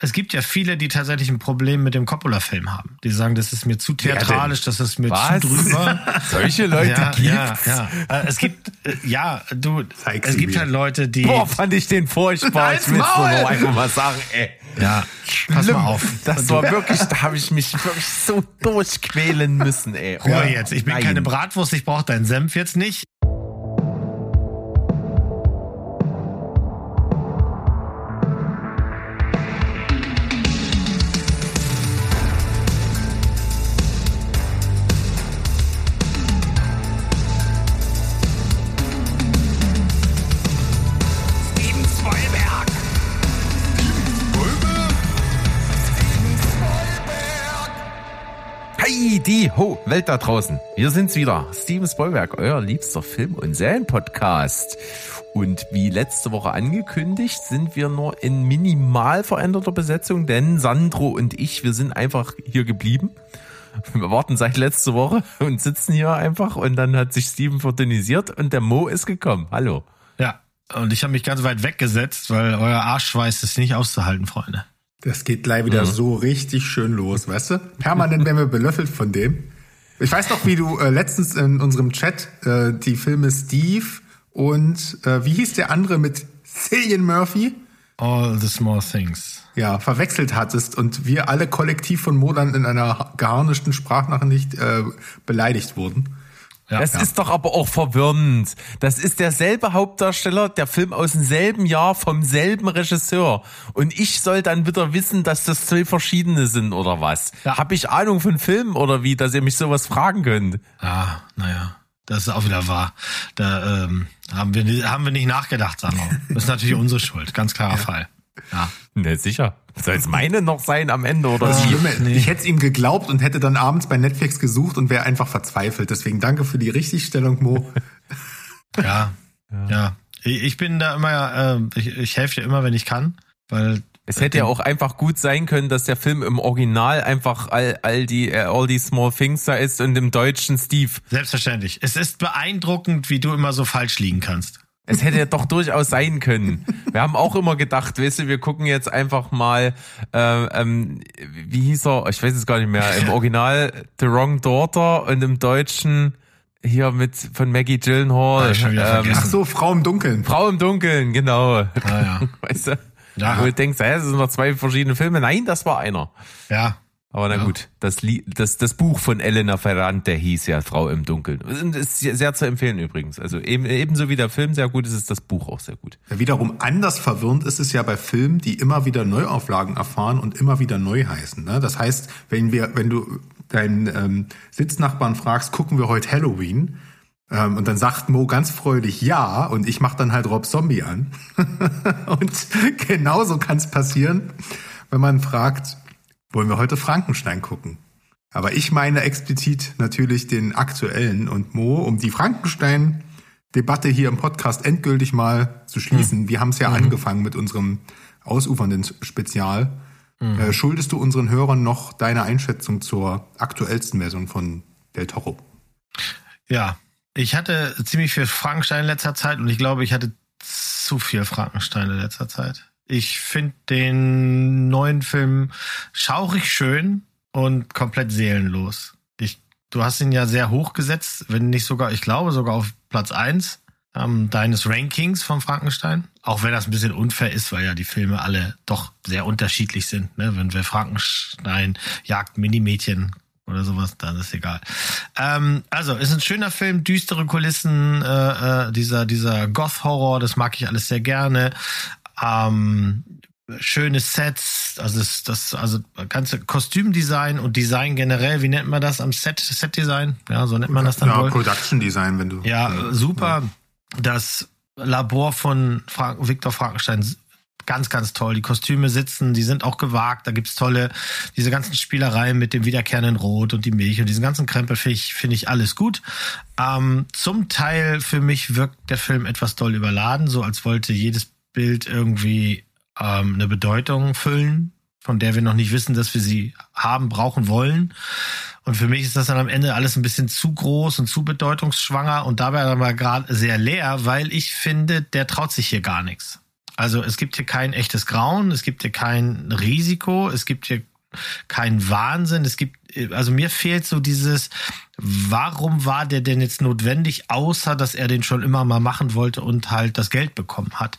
es gibt ja viele, die tatsächlich ein Problem mit dem Coppola-Film haben. Die sagen, das ist mir zu theatralisch, das ist mir zu drüber. Solche Leute gibt's? Ja. Es gibt, es gibt halt Leute, die... Boah, fand ich den furchtbar. Ich will es nur einfach mal sagen, ey. Ja, pass mal auf. Das war wirklich, da habe ich mich wirklich so durchquälen müssen, ey. Ruhe jetzt, ich bin keine Bratwurst, ich brauche deinen Senf jetzt nicht. Die Welt da draußen. Wir sind's wieder. Steven Spoilberg, euer liebster Film- und Serienpodcast. Und wie letzte Woche angekündigt, sind wir nur in minimal veränderter Besetzung, denn Sandro und ich, wir sind einfach hier geblieben. Wir warten seit letzter Woche und sitzen hier einfach und dann hat sich Steven verdünnisiert und der Mo ist gekommen. Hallo. Ja, und ich habe mich ganz weit weggesetzt, weil euer Arschschweiß ist nicht auszuhalten, Freunde. Das geht gleich wieder so richtig schön los, weißt du? Permanent werden wir belöffelt von dem. Ich weiß noch, wie du letztens in unserem Chat die Filme Steve und wie hieß der andere mit Cillian Murphy? All the Small Things. Ja, verwechselt hattest und wir alle kollektiv von Mo dann in einer geharnischten Sprachnachricht beleidigt wurden. Ja, das ist doch aber auch verwirrend. Das ist derselbe Hauptdarsteller, der Film aus demselben Jahr vom selben Regisseur. Und ich soll dann wieder wissen, dass das zwei verschiedene sind oder was? Ja. Hab ich Ahnung von Filmen oder wie, dass ihr mich sowas fragen könnt? Ja, naja, das ist auch wieder wahr. Da haben wir nicht nachgedacht, Sandro. Das ist natürlich unsere Schuld, ganz klarer Fall. Ja. Ne, sicher. Soll es meine noch sein am Ende oder wie? Ich hätte es ihm geglaubt und hätte dann abends bei Netflix gesucht und wäre einfach verzweifelt. Deswegen danke für die Richtigstellung, Mo. Ja. Ich bin da immer, ich helfe dir immer, wenn ich kann, weil es hätte ja auch einfach gut sein können, dass der Film im Original einfach all die Small Things da ist und im Deutschen Steve. Selbstverständlich. Es ist beeindruckend, wie du immer so falsch liegen kannst. Es hätte ja doch durchaus sein können. Wir haben auch immer gedacht, weißt du, wir gucken jetzt einfach mal, wie hieß er? Ich weiß es gar nicht mehr. Im Original The Wrong Daughter und im Deutschen hier von Maggie Gyllenhaal. Ach so, Frau im Dunkeln. Frau im Dunkeln, genau. Ah, ja. Weißt du? Ja. Wo du denkst, das sind noch zwei verschiedene Filme. Nein, das war einer. Ja. Aber na gut, das Buch von Elena Ferrante hieß ja Frau im Dunkeln. Ist sehr zu empfehlen übrigens. Also ebenso wie der Film sehr gut ist, ist das Buch auch sehr gut. Ja, wiederum anders verwirrend ist es ja bei Filmen, die immer wieder Neuauflagen erfahren und immer wieder neu heißen. Ne? Das heißt, wenn du deinen Sitznachbarn fragst, gucken wir heute Halloween? Und dann sagt Mo ganz freudig ja und ich mach dann halt Rob Zombie an. Und genauso kann es passieren, wenn man fragt, wollen wir heute Frankenstein gucken? Aber ich meine explizit natürlich den aktuellen und Mo, um die Frankenstein-Debatte hier im Podcast endgültig mal zu schließen. Wir haben es ja angefangen mit unserem ausufernden Spezial. Schuldest du unseren Hörern noch deine Einschätzung zur aktuellsten Version von Del Toro? Ja, ich hatte ziemlich viel Frankenstein in letzter Zeit und ich glaube, ich hatte zu viel Frankenstein in letzter Zeit. Ich finde den neuen Film schaurig schön und komplett seelenlos. Du hast ihn ja sehr hoch gesetzt, wenn nicht sogar, ich glaube sogar auf Platz 1 deines Rankings von Frankenstein. Auch wenn das ein bisschen unfair ist, weil ja die Filme alle doch sehr unterschiedlich sind. Ne? Wenn wir Frankenstein jagt Minimädchen oder sowas, dann ist egal. Also, ist ein schöner Film, düstere Kulissen, dieser Goth-Horror, das mag ich alles sehr gerne. Schöne Sets, also ganze Kostümdesign und Design generell, wie nennt man das am Set-Design? Ja, so nennt man das dann wohl. Ja, Production Design, wenn du. Ja, super. Das Labor von Viktor Frankenstein, ganz, ganz toll. Die Kostüme sitzen, die sind auch gewagt. Da gibt's diese ganzen Spielereien mit dem wiederkehrenden Rot und die Milch und diesen ganzen Krempel finde ich alles gut. Zum Teil für mich wirkt der Film etwas doll überladen, so als wollte jedes Bild irgendwie eine Bedeutung füllen, von der wir noch nicht wissen, dass wir sie haben, brauchen, wollen. Und für mich ist das dann am Ende alles ein bisschen zu groß und zu bedeutungsschwanger und dabei aber gerade sehr leer, weil ich finde, der traut sich hier gar nichts. Also es gibt hier kein echtes Grauen, es gibt hier kein Risiko, es gibt hier kein Wahnsinn. Also mir fehlt so dieses, warum war der denn jetzt notwendig, außer dass er den schon immer mal machen wollte und halt das Geld bekommen hat.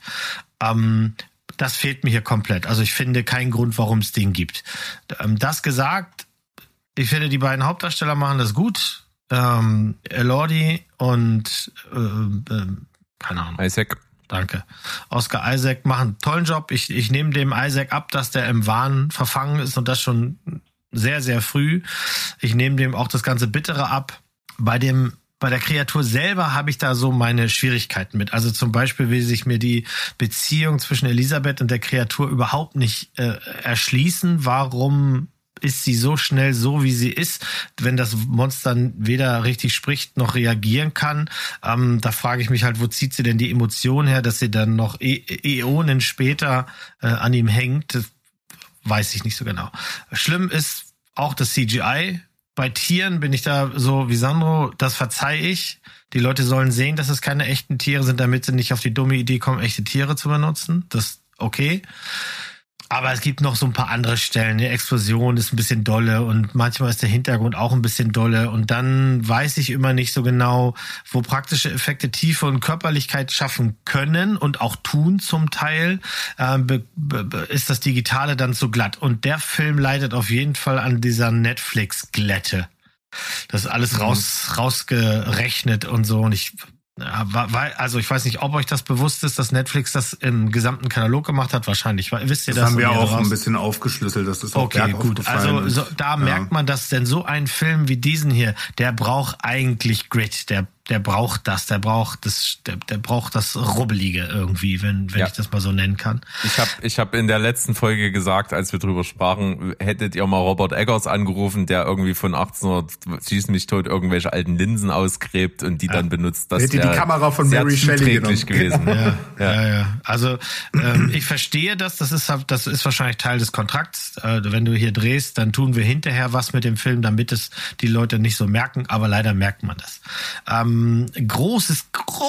Das fehlt mir hier komplett. Also ich finde keinen Grund, warum es den gibt. Das gesagt, ich finde, die beiden Hauptdarsteller machen das gut. Elordi und keine Ahnung. Isaac. Danke. Oscar Isaac machen einen tollen Job. Ich nehme dem Isaac ab, dass der im Wahn verfangen ist und das schon sehr, sehr früh. Ich nehme dem auch das ganze Bittere ab. Bei der Kreatur selber habe ich da so meine Schwierigkeiten mit. Also zum Beispiel will sich mir die Beziehung zwischen Elisabeth und der Kreatur überhaupt nicht erschließen. Warum ist sie so schnell so, wie sie ist, wenn das Monster weder richtig spricht noch reagieren kann? Da frage ich mich halt, wo zieht sie denn die Emotion her, dass sie dann noch Äonen später an ihm hängt? Das weiß ich nicht so genau. Schlimm ist auch das CGI. Bei Tieren bin ich da so wie Sandro, das verzeihe ich. Die Leute sollen sehen, dass es keine echten Tiere sind, damit sie nicht auf die dumme Idee kommen, echte Tiere zu benutzen. Das ist okay. Aber es gibt noch so ein paar andere Stellen. Die Explosion ist ein bisschen dolle und manchmal ist der Hintergrund auch ein bisschen dolle. Und dann weiß ich immer nicht so genau, wo praktische Effekte Tiefe und Körperlichkeit schaffen können und auch tun zum Teil, ist das Digitale dann zu glatt. Und der Film leidet auf jeden Fall an dieser Netflix-Glätte. Das ist alles rausgerechnet und so. Und ich weiß nicht, ob euch das bewusst ist, dass Netflix das im gesamten Katalog gemacht hat. Wahrscheinlich. Wisst ihr das? Das haben wir auch ein bisschen aufgeschlüsselt. Das ist auch okay, gut. Also da merkt man, dass denn so ein Film wie diesen hier, der braucht eigentlich Grit. Der braucht das. Der braucht das Rubbelige irgendwie, wenn ich das mal so nennen kann. Ich hab in der letzten Folge gesagt, als wir drüber sprachen, hättet ihr mal Robert Eggers angerufen, der irgendwie von 1800 schieß mich tot irgendwelche alten Linsen ausgräbt und die dann benutzt. Das hätte die Kamera von Mary Shelley gewesen. Ja. Also ich verstehe das. Das ist wahrscheinlich Teil des Kontrakts. Wenn du hier drehst, dann tun wir hinterher was mit dem Film, damit es die Leute nicht so merken. Aber leider merkt man das. Großes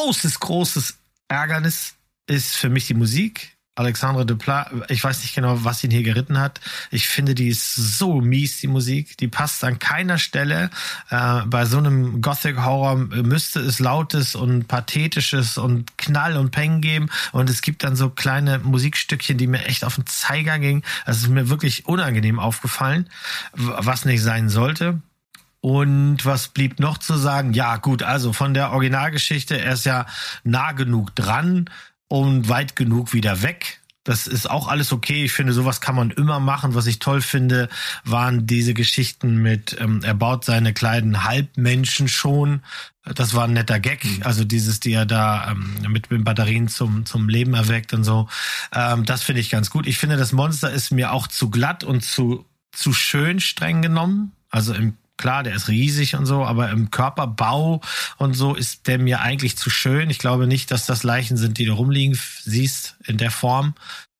Ärgernis ist für mich die Musik. Alexandre Desplat, ich weiß nicht genau, was ihn hier geritten hat. Ich finde, die ist so mies, die Musik. Die passt an keiner Stelle. Bei so einem Gothic-Horror müsste es Lautes und Pathetisches und Knall und Peng geben. Und es gibt dann so kleine Musikstückchen, die mir echt auf den Zeiger gingen. Das ist mir wirklich unangenehm aufgefallen, was nicht sein sollte. Und was blieb noch zu sagen? Ja, gut, also von der Originalgeschichte, er ist ja nah genug dran und weit genug wieder weg. Das ist auch alles okay. Ich finde, sowas kann man immer machen. Was ich toll finde, waren diese Geschichten mit, er baut seine kleinen Halbmenschen schon. Das war ein netter Gag. Also die er da mit Batterien zum Leben erweckt und so. Das finde ich ganz gut. Ich finde, das Monster ist mir auch zu glatt und zu schön streng genommen. Also klar, der ist riesig und so, aber im Körperbau und so ist der mir eigentlich zu schön. Ich glaube nicht, dass das Leichen sind, die du rumliegen siehst in der Form.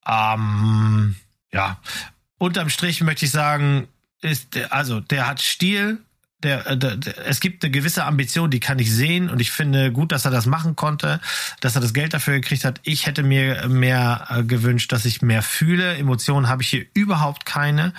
Ja, unterm Strich möchte ich sagen, der hat Stil. Es gibt eine gewisse Ambition, die kann ich sehen und ich finde gut, dass er das machen konnte, dass er das Geld dafür gekriegt hat. Ich hätte mir mehr gewünscht, dass ich mehr fühle. Emotionen habe ich hier überhaupt keine.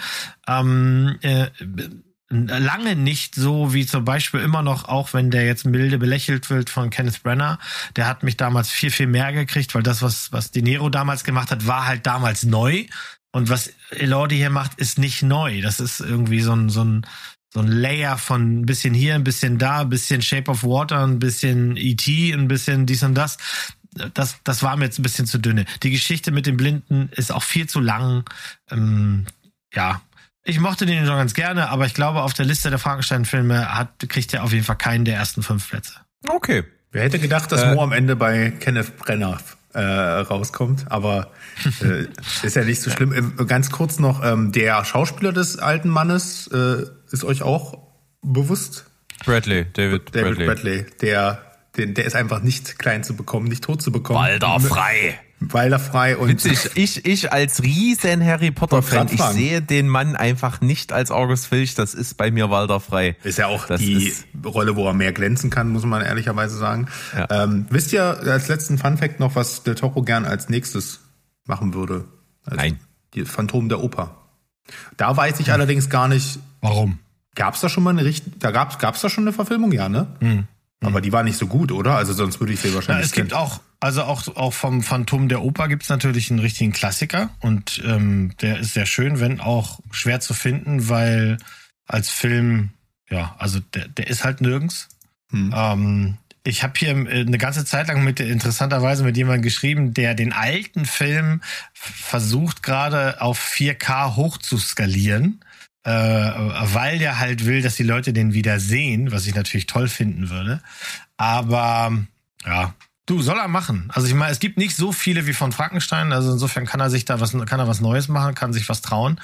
Lange nicht so wie zum Beispiel immer noch, auch wenn der jetzt milde belächelt wird von Kenneth Branagh. Der hat mich damals viel, viel mehr gekriegt, weil das, was De Niro damals gemacht hat, war halt damals neu. Und was Elordi hier macht, ist nicht neu. Das ist irgendwie so ein Layer von ein bisschen hier, ein bisschen da, ein bisschen Shape of Water, ein bisschen E.T., ein bisschen dies und das. Das war mir jetzt ein bisschen zu dünne. Die Geschichte mit dem Blinden ist auch viel zu lang. Ja. Ich mochte den schon ganz gerne, aber ich glaube, auf der Liste der Frankenstein-Filme kriegt er auf jeden Fall keinen der ersten 5 Plätze. Okay. Wer hätte gedacht, dass Mo am Ende bei Kenneth Branagh rauskommt, aber ist ja nicht so schlimm. Ganz kurz noch, der Schauspieler des alten Mannes ist euch auch bewusst? David Bradley. Der ist einfach nicht klein zu bekommen, nicht tot zu bekommen. Walder Frey und witzig, ich als riesen Harry Potter Fan, ich sehe den Mann einfach nicht als August Filch, das ist bei mir Walder Frey. Ist ja auch die Rolle, wo er mehr glänzen kann, muss man ehrlicherweise sagen. Ja. Wisst ihr als letzten Funfact noch, was Del Toro gern als nächstes machen würde. Also Nein. Die Phantom der Oper. Da weiß ich allerdings gar nicht. Warum? Gab's da schon mal gab's da schon eine Verfilmung? Ja, ne? Aber die war nicht so gut, oder? Also sonst würde ich sie wahrscheinlich Es gibt auch vom Phantom der Oper gibt's natürlich einen richtigen Klassiker und der ist sehr schön, wenn auch schwer zu finden, weil als Film, ja, also der ist halt nirgends. Ich habe hier eine ganze Zeit lang interessanterweise mit jemandem geschrieben, der den alten Film versucht gerade auf 4K hoch zu skalieren, weil der halt will, dass die Leute den wieder sehen, was ich natürlich toll finden würde. Aber ja, soll er machen. Also ich meine, es gibt nicht so viele wie von Frankenstein, also insofern kann er was Neues machen, kann sich was trauen.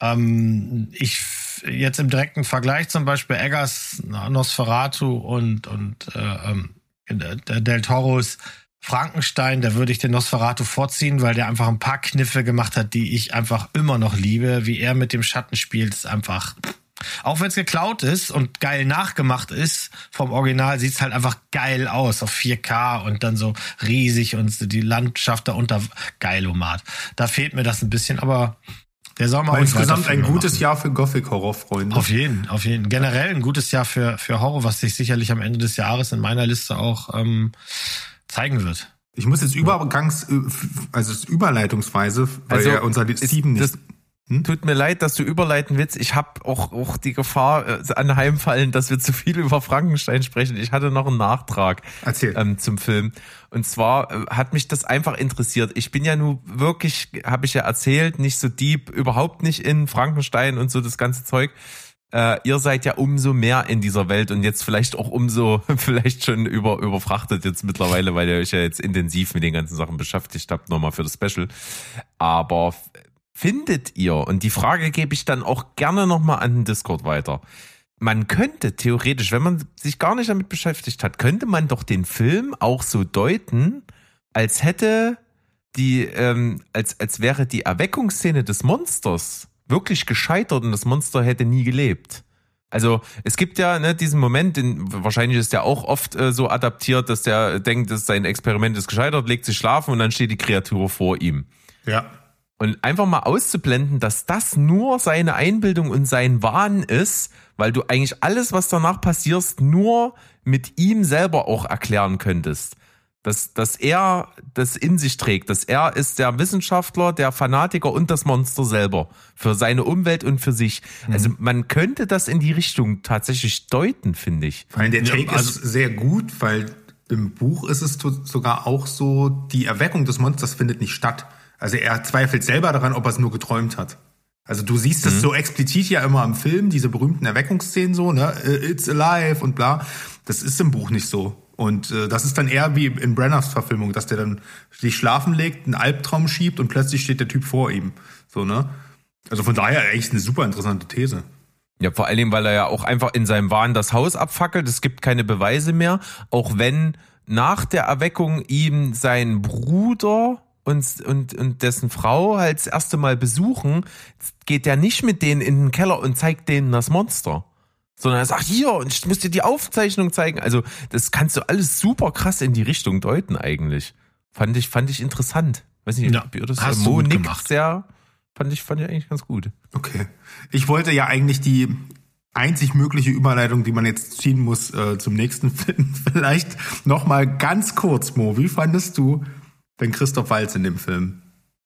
Jetzt im direkten Vergleich zum Beispiel Eggers Nosferatu und Del Toros Frankenstein, da würde ich den Nosferatu vorziehen, weil der einfach ein paar Kniffe gemacht hat, die ich einfach immer noch liebe. Wie er mit dem Schatten spielt, ist einfach, auch wenn es geklaut ist und geil nachgemacht ist vom Original, sieht es halt einfach geil aus auf 4K und dann so riesig und so die Landschaft da unter, Geilomat. Da fehlt mir das ein bisschen, aber der soll mal insgesamt ein gutes Jahr für Gothic-Horror-Freunde. Auf jeden. Generell ein gutes Jahr für Horror, was sich sicherlich am Ende des Jahres in meiner Liste auch zeigen wird. Ich muss jetzt überleitungsweise, weil ja unser Steven nicht... Tut mir leid, dass du überleiten willst. Ich habe auch die Gefahr anheimfallen, dass wir zu viel über Frankenstein sprechen. Ich hatte noch einen Nachtrag zum Film. Und zwar hat mich das einfach interessiert. Ich bin ja nun wirklich, habe ich ja erzählt, nicht so deep, überhaupt nicht in Frankenstein und so das ganze Zeug. Ihr seid ja umso mehr in dieser Welt und jetzt vielleicht auch umso vielleicht schon überfrachtet jetzt mittlerweile, weil ihr euch ja jetzt intensiv mit den ganzen Sachen beschäftigt habt, nochmal für das Special. Aber findet ihr, und die Frage gebe ich dann auch gerne nochmal an den Discord weiter, man könnte theoretisch, wenn man sich gar nicht damit beschäftigt hat, könnte man doch den Film auch so deuten, als hätte als wäre die Erweckungsszene des Monsters wirklich gescheitert und das Monster hätte nie gelebt. Also es gibt ja diesen Moment, wahrscheinlich ist der auch oft so adaptiert, dass der denkt, dass sein Experiment ist gescheitert, legt sich schlafen und dann steht die Kreatur vor ihm. Ja. Und einfach mal auszublenden, dass das nur seine Einbildung und sein Wahn ist, weil du eigentlich alles, was danach passiert, nur mit ihm selber auch erklären könntest. Dass er das in sich trägt, dass er ist der Wissenschaftler, der Fanatiker und das Monster selber. Für seine Umwelt und für sich. Also man könnte das in die Richtung tatsächlich deuten, finde ich. Weil der Take ist sehr gut, weil im Buch ist es sogar auch so, die Erweckung des Monsters findet nicht statt. Also er zweifelt selber daran, ob er es nur geträumt hat. Also du siehst es so explizit ja immer im Film, diese berühmten Erweckungsszenen so, ne, it's alive und bla. Das ist im Buch nicht so. Und das ist dann eher wie in Brenners Verfilmung, dass der dann sich schlafen legt, einen Albtraum schiebt und plötzlich steht der Typ vor ihm. So, ne? Also von daher echt eine super interessante These. Ja, vor allem, weil er ja auch einfach in seinem Wahn das Haus abfackelt. Es gibt keine Beweise mehr. Auch wenn nach der Erweckung ihm sein Bruder und dessen Frau halt das erste Mal besuchen, geht der nicht mit denen in den Keller und zeigt denen das Monster. Sondern er sagt, hier, und ich muss dir die Aufzeichnung zeigen. Also das kannst du alles super krass in die Richtung deuten eigentlich. Fand ich interessant. Weiß nicht, ob ihr das hast du gemacht. Fand ich eigentlich ganz gut. Okay. Ich wollte ja eigentlich die einzig mögliche Überleitung, die man jetzt ziehen muss zum nächsten Film, vielleicht nochmal ganz kurz, Mo. Wie fandest du den Christoph Waltz in dem Film?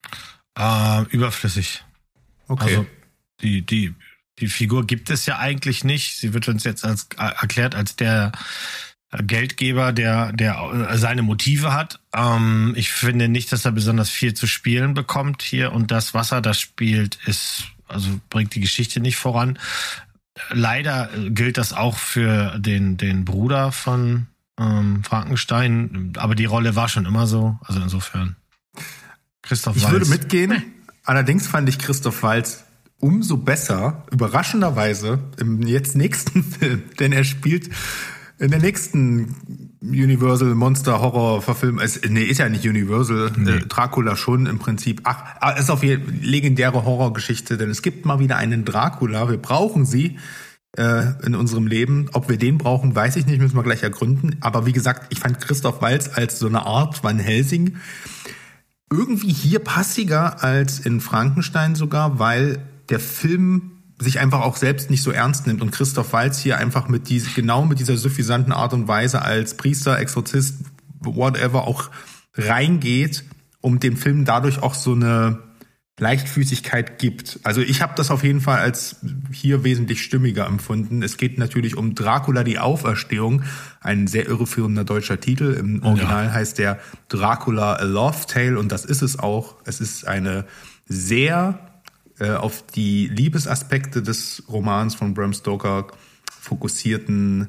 Überflüssig. Okay. Also die Figur gibt es ja eigentlich nicht. Sie wird uns jetzt erklärt als der Geldgeber, der seine Motive hat. Ich finde nicht, dass er besonders viel zu spielen bekommt hier, und das, was er da spielt, bringt die Geschichte nicht voran. Leider gilt das auch für den Bruder von Frankenstein, aber die Rolle war schon immer so, also insofern. Christoph Waltz. Ich würde mitgehen, allerdings fand ich Christoph Waltz umso besser, überraschenderweise, im jetzt nächsten Film, denn er spielt in der nächsten Universal Monster Horror Verfilmung, ist ja nicht Universal, Dracula schon im Prinzip. Ist auf jeden Fall legendäre Horrorgeschichte, denn es gibt mal wieder einen Dracula, wir brauchen sie in unserem Leben. Ob wir den brauchen, weiß ich nicht, müssen wir gleich ergründen. Aber wie gesagt, ich fand Christoph Waltz als so eine Art Van Helsing irgendwie hier passiger als in Frankenstein sogar, weil der Film sich einfach auch selbst nicht so ernst nimmt und Christoph Waltz hier einfach mit dieser suffisanten Art und Weise als Priester, Exorzist, whatever auch reingeht, um dem Film dadurch auch so eine Leichtfüßigkeit gibt. Also ich habe das auf jeden Fall als hier wesentlich stimmiger empfunden. Es geht natürlich um Dracula, die Auferstehung, ein sehr irreführender deutscher Titel. Im Original heißt der Dracula A Love Tale und das ist es auch. Es ist eine sehr auf die Liebesaspekte des Romans von Bram Stoker fokussierten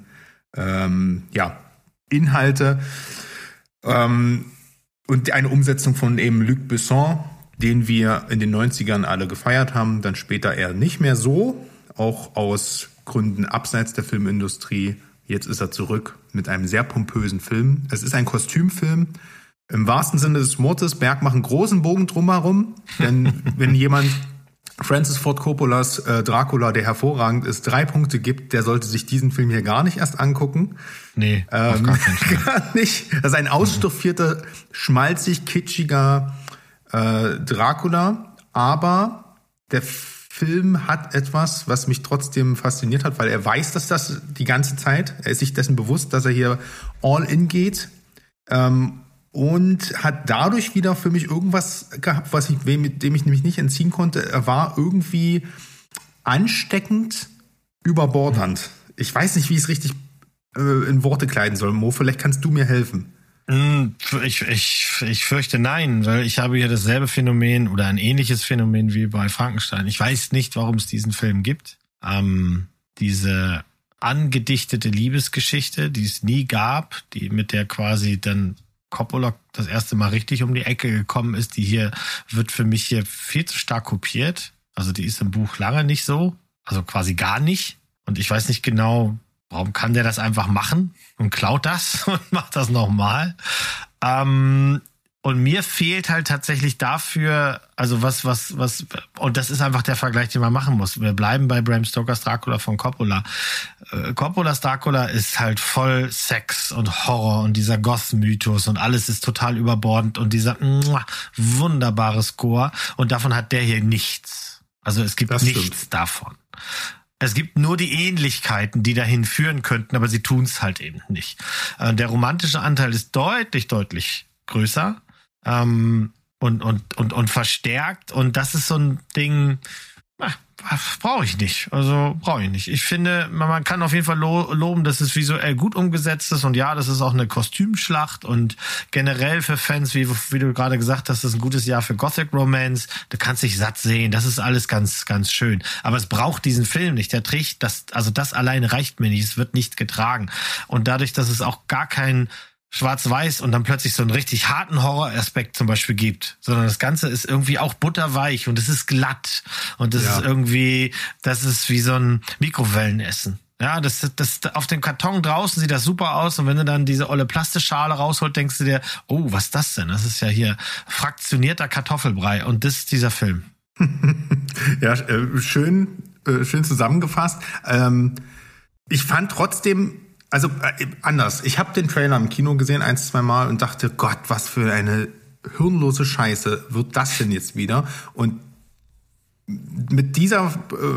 Inhalte und eine Umsetzung von eben Luc Besson, den wir in den 90ern alle gefeiert haben, dann später eher nicht mehr so, auch aus Gründen abseits der Filmindustrie. Jetzt ist er zurück mit einem sehr pompösen Film. Es ist ein Kostümfilm. Im wahrsten Sinne des Wortes, Berg macht einen großen Bogen drumherum, denn wenn jemand Francis Ford Coppolas Dracula, der hervorragend ist, 3 Punkte gibt, der sollte sich diesen Film hier gar nicht erst angucken. Nee, auf gar keinen Fall. Gar nicht. Das ist ein ausstuffierter, schmalzig, kitschiger Dracula, aber der Film hat etwas, was mich trotzdem fasziniert hat, weil er weiß, dass das die ganze Zeit, er ist sich dessen bewusst, dass er hier all in geht, und hat dadurch wieder für mich irgendwas gehabt, mit dem ich nämlich nicht entziehen konnte. Er war irgendwie ansteckend überbordernd. Ich weiß nicht, wie ich es richtig in Worte kleiden soll. Mo, vielleicht kannst du mir helfen. Ich fürchte nein, weil ich habe hier dasselbe Phänomen oder ein ähnliches Phänomen wie bei Frankenstein. Ich weiß nicht, warum es diesen Film gibt. Diese angedichtete Liebesgeschichte, die es nie gab, mit der quasi dann Coppola das erste Mal richtig um die Ecke gekommen ist, die hier wird für mich hier viel zu stark kopiert. Also die ist im Buch lange nicht so, also quasi gar nicht. Und ich weiß nicht genau, warum kann der das einfach machen und klaut das und macht das nochmal. Und mir fehlt halt tatsächlich dafür, also was, und das ist einfach der Vergleich, den man machen muss. Wir bleiben bei Bram Stokers Dracula von Coppola. Coppolas Dracula ist halt voll Sex und Horror und dieser Goth-Mythos und alles ist total überbordend und dieser wunderbare Score und davon hat der hier nichts. Also es gibt nichts davon. Es gibt nur die Ähnlichkeiten, die dahin führen könnten, aber sie tun es halt eben nicht. Der romantische Anteil ist deutlich größer. Und verstärkt und das ist so ein Ding, brauche ich nicht. Ich finde, man kann auf jeden Fall loben, dass es visuell gut umgesetzt ist und ja, das ist auch eine Kostümschlacht und generell für Fans, wie du gerade gesagt hast, das ist ein gutes Jahr für Gothic Romance, du kannst dich satt sehen, das ist alles ganz, ganz schön. Aber es braucht diesen Film nicht, der trägt das alleine reicht mir nicht, es wird nicht getragen. Und dadurch, dass es auch gar kein Schwarz-Weiß und dann plötzlich so einen richtig harten Horroraspekt zum Beispiel gibt, sondern das Ganze ist irgendwie auch butterweich und es ist glatt und das ist wie so ein Mikrowellenessen. Ja, das auf dem Karton draußen sieht das super aus und wenn du dann diese olle Plastischale rausholt, denkst du dir, oh, was ist das denn? Das ist ja hier fraktionierter Kartoffelbrei und das ist dieser Film. Ja, schön zusammengefasst. Ich fand trotzdem, also anders. Ich habe den Trailer im Kino gesehen 1-2 Mal und dachte, Gott, was für eine hirnlose Scheiße wird das denn jetzt wieder? Und mit dieser,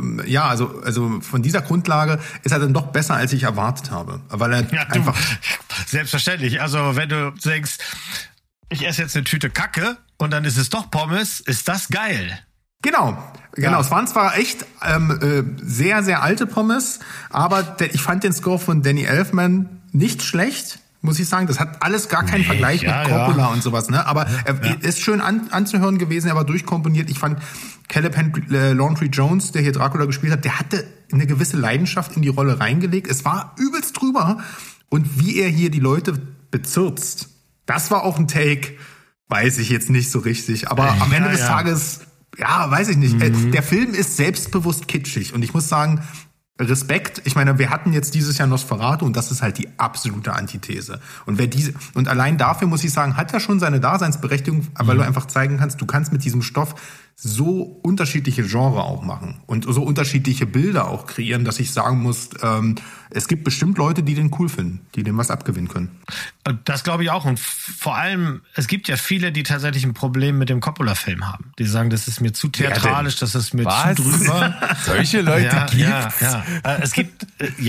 also von dieser Grundlage ist er dann doch besser, als ich erwartet habe. Weil er einfach... Selbstverständlich. Also wenn du denkst, ich esse jetzt eine Tüte Kacke und dann ist es doch Pommes, ist das geil. Genau. Ja. Es waren zwar echt sehr, sehr alte Pommes, aber ich fand den Score von Danny Elfman nicht schlecht, muss ich sagen. Das hat alles gar keinen Vergleich mit Coppola und sowas, ne? Aber er ist schön anzuhören gewesen, er war durchkomponiert. Ich fand Caleb Laundrie Jones, der hier Dracula gespielt hat, der hatte eine gewisse Leidenschaft in die Rolle reingelegt. Es war übelst drüber. Und wie er hier die Leute bezirzt, das war auch ein Take, weiß ich jetzt nicht so richtig. Aber am Ende des Tages... Ja, weiß ich nicht. Der Film ist selbstbewusst kitschig und ich muss sagen, Respekt. Ich meine, wir hatten jetzt dieses Jahr Nosferatu und das ist halt die absolute Antithese. Und allein dafür muss ich sagen, hat er schon seine Daseinsberechtigung, weil du einfach zeigen kannst, du kannst mit diesem Stoff so unterschiedliche Genre auch machen und so unterschiedliche Bilder auch kreieren, dass ich sagen muss, es gibt bestimmt Leute, die den cool finden, die dem was abgewinnen können. Das glaube ich auch. Und vor allem, es gibt ja viele, die tatsächlich ein Problem mit dem Coppola-Film haben. Die sagen, das ist mir zu theatralisch, das ist mir zu drüber. Solche Leute gibt's? Ja. Es gibt,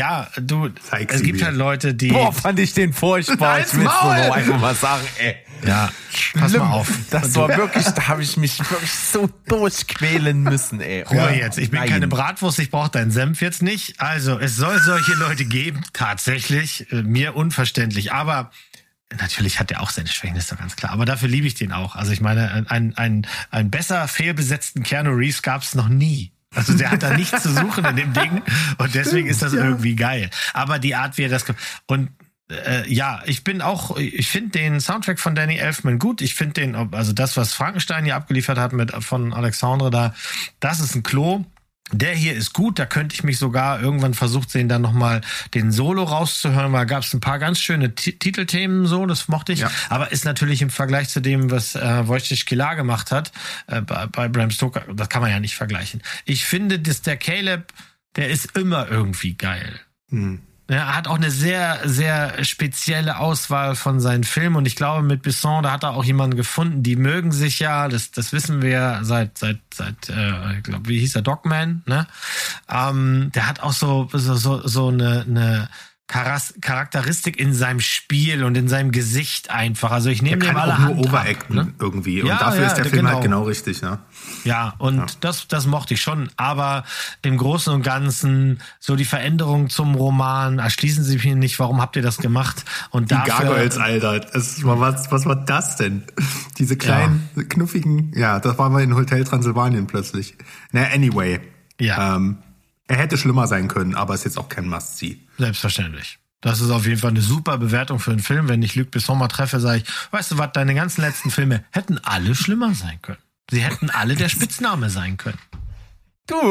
es gibt halt Leute, die... Boah, fand ich den furchtbar. Ich will es nur einfach mal sagen, ey. Ja, pass mal auf. Das war wirklich, da habe ich mich wirklich so durchquälen müssen, ey. Ruhe jetzt, ich bin keine Bratwurst, ich brauche deinen Senf jetzt nicht. Also, es soll solche Leute geben, tatsächlich, mir unverständlich. Aber natürlich hat er auch seine Schwächen, ist doch ganz klar. Aber dafür liebe ich den auch. Also ich meine, einen besser fehlbesetzten Keanu Reeves gab es noch nie. Also der hat da nichts zu suchen in dem Ding und deswegen ist das irgendwie geil. Aber die Art, wie er das... Und ich finde den Soundtrack von Danny Elfman gut. Ich finde also das, was Frankenstein hier abgeliefert hat von Alexandre da, das ist ein Klo. Der hier ist gut, da könnte ich mich sogar irgendwann versucht sehen, dann nochmal den Solo rauszuhören, weil gab es ein paar ganz schöne Titelthemen so, das mochte ich. Ja. Aber ist natürlich im Vergleich zu dem, was Wojciech Kilar gemacht hat, bei Bram Stoker, das kann man ja nicht vergleichen. Ich finde, dass der Caleb, der ist immer irgendwie geil. Er hat auch eine sehr, sehr spezielle Auswahl von seinen Filmen und ich glaube, mit Besson, da hat er auch jemanden gefunden, die mögen sich ja, das wissen wir seit ich glaube, wie hieß er, Dogman, ne? Der hat auch so eine Charakteristik in seinem Spiel und in seinem Gesicht einfach. Also ich nehme dem alle Hand nur overacten, ab, ne? irgendwie. Und dafür ist der Film halt genau richtig, ne? Ja, und das mochte ich schon. Aber im Großen und Ganzen, so die Veränderung zum Roman, erschließen Sie mir nicht, warum habt ihr das gemacht? Und die Gargoyles, Alter. Was war das denn? Diese kleinen, knuffigen, das waren wir in Hotel Transsilvanien plötzlich. Anyway. Ja. Er hätte schlimmer sein können, aber ist jetzt auch kein Must-See. Selbstverständlich. Das ist auf jeden Fall eine super Bewertung für einen Film. Wenn ich Luc Besson mal treffe, sage ich, weißt du was, deine ganzen letzten Filme hätten alle schlimmer sein können. Sie hätten alle der Spitzname sein können. Du,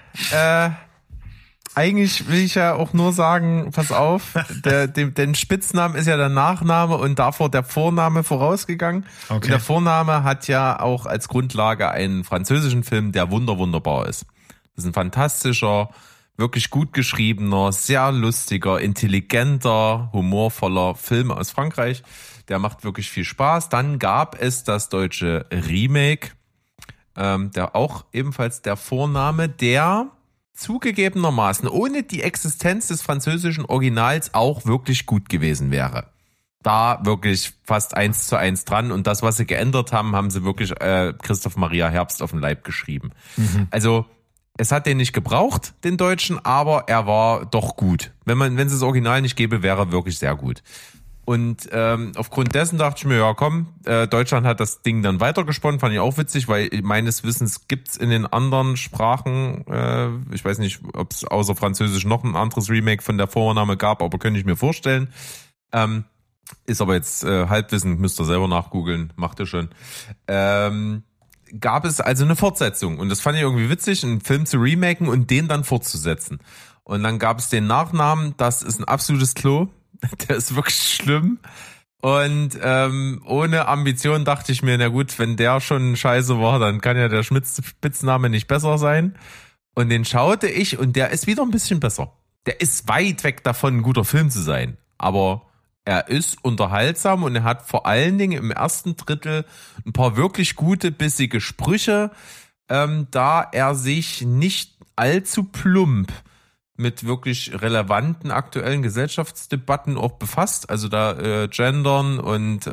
eigentlich will ich ja auch nur sagen, pass auf, den Spitznamen ist ja der Nachname und davor der Vorname vorausgegangen. Okay. Und der Vorname hat ja auch als Grundlage einen französischen Film, der wunderbar ist. Das ist ein fantastischer, wirklich gut geschriebener, sehr lustiger, intelligenter, humorvoller Film aus Frankreich. Der macht wirklich viel Spaß. Dann gab es das deutsche Remake, der auch ebenfalls der Vorname, der zugegebenermaßen ohne die Existenz des französischen Originals auch wirklich gut gewesen wäre. Da wirklich fast 1:1 dran und das, was sie geändert haben, haben sie wirklich Christoph Maria Herbst auf den Leib geschrieben. Also es hat den nicht gebraucht, den Deutschen, aber er war doch gut. Wenn es das Original nicht gäbe, wäre er wirklich sehr gut. Und aufgrund dessen dachte ich mir, ja komm, Deutschland hat das Ding dann weitergesponnen, fand ich auch witzig, weil meines Wissens gibt's in den anderen Sprachen, ich weiß nicht, ob es außer Französisch noch ein anderes Remake von der Vorname gab, aber könnte ich mir vorstellen. Ist aber jetzt Halbwissen, müsst ihr selber nachgoogeln, macht ihr schon. Gab es also eine Fortsetzung und das fand ich irgendwie witzig, einen Film zu remaken und den dann fortzusetzen. Und dann gab es den Nachnamen, das ist ein absolutes Klo, der ist wirklich schlimm und ohne Ambition dachte ich mir, na gut, wenn der schon scheiße war, dann kann ja der Spitzname nicht besser sein. Und den schaute ich und der ist wieder ein bisschen besser. Der ist weit weg davon, ein guter Film zu sein, aber er ist unterhaltsam und er hat vor allen Dingen im ersten Drittel ein paar wirklich gute, bissige Sprüche, da er sich nicht allzu plump mit wirklich relevanten aktuellen Gesellschaftsdebatten auch befasst. Also da Gendern und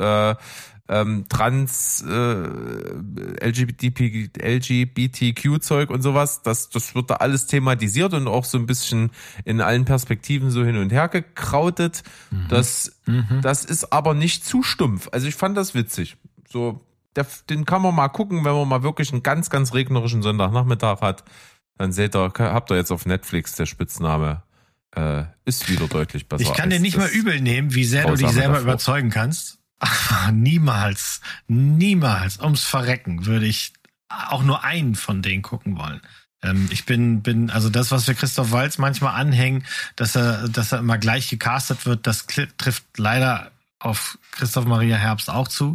Trans LGBTQ-Zeug und sowas, das wird da alles thematisiert und auch so ein bisschen in allen Perspektiven so hin und her gekrautet. Das ist aber nicht zu stumpf. Also ich fand das witzig. So, den kann man mal gucken, wenn man mal wirklich einen ganz, ganz regnerischen Sonntagnachmittag hat. Dann habt ihr jetzt auf Netflix der Spitzname ist wieder deutlich besser. Ich kann dir nicht mal übel nehmen, wie sehr du dich selber überzeugen kannst. Ach, niemals, ums Verrecken würde ich auch nur einen von denen gucken wollen. Ich bin, also das, was wir Christoph Waltz manchmal anhängen, dass er immer gleich gecastet wird, das trifft leider auf Christoph Maria Herbst auch zu.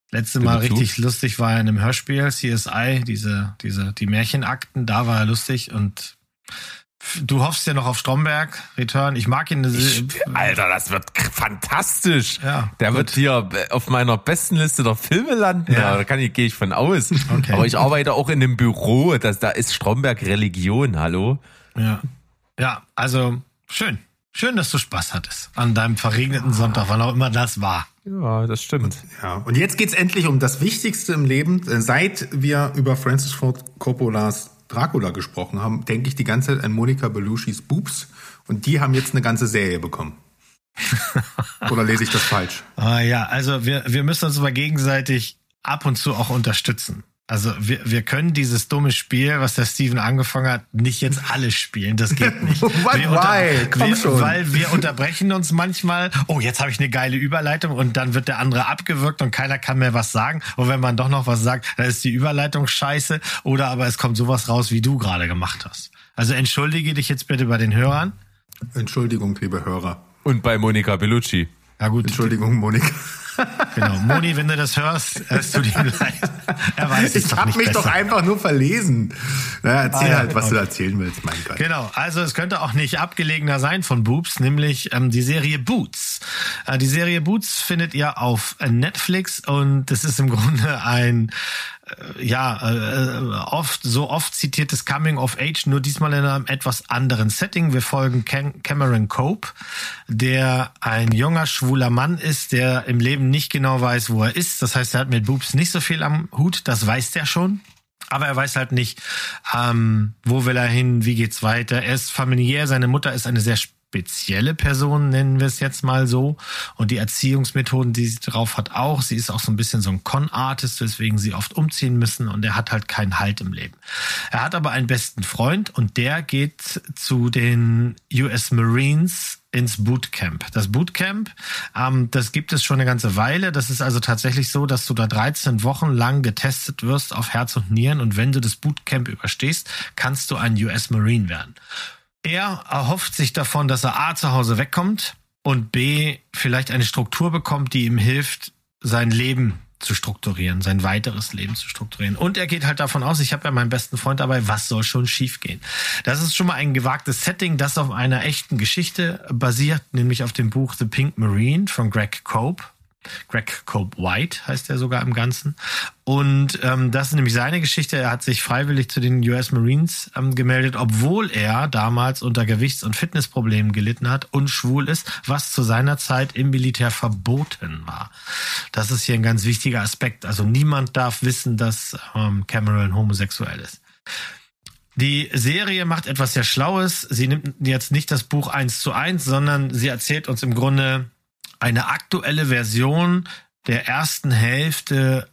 Letztes Mal richtig lustig war er in einem Hörspiel, CSI, die Märchenakten, da war er lustig und du hoffst ja noch auf Stromberg Return. Ich mag ihn. Alter, das wird fantastisch. Ja, der wird hier auf meiner besten Liste der Filme landen. Ja. Da gehe ich von aus. Okay. Aber ich arbeite auch in einem Büro. Da ist Stromberg Religion. Hallo? Ja, also schön. Schön, dass du Spaß hattest an deinem verregneten Sonntag, wann auch immer das war. Ja, das stimmt. Und jetzt geht's endlich um das Wichtigste im Leben. Seit wir über Francis Ford Coppolas Dracula gesprochen haben, denke ich die ganze Zeit an Monica Bellucci's Boobs. Und die haben jetzt eine ganze Serie bekommen. Oder lese ich das falsch? Ja, also wir müssen uns aber gegenseitig ab und zu auch unterstützen. Also wir können dieses dumme Spiel, was der Steven angefangen hat, nicht jetzt alle spielen. Das geht nicht. Weil wir unterbrechen uns manchmal. Oh, jetzt habe ich eine geile Überleitung und dann wird der andere abgewürgt und keiner kann mehr was sagen. Und wenn man doch noch was sagt, dann ist die Überleitung scheiße. Oder aber es kommt sowas raus, wie du gerade gemacht hast. Also entschuldige dich jetzt bitte bei den Hörern. Entschuldigung, liebe Hörer. Und bei Monica Bellucci. Ja gut. Entschuldigung, Monika. Genau, Moni, wenn du das hörst, es tut ihm leid. Er weiß es ich doch hab nicht mich besser. Doch einfach nur verlesen. Na, erzähl halt, was du erzählen willst, mein Gott. Genau, also es könnte auch nicht abgelegener sein von Boobs, nämlich die Serie Boots. Die Serie Boots findet ihr auf Netflix und das ist im Grunde ein oft zitiertes Coming of Age, nur diesmal in einem etwas anderen Setting. Wir folgen Cameron Cope, der ein junger, schwuler Mann ist, der im Leben nicht genau weiß, wo er ist. Das heißt, er hat mit Boobs nicht so viel am Hut, das weiß der schon. Aber er weiß halt nicht, wo will er hin, wie geht's weiter. Er ist familiär, seine Mutter ist eine sehr spezielle Person, nennen wir es jetzt mal so. Und die Erziehungsmethoden, die sie drauf hat auch. Sie ist auch so ein bisschen so ein Con-Artist, weswegen sie oft umziehen müssen. Und er hat halt keinen Halt im Leben. Er hat aber einen besten Freund und der geht zu den US Marines ins Bootcamp. Das Bootcamp, das gibt es schon eine ganze Weile. Das ist also tatsächlich so, dass du da 13 Wochen lang getestet wirst auf Herz und Nieren. Und wenn du das Bootcamp überstehst, kannst du ein US Marine werden. Er erhofft sich davon, dass er A, zu Hause wegkommt und B, vielleicht eine Struktur bekommt, die ihm hilft, sein Leben zu strukturieren, sein weiteres Leben zu strukturieren. Und er geht halt davon aus, ich habe ja meinen besten Freund dabei, was soll schon schiefgehen? Das ist schon mal ein gewagtes Setting, das auf einer echten Geschichte basiert, nämlich auf dem Buch The Pink Marine von Greg Cope. Greg Cope White heißt er sogar im Ganzen. Und das ist nämlich seine Geschichte. Er hat sich freiwillig zu den US Marines gemeldet, obwohl er damals unter Gewichts- und Fitnessproblemen gelitten hat und schwul ist, was zu seiner Zeit im Militär verboten war. Das ist hier ein ganz wichtiger Aspekt. Also niemand darf wissen, dass Cameron homosexuell ist. Die Serie macht etwas sehr Schlaues. Sie nimmt jetzt nicht das Buch 1:1, sondern sie erzählt uns im Grunde eine aktuelle Version der ersten Hälfte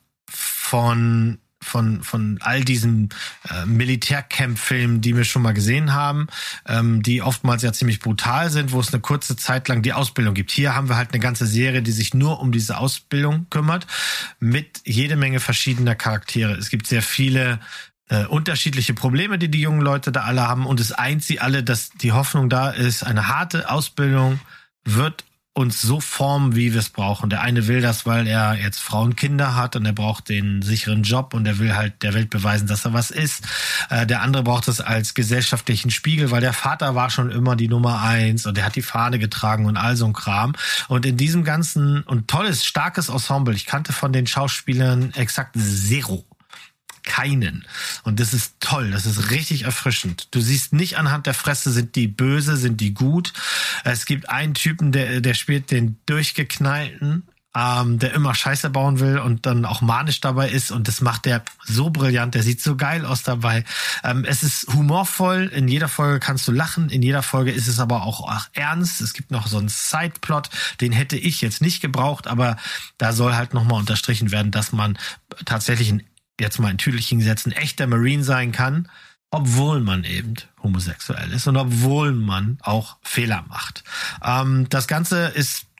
von all diesen Militärcamp-Filmen, die wir schon mal gesehen haben, die oftmals ja ziemlich brutal sind, wo es eine kurze Zeit lang die Ausbildung gibt. Hier haben wir halt eine ganze Serie, die sich nur um diese Ausbildung kümmert, mit jede Menge verschiedener Charaktere. Es gibt sehr viele unterschiedliche Probleme, die jungen Leute da alle haben, und es eint sie alle, dass die Hoffnung da ist, eine harte Ausbildung wird uns so formen, wie wir es brauchen. Der eine will das, weil er jetzt Frauen, Kinder hat und er braucht den sicheren Job und er will halt der Welt beweisen, dass er was ist. Der andere braucht es als gesellschaftlichen Spiegel, weil der Vater war schon immer die Nummer 1 und er hat die Fahne getragen und all so ein Kram. Und in diesem ganzen und tolles, starkes Ensemble, ich kannte von den Schauspielern exakt 0. Keinen. Und das ist toll, das ist richtig erfrischend. Du siehst nicht anhand der Fresse, sind die böse, sind die gut. Es gibt einen Typen, der spielt den Durchgeknallten, der immer Scheiße bauen will und dann auch manisch dabei ist, und das macht der so brillant, der sieht so geil aus dabei. Es ist humorvoll, in jeder Folge kannst du lachen, in jeder Folge ist es aber auch ernst. Es gibt noch so einen Sideplot, den hätte ich jetzt nicht gebraucht, aber da soll halt nochmal unterstrichen werden, dass man tatsächlich jetzt mal in tüdlichen Sätzen echter Marine sein kann, obwohl man eben homosexuell ist und obwohl man auch Fehler macht. Das Ganze ist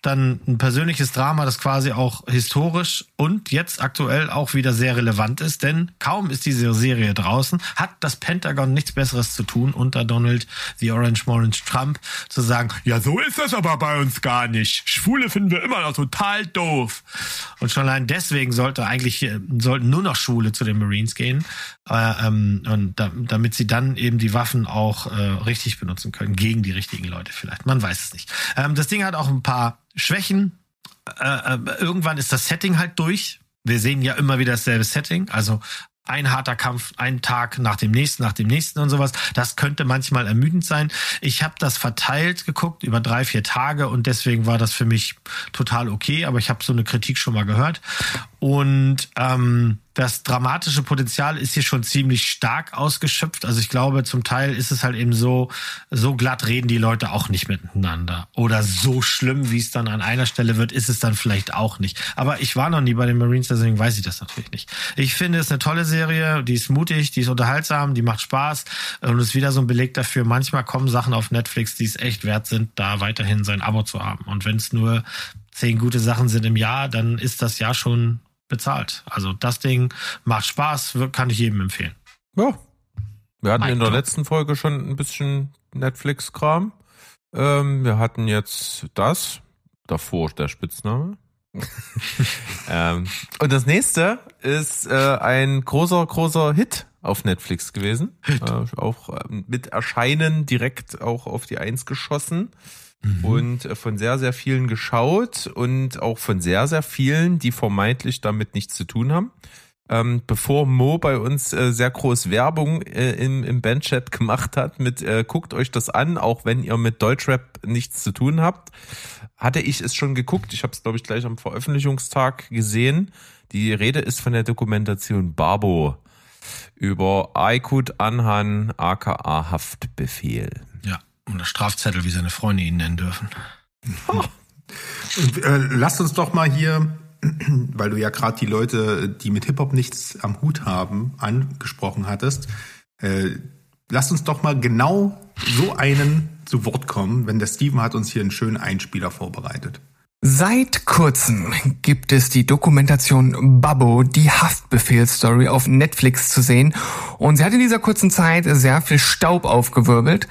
dann ein persönliches Drama, das quasi auch historisch und jetzt aktuell auch wieder sehr relevant ist, denn kaum ist diese Serie draußen, hat das Pentagon nichts Besseres zu tun, unter Donald the Orange Trump zu sagen, ja, so ist das aber bei uns gar nicht. Schwule finden wir immer noch total doof. Und schon allein deswegen sollten nur noch Schwule zu den Marines gehen, und damit sie dann eben die Waffen auch richtig benutzen können, gegen die richtigen Leute vielleicht. Man weiß es nicht. Das Ding hat auch ein paar Schwächen. Irgendwann ist das Setting halt durch. Wir sehen ja immer wieder dasselbe Setting. Also ein harter Kampf, einen Tag nach dem nächsten und sowas. Das könnte manchmal ermüdend sein. Ich habe das verteilt geguckt über 3-4 Tage und deswegen war das für mich total okay. Aber ich habe so eine Kritik schon mal gehört. Und das dramatische Potenzial ist hier schon ziemlich stark ausgeschöpft. Also ich glaube, zum Teil ist es halt eben so glatt reden die Leute auch nicht miteinander. Oder so schlimm, wie es dann an einer Stelle wird, ist es dann vielleicht auch nicht. Aber ich war noch nie bei den Marines, deswegen weiß ich das natürlich nicht. Ich finde, es ist eine tolle Serie, die ist mutig, die ist unterhaltsam, die macht Spaß und ist wieder so ein Beleg dafür, manchmal kommen Sachen auf Netflix, die es echt wert sind, da weiterhin sein Abo zu haben. Und wenn es nur 10 gute Sachen sind im Jahr, dann ist das Jahr schon bezahlt. Also das Ding macht Spaß, kann ich jedem empfehlen. Ja, wir hatten in der letzten Folge schon ein bisschen Netflix-Kram. Wir hatten jetzt das, davor der Spitzname. Und das nächste ist ein großer Hit auf Netflix gewesen. Auch mit Erscheinen direkt auch auf die 1 geschossen. Und von sehr, sehr vielen geschaut und auch von sehr, sehr vielen, die vermeintlich damit nichts zu tun haben. Bevor Mo bei uns sehr groß Werbung im Bandchat gemacht hat mit guckt euch das an, auch wenn ihr mit Deutschrap nichts zu tun habt, hatte ich es schon geguckt. Ich habe es, glaube ich, gleich am Veröffentlichungstag gesehen. Die Rede ist von der Dokumentation Babo über Aykut Anhan aka Haftbefehl. Ja. Und der Strafzettel, wie seine Freunde ihn nennen dürfen. Oh. Und, lasst uns doch mal hier, weil du ja gerade die Leute, die mit Hip-Hop nichts am Hut haben, angesprochen hattest, lasst uns doch mal genau so einen zu Wort kommen, wenn der Steven hat uns hier einen schönen Einspieler vorbereitet. Seit kurzem gibt es die Dokumentation Babbo, die Haftbefehl-Story auf Netflix zu sehen. Und sie hat in dieser kurzen Zeit sehr viel Staub aufgewirbelt.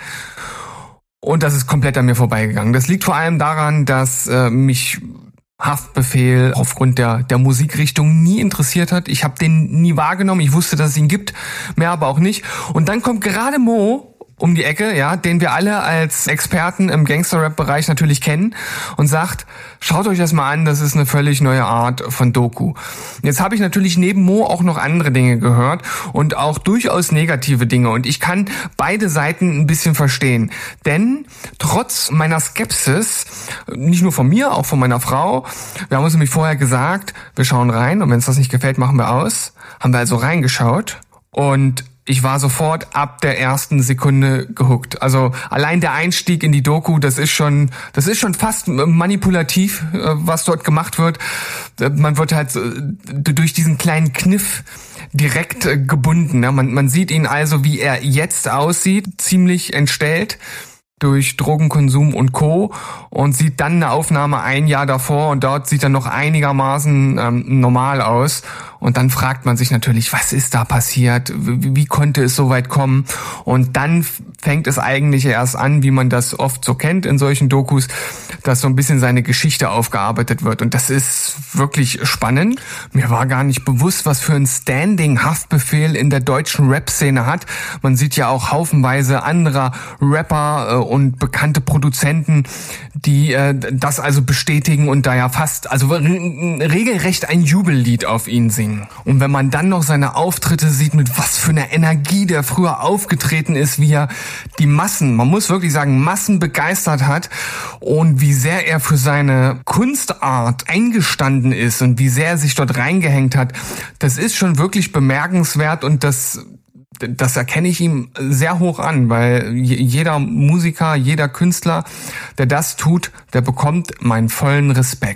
Und das ist komplett an mir vorbeigegangen. Das liegt vor allem daran, dass mich Haftbefehl aufgrund der Musikrichtung nie interessiert hat. Ich habe den nie wahrgenommen. Ich wusste, dass es ihn gibt, mehr aber auch nicht. Und dann kommt gerade Mo um die Ecke, ja, den wir alle als Experten im Gangster-Rap-Bereich natürlich kennen und sagt, schaut euch das mal an, das ist eine völlig neue Art von Doku. Jetzt habe ich natürlich neben Mo auch noch andere Dinge gehört und auch durchaus negative Dinge und ich kann beide Seiten ein bisschen verstehen, denn trotz meiner Skepsis, nicht nur von mir, auch von meiner Frau, wir haben uns nämlich vorher gesagt, wir schauen rein und wenn es das nicht gefällt, machen wir aus, haben wir also reingeschaut und ich war sofort ab der ersten Sekunde gehuckt. Also allein der Einstieg in die Doku, das ist schon fast manipulativ, was dort gemacht wird. Man wird halt durch diesen kleinen Kniff direkt gebunden. Man sieht ihn also, wie er jetzt aussieht, ziemlich entstellt durch Drogenkonsum und Co. und sieht dann eine Aufnahme ein Jahr davor und dort sieht er noch einigermaßen normal aus. Und dann fragt man sich natürlich, was ist da passiert? Wie konnte es so weit kommen? Und dann fängt es eigentlich erst an, wie man das oft so kennt in solchen Dokus, dass so ein bisschen seine Geschichte aufgearbeitet wird. Und das ist wirklich spannend. Mir war gar nicht bewusst, was für ein Standing Haftbefehl in der deutschen Rap-Szene hat. Man sieht ja auch haufenweise anderer Rapper und bekannte Produzenten, die das also bestätigen und da ja fast, also regelrecht ein Jubellied auf ihn singen. Und wenn man dann noch seine Auftritte sieht, mit was für einer Energie der früher aufgetreten ist, wie er die Massen, man muss wirklich sagen, Massen begeistert hat und wie sehr er für seine Kunstart eingestanden ist und wie sehr er sich dort reingehängt hat, das ist schon wirklich bemerkenswert und das erkenne ich ihm sehr hoch an, weil jeder Musiker, jeder Künstler, der das tut, der bekommt meinen vollen Respekt.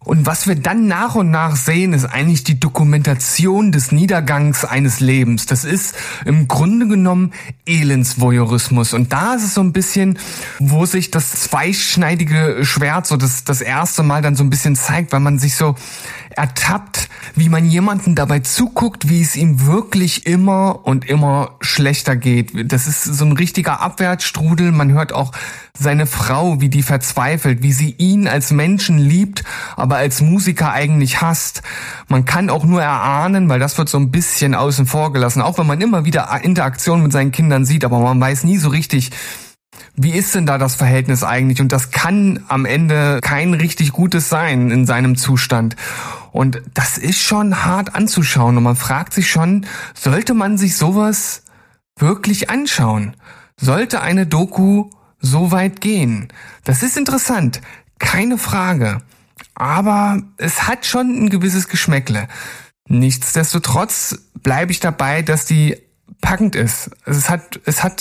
Und was wir dann nach und nach sehen, ist eigentlich die Dokumentation des Niedergangs eines Lebens. Das ist im Grunde genommen Elendsvoyeurismus. Und da ist es so ein bisschen, wo sich das zweischneidige Schwert so das erste Mal dann so ein bisschen zeigt, weil man sich so ertappt, wie man jemanden dabei zuguckt, wie es ihm wirklich immer und immer schlechter geht. Das ist so ein richtiger Abwärtsstrudel. Man hört auch seine Frau, wie die verzweifelt, wie sie ihn als Menschen liebt, aber als Musiker eigentlich hasst. Man kann auch nur erahnen, weil das wird so ein bisschen außen vor gelassen, auch wenn man immer wieder Interaktion mit seinen Kindern sieht, aber man weiß nie so richtig, wie ist denn da das Verhältnis eigentlich? Und das kann am Ende kein richtig Gutes sein in seinem Zustand. Und das ist schon hart anzuschauen. Und man fragt sich schon, sollte man sich sowas wirklich anschauen? Sollte eine Doku so weit gehen? Das ist interessant, keine Frage. Aber es hat schon ein gewisses Geschmäckle. Nichtsdestotrotz bleibe ich dabei, dass die packend ist. Es hat,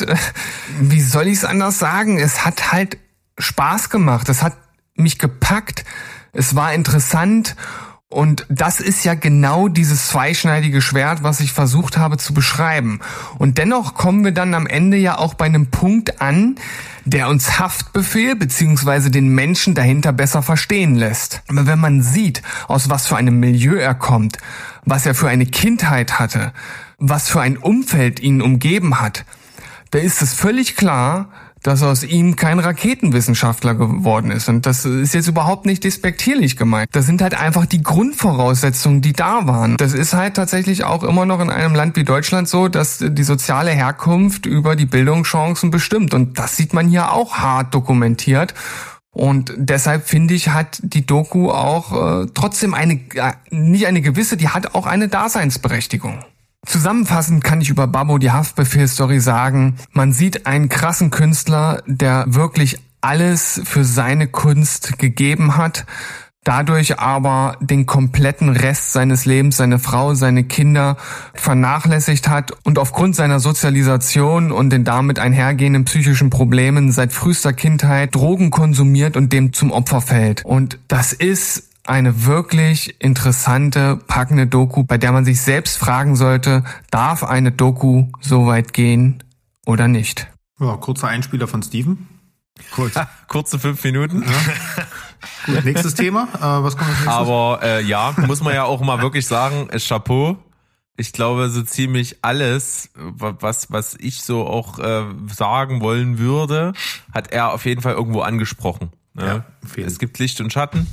wie soll ich es anders sagen? Es hat halt Spaß gemacht. Es hat mich gepackt. Es war interessant. Und das ist ja genau dieses zweischneidige Schwert, was ich versucht habe zu beschreiben. Und dennoch kommen wir dann am Ende ja auch bei einem Punkt an, der uns Haftbefehl bzw. den Menschen dahinter besser verstehen lässt. Aber wenn man sieht, aus was für einem Milieu er kommt, was er für eine Kindheit hatte, was für ein Umfeld ihn umgeben hat, da ist es völlig klar, dass aus ihm kein Raketenwissenschaftler geworden ist. Und das ist jetzt überhaupt nicht despektierlich gemeint. Das sind halt einfach die Grundvoraussetzungen, die da waren. Das ist halt tatsächlich auch immer noch in einem Land wie Deutschland so, dass die soziale Herkunft über die Bildungschancen bestimmt. Und das sieht man hier auch hart dokumentiert. Und deshalb finde ich, hat die Doku auch trotzdem nicht eine gewisse, die hat auch eine Daseinsberechtigung. Zusammenfassend kann ich über Babbo die Haftbefehl-Story sagen, man sieht einen krassen Künstler, der wirklich alles für seine Kunst gegeben hat, dadurch aber den kompletten Rest seines Lebens, seine Frau, seine Kinder vernachlässigt hat und aufgrund seiner Sozialisation und den damit einhergehenden psychischen Problemen seit frühester Kindheit Drogen konsumiert und dem zum Opfer fällt. Und das ist eine wirklich interessante, packende Doku, bei der man sich selbst fragen sollte, darf eine Doku so weit gehen oder nicht? Ja, kurzer Einspieler von Steven. Kurze 5 Minuten. Ja. Gut, nächstes Thema. Was kommt als nächstes? Aber ja, muss man ja auch mal wirklich sagen, Chapeau. Ich glaube, so ziemlich alles, was ich so auch sagen wollen würde, hat er auf jeden Fall irgendwo angesprochen. Ja, es gibt Licht und Schatten.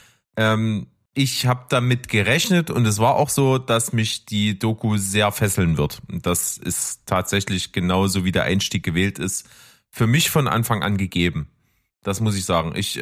Ich habe damit gerechnet und es war auch so, dass mich die Doku sehr fesseln wird. Und das ist tatsächlich genauso, wie der Einstieg gewählt ist, für mich von Anfang an gegeben. Das muss ich sagen. Ich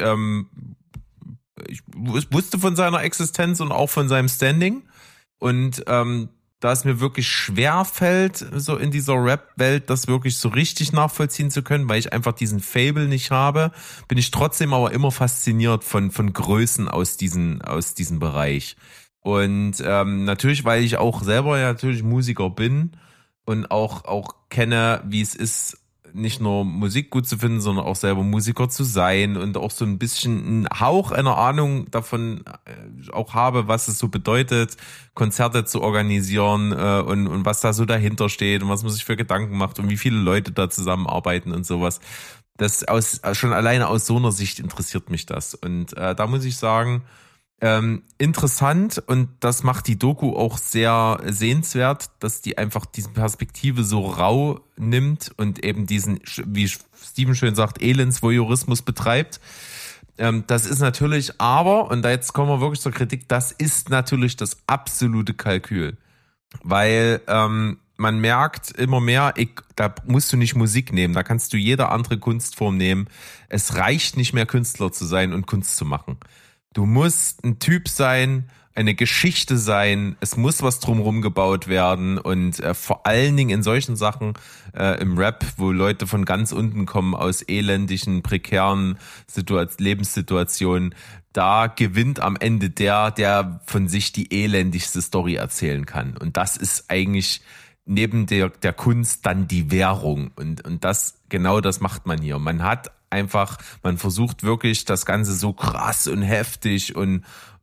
wusste von seiner Existenz und auch von seinem Standing. Und da es mir wirklich schwer fällt, so in dieser Rap-Welt das wirklich so richtig nachvollziehen zu können, weil ich einfach diesen Fable nicht habe, bin ich trotzdem aber immer fasziniert von Größen aus diesem Bereich. Und natürlich, weil ich auch selber ja natürlich Musiker bin und auch kenne, wie es ist, nicht nur Musik gut zu finden, sondern auch selber Musiker zu sein und auch so ein bisschen einen Hauch einer Ahnung davon auch habe, was es so bedeutet, Konzerte zu organisieren und was da so dahinter steht und was man sich für Gedanken macht und wie viele Leute da zusammenarbeiten und sowas. Das schon alleine aus so einer Sicht interessiert mich das. Und da muss ich sagen, interessant, und das macht die Doku auch sehr sehenswert, dass die einfach diese Perspektive so rau nimmt und eben diesen, wie Steven schön sagt, Elendsvoyeurismus betreibt. Das ist natürlich aber, und da jetzt kommen wir wirklich zur Kritik, das ist natürlich das absolute Kalkül. Weil man merkt immer mehr, da musst du nicht Musik nehmen, da kannst du jede andere Kunstform nehmen. Es reicht nicht mehr, Künstler zu sein und Kunst zu machen. Du musst ein Typ sein, eine Geschichte sein, es muss was drumherum gebaut werden und vor allen Dingen in solchen Sachen im Rap, wo Leute von ganz unten kommen aus elendigen, prekären Lebenssituationen, da gewinnt am Ende der von sich die elendigste Story erzählen kann. Und das ist eigentlich neben der Kunst dann die Währung. Und genau das macht man hier. Man versucht wirklich das Ganze so krass und heftig und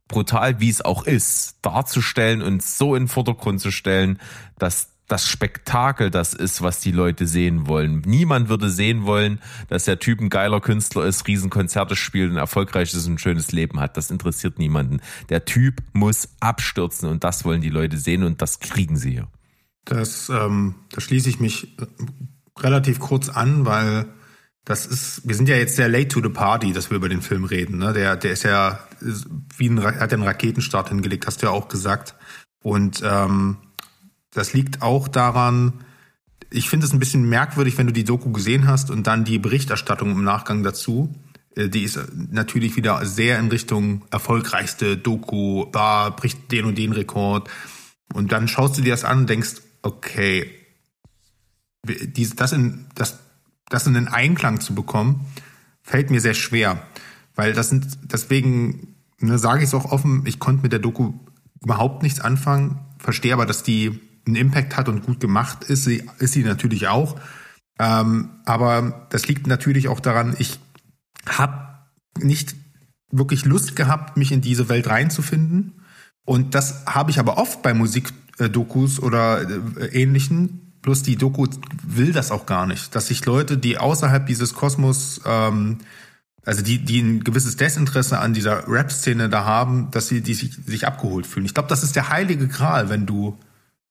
brutal wie es auch ist, darzustellen und so in den Vordergrund zu stellen, dass das Spektakel das ist, was die Leute sehen wollen. Niemand würde sehen wollen, dass der Typ ein geiler Künstler ist, Riesenkonzerte spielt, ein erfolgreiches und ein schönes Leben hat. Das interessiert niemanden. Der Typ muss abstürzen und das wollen die Leute sehen und das kriegen sie hier. Da schließe ich mich relativ kurz an, weil wir sind ja jetzt sehr late to the party, dass wir über den Film reden. Ne? Der ist ja hat einen Raketenstart hingelegt, hast du ja auch gesagt. Und das liegt auch daran, ich finde es ein bisschen merkwürdig, wenn du die Doku gesehen hast und dann die Berichterstattung im Nachgang dazu. Die ist natürlich wieder sehr in Richtung erfolgreichste Doku, bricht den und den Rekord. Und dann schaust du dir das an und denkst, okay, das in den Einklang zu bekommen, fällt mir sehr schwer. Weil deswegen sage ich es auch offen, ich konnte mit der Doku überhaupt nichts anfangen, verstehe aber, dass die einen Impact hat und gut gemacht ist. Ist sie natürlich auch. Aber das liegt natürlich auch daran, ich habe nicht wirklich Lust gehabt, mich in diese Welt reinzufinden. Und das habe ich aber oft bei Musikdokus oder Ähnlichen. Bloß die Doku will das auch gar nicht. Dass sich Leute, die außerhalb dieses Kosmos, also die ein gewisses Desinteresse an dieser Rap-Szene da haben, dass die sich abgeholt fühlen. Ich glaube, das ist der heilige Gral, wenn du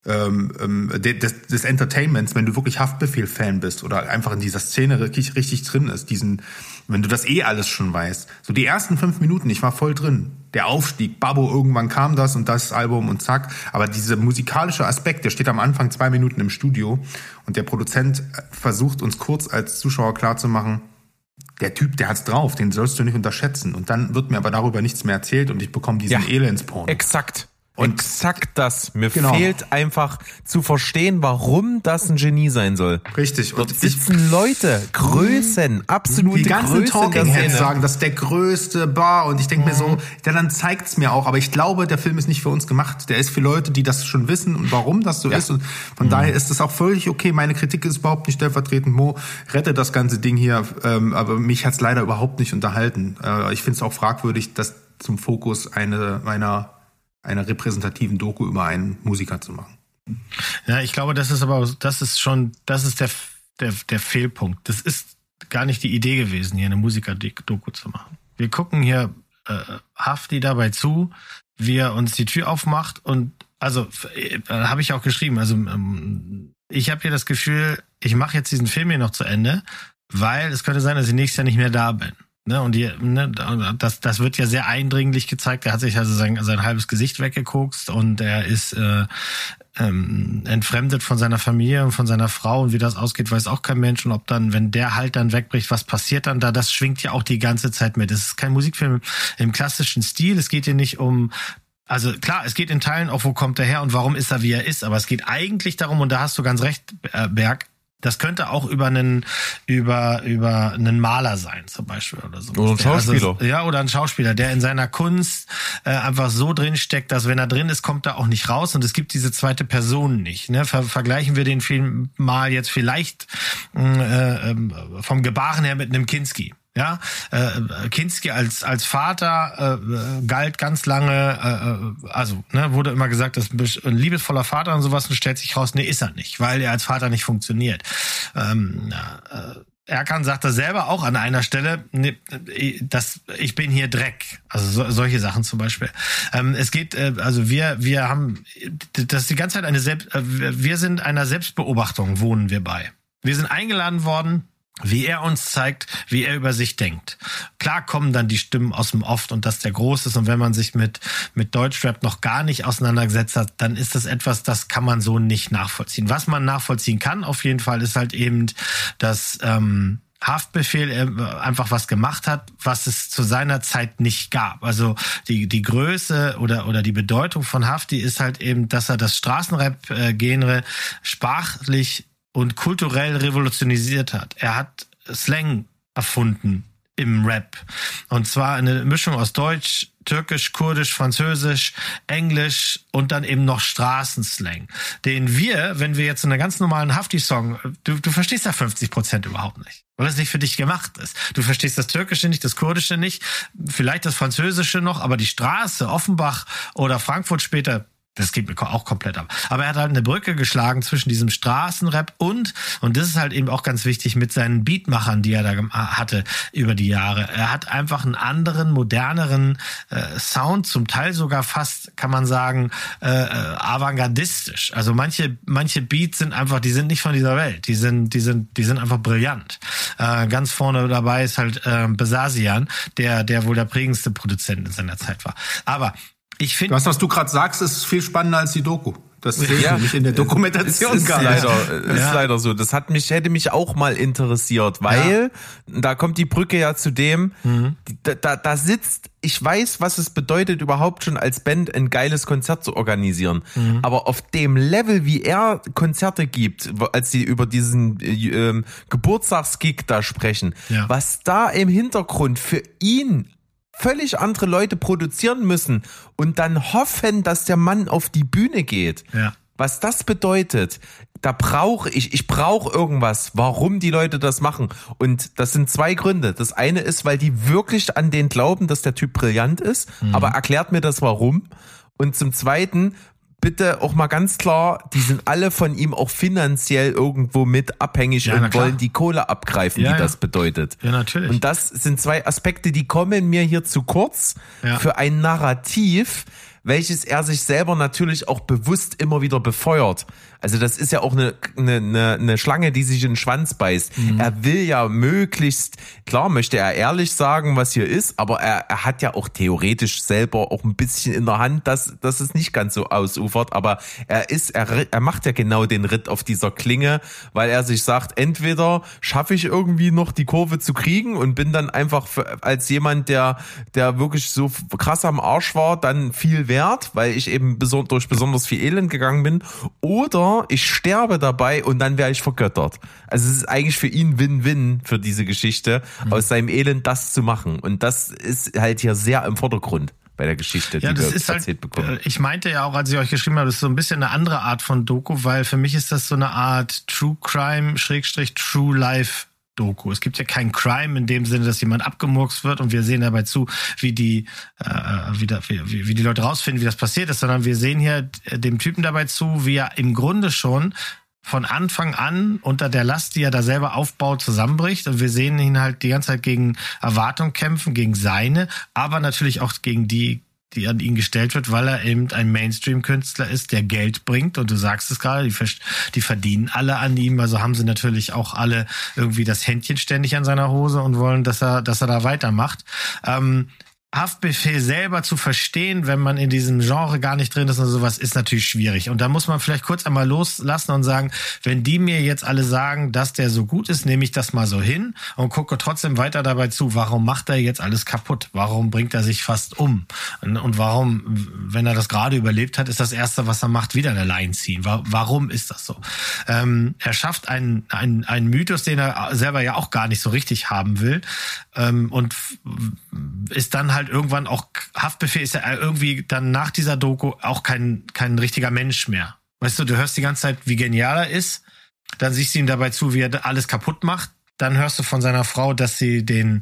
des Entertainments, wenn du wirklich Haftbefehl-Fan bist oder einfach in dieser Szene richtig drin ist, wenn du das alles schon weißt. So die ersten 5 Minuten, ich war voll drin. Der Aufstieg, Babbo, irgendwann kam das und das Album und zack. Aber dieser musikalische Aspekt, der steht am Anfang 2 Minuten im Studio und der Produzent versucht uns kurz als Zuschauer klarzumachen, der Typ, der hat's drauf, den sollst du nicht unterschätzen. Und dann wird mir aber darüber nichts mehr erzählt und ich bekomme diesen Elendsporn. Exakt. Exakt das. Mir fehlt einfach zu verstehen, warum das ein Genie sein soll. Richtig. Dort sitzen Leute, Größen, absolute Größen. Die ganzen Talking Heads sagen, das ist der größte und ich denke mir so, dann zeigt's mir auch. Aber ich glaube, der Film ist nicht für uns gemacht. Der ist für Leute, die das schon wissen und warum das so ist. Und von daher ist es auch völlig okay. Meine Kritik ist überhaupt nicht stellvertretend. Mo, rette das ganze Ding hier. Aber mich hat's leider überhaupt nicht unterhalten. Ich finde es auch fragwürdig, das zum Fokus einer repräsentativen Doku über einen Musiker zu machen. Ja, ich glaube, das ist der Fehlpunkt. Das ist gar nicht die Idee gewesen, hier eine Musiker-Doku zu machen. Wir gucken hier Hafti dabei zu, wie er uns die Tür aufmacht und habe ich auch geschrieben, ich habe hier das Gefühl, ich mache jetzt diesen Film hier noch zu Ende, weil es könnte sein, dass ich nächstes Jahr nicht mehr da bin. Ne, und das wird ja sehr eindringlich gezeigt. Er hat sich also sein halbes Gesicht weggekokst und er ist entfremdet von seiner Familie und von seiner Frau und wie das ausgeht, weiß auch kein Mensch. Und ob dann, wenn der halt dann wegbricht, was passiert dann da? Das schwingt ja auch die ganze Zeit mit. Es ist kein Musikfilm im klassischen Stil. Es geht hier nicht um klar, es geht in Teilen auch, wo kommt er her und warum ist er, wie er ist. Aber es geht eigentlich darum, und da hast du ganz recht, Berg, das könnte auch über einen Maler sein, zum Beispiel, oder so. Oder ein Schauspieler. Oder ein Schauspieler, der in seiner Kunst einfach so drin steckt, dass wenn er drin ist, kommt er auch nicht raus und es gibt diese zweite Person nicht. Ne? Vergleichen wir den Film mal jetzt vielleicht vom Gebaren her mit einem Kinski. Ja, Kinski als Vater galt ganz lange, wurde immer gesagt, das ist ein liebesvoller Vater und sowas und stellt sich raus, nee, ist er nicht, weil er als Vater nicht funktioniert. Erkan sagt das selber auch an einer Stelle, ich bin hier Dreck. Also solche Sachen zum Beispiel. Es geht, wir haben, das ist die ganze Zeit wir sind einer Selbstbeobachtung, wohnen wir bei. Wir sind eingeladen worden, wie er uns zeigt, wie er über sich denkt. Klar kommen dann die Stimmen aus dem Off und dass der groß ist und wenn man sich mit Deutschrap noch gar nicht auseinandergesetzt hat, dann ist das etwas, das kann man so nicht nachvollziehen. Was man nachvollziehen kann auf jeden Fall ist halt eben, dass Haftbefehl einfach was gemacht hat, was es zu seiner Zeit nicht gab. Also die Größe oder die Bedeutung von Hafti ist halt eben, dass er das Straßenrap-Genre sprachlich und kulturell revolutionisiert hat. Er hat Slang erfunden im Rap. Und zwar eine Mischung aus Deutsch, Türkisch, Kurdisch, Französisch, Englisch und dann eben noch Straßenslang. Den wir, wenn wir jetzt in einer ganz normalen Hafti-Song, du verstehst da 50% überhaupt nicht. Weil es nicht für dich gemacht ist. Du verstehst das Türkische nicht, das Kurdische nicht, vielleicht das Französische noch, aber die Straße, Offenbach oder Frankfurt später, das geht mir auch komplett ab. Aber er hat halt eine Brücke geschlagen zwischen diesem Straßenrap und das ist halt eben auch ganz wichtig, mit seinen Beatmachern, die er da hatte über die Jahre. Er hat einfach einen anderen, moderneren Sound, zum Teil sogar fast, kann man sagen, avantgardistisch. Also manche Beats sind einfach, die sind nicht von dieser Welt. Die sind einfach brillant. Ganz vorne dabei ist halt Besasian, der wohl der prägendste Produzent in seiner Zeit war. Aber ich finde, das, was du gerade sagst, ist viel spannender als die Doku. Das sehe ich nämlich in der Dokumentation gar nicht. Ist leider so. Das hätte mich auch mal interessiert, weil da kommt die Brücke ja zu dem, da sitzt, ich weiß, was es bedeutet, überhaupt schon als Band ein geiles Konzert zu organisieren. Aber auf dem Level, wie er Konzerte gibt, als sie über diesen Geburtstagsgig da sprechen, was da im Hintergrund für ihn völlig andere Leute produzieren müssen und dann hoffen, dass der Mann auf die Bühne geht. Ja. Was das bedeutet, da brauche ich brauche irgendwas, warum die Leute das machen. Und das sind zwei Gründe. Das eine ist, weil die wirklich an den glauben, dass der Typ brillant ist, aber erklärt mir das warum. Und zum Zweiten, bitte auch mal ganz klar, die sind alle von ihm auch finanziell irgendwo mit abhängig und wollen die Kohle abgreifen, die das bedeutet. Ja, natürlich. Und das sind zwei Aspekte, die kommen mir hier zu kurz für ein Narrativ, welches er sich selber natürlich auch bewusst immer wieder befeuert. Also das ist ja auch eine Schlange, die sich in den Schwanz beißt. Er will ja möglichst, klar möchte er ehrlich sagen, was hier ist, aber er hat ja auch theoretisch selber auch ein bisschen in der Hand, dass es nicht ganz so ausufert, aber er macht ja genau den Ritt auf dieser Klinge, weil er sich sagt, entweder schaffe ich irgendwie noch die Kurve zu kriegen und bin dann einfach als jemand, der wirklich so krass am Arsch war, dann viel wert, weil ich eben durch besonders viel Elend gegangen bin, oder ich sterbe dabei und dann werde ich vergöttert. Also es ist eigentlich für ihn Win-Win für diese Geschichte, aus seinem Elend das zu machen. Und das ist halt hier sehr im Vordergrund bei der Geschichte, die wir erzählt bekommen. Ich meinte ja auch, als ich euch geschrieben habe, das ist so ein bisschen eine andere Art von Doku, weil für mich ist das so eine Art True Crime / True Life Doku. Es gibt ja kein Crime in dem Sinne, dass jemand abgemurkst wird und wir sehen dabei zu, wie die Leute rausfinden, wie das passiert ist, sondern wir sehen hier dem Typen dabei zu, wie er im Grunde schon von Anfang an unter der Last, die er da selber aufbaut, zusammenbricht. Und wir sehen ihn halt die ganze Zeit gegen Erwartung kämpfen, gegen seine, aber natürlich auch gegen die an ihn gestellt wird, weil er eben ein Mainstream-Künstler ist, der Geld bringt. Und du sagst es gerade, die verdienen alle an ihm. Also haben sie natürlich auch alle irgendwie das Händchen ständig an seiner Hose und wollen, dass er da weitermacht. Haftbefehl selber zu verstehen, wenn man in diesem Genre gar nicht drin ist und sowas, ist natürlich schwierig. Und da muss man vielleicht kurz einmal loslassen und sagen, wenn die mir jetzt alle sagen, dass der so gut ist, nehme ich das mal so hin und gucke trotzdem weiter dabei zu. Warum macht er jetzt alles kaputt? Warum bringt er sich fast um? Und warum, wenn er das gerade überlebt hat, ist das Erste, was er macht, wieder eine Line ziehen? Warum ist das so? Er schafft einen Mythos, den er selber ja auch gar nicht so richtig haben will, und ist dann halt irgendwann auch, Haftbefehl ist ja irgendwie dann nach dieser Doku auch kein richtiger Mensch mehr. Weißt du, du hörst die ganze Zeit, wie genial er ist, dann siehst du ihm dabei zu, wie er alles kaputt macht, dann hörst du von seiner Frau, dass sie den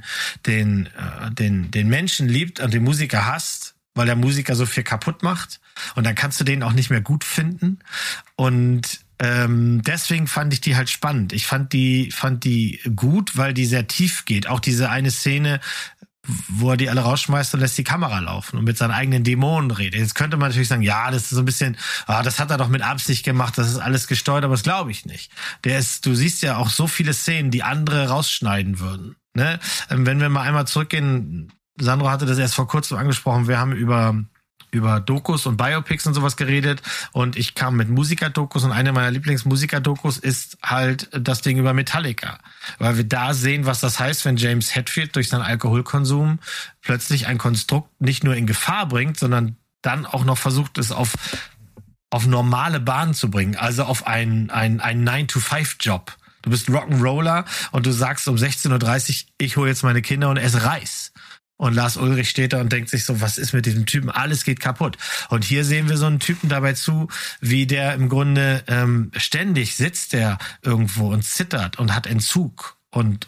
Menschen liebt und den Musiker hasst, weil der Musiker so viel kaputt macht, und dann kannst du den auch nicht mehr gut finden, und deswegen fand ich die halt spannend. Ich fand die gut, weil die sehr tief geht. Auch diese eine Szene, wo er die alle rausschmeißt und lässt die Kamera laufen und mit seinen eigenen Dämonen redet. Jetzt könnte man natürlich sagen, ja, das ist so ein bisschen, das hat er doch mit Absicht gemacht, das ist alles gesteuert, aber das glaube ich nicht. Du siehst ja auch so viele Szenen, die andere rausschneiden würden. Ne? Wenn wir mal einmal zurückgehen, Sandro hatte das erst vor kurzem angesprochen, wir haben über Dokus und Biopics und sowas geredet, und ich kam mit Musiker-Dokus, und eine meiner Lieblingsmusiker-Dokus ist halt das Ding über Metallica, weil wir da sehen, was das heißt, wenn James Hetfield durch seinen Alkoholkonsum plötzlich ein Konstrukt nicht nur in Gefahr bringt, sondern dann auch noch versucht, es auf normale Bahnen zu bringen, also auf einen 9-to-5-Job. Du bist ein Rock'n'Roller und du sagst um 16:30 Uhr, ich hole jetzt meine Kinder und esse Reis. Und Lars Ulrich steht da und denkt sich so, was ist mit diesem Typen? Alles geht kaputt. Und hier sehen wir so einen Typen dabei zu, wie der im Grunde ständig sitzt der irgendwo und zittert und hat Entzug und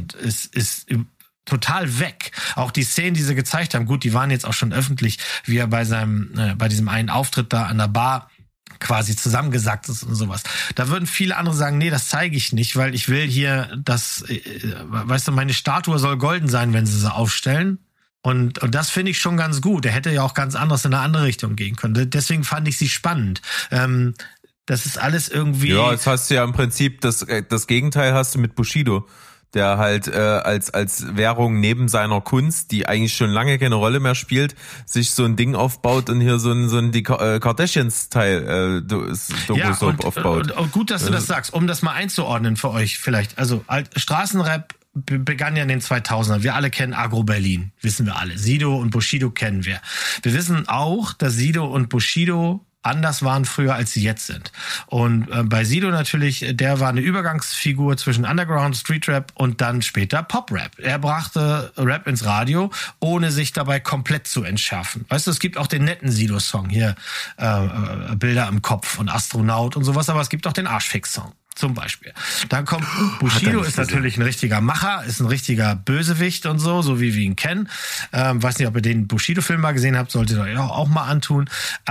ist total weg. Auch die Szenen, die sie gezeigt haben, gut, die waren jetzt auch schon öffentlich, wie er bei diesem einen Auftritt da an der Bar quasi zusammengesackt ist und sowas. Da würden viele andere sagen, nee, das zeige ich nicht, weil ich will hier, weißt du, meine Statue soll golden sein, wenn sie aufstellen. Und das finde ich schon ganz gut. Er hätte ja auch ganz anderes in eine andere Richtung gehen können. Deswegen fand ich sie spannend. Das ist alles irgendwie... Ja, jetzt hast du ja im Prinzip das Gegenteil hast du mit Bushido, der halt als Währung neben seiner Kunst, die eigentlich schon lange keine Rolle mehr spielt, sich so ein Ding aufbaut und hier so ein die Kardashians-Teil Doku-Soap aufbaut. Und gut, dass du das sagst, um das mal einzuordnen für euch vielleicht. Also Straßenrap begann ja in den 2000ern. Wir alle kennen Agro Berlin, wissen wir alle. Sido und Bushido kennen wir. Wir wissen auch, dass Sido und Bushido anders waren früher, als sie jetzt sind. Und bei Sido natürlich, der war eine Übergangsfigur zwischen Underground, Streetrap und dann später Pop-Rap. Er brachte Rap ins Radio, ohne sich dabei komplett zu entschärfen. Weißt du, es gibt auch den netten Sido-Song hier, Bilder im Kopf und Astronaut und sowas, aber es gibt auch den Arschfix-Song. Zum Beispiel. Dann kommt Bushido, ist natürlich ein richtiger Macher, ist ein richtiger Bösewicht und so wie wir ihn kennen. Weiß nicht, ob ihr den Bushido-Film mal gesehen habt, solltet ihr euch auch mal antun.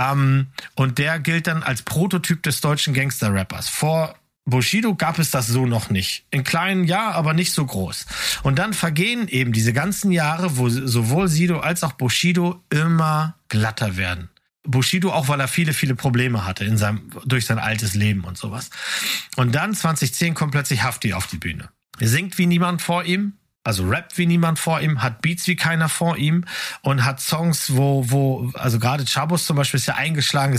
Und der gilt dann als Prototyp des deutschen Gangster-Rappers. Vor Bushido gab es das so noch nicht. In kleinen, ja, aber nicht so groß. Und dann vergehen eben diese ganzen Jahre, wo sowohl Sido als auch Bushido immer glatter werden. Bushido auch, weil er viele, viele Probleme hatte durch sein altes Leben und sowas. Und dann 2010 kommt plötzlich Hafti auf die Bühne. Er singt wie niemand vor ihm, also rappt wie niemand vor ihm, hat Beats wie keiner vor ihm und hat Songs, also gerade Chabos zum Beispiel ist ja eingeschlagen.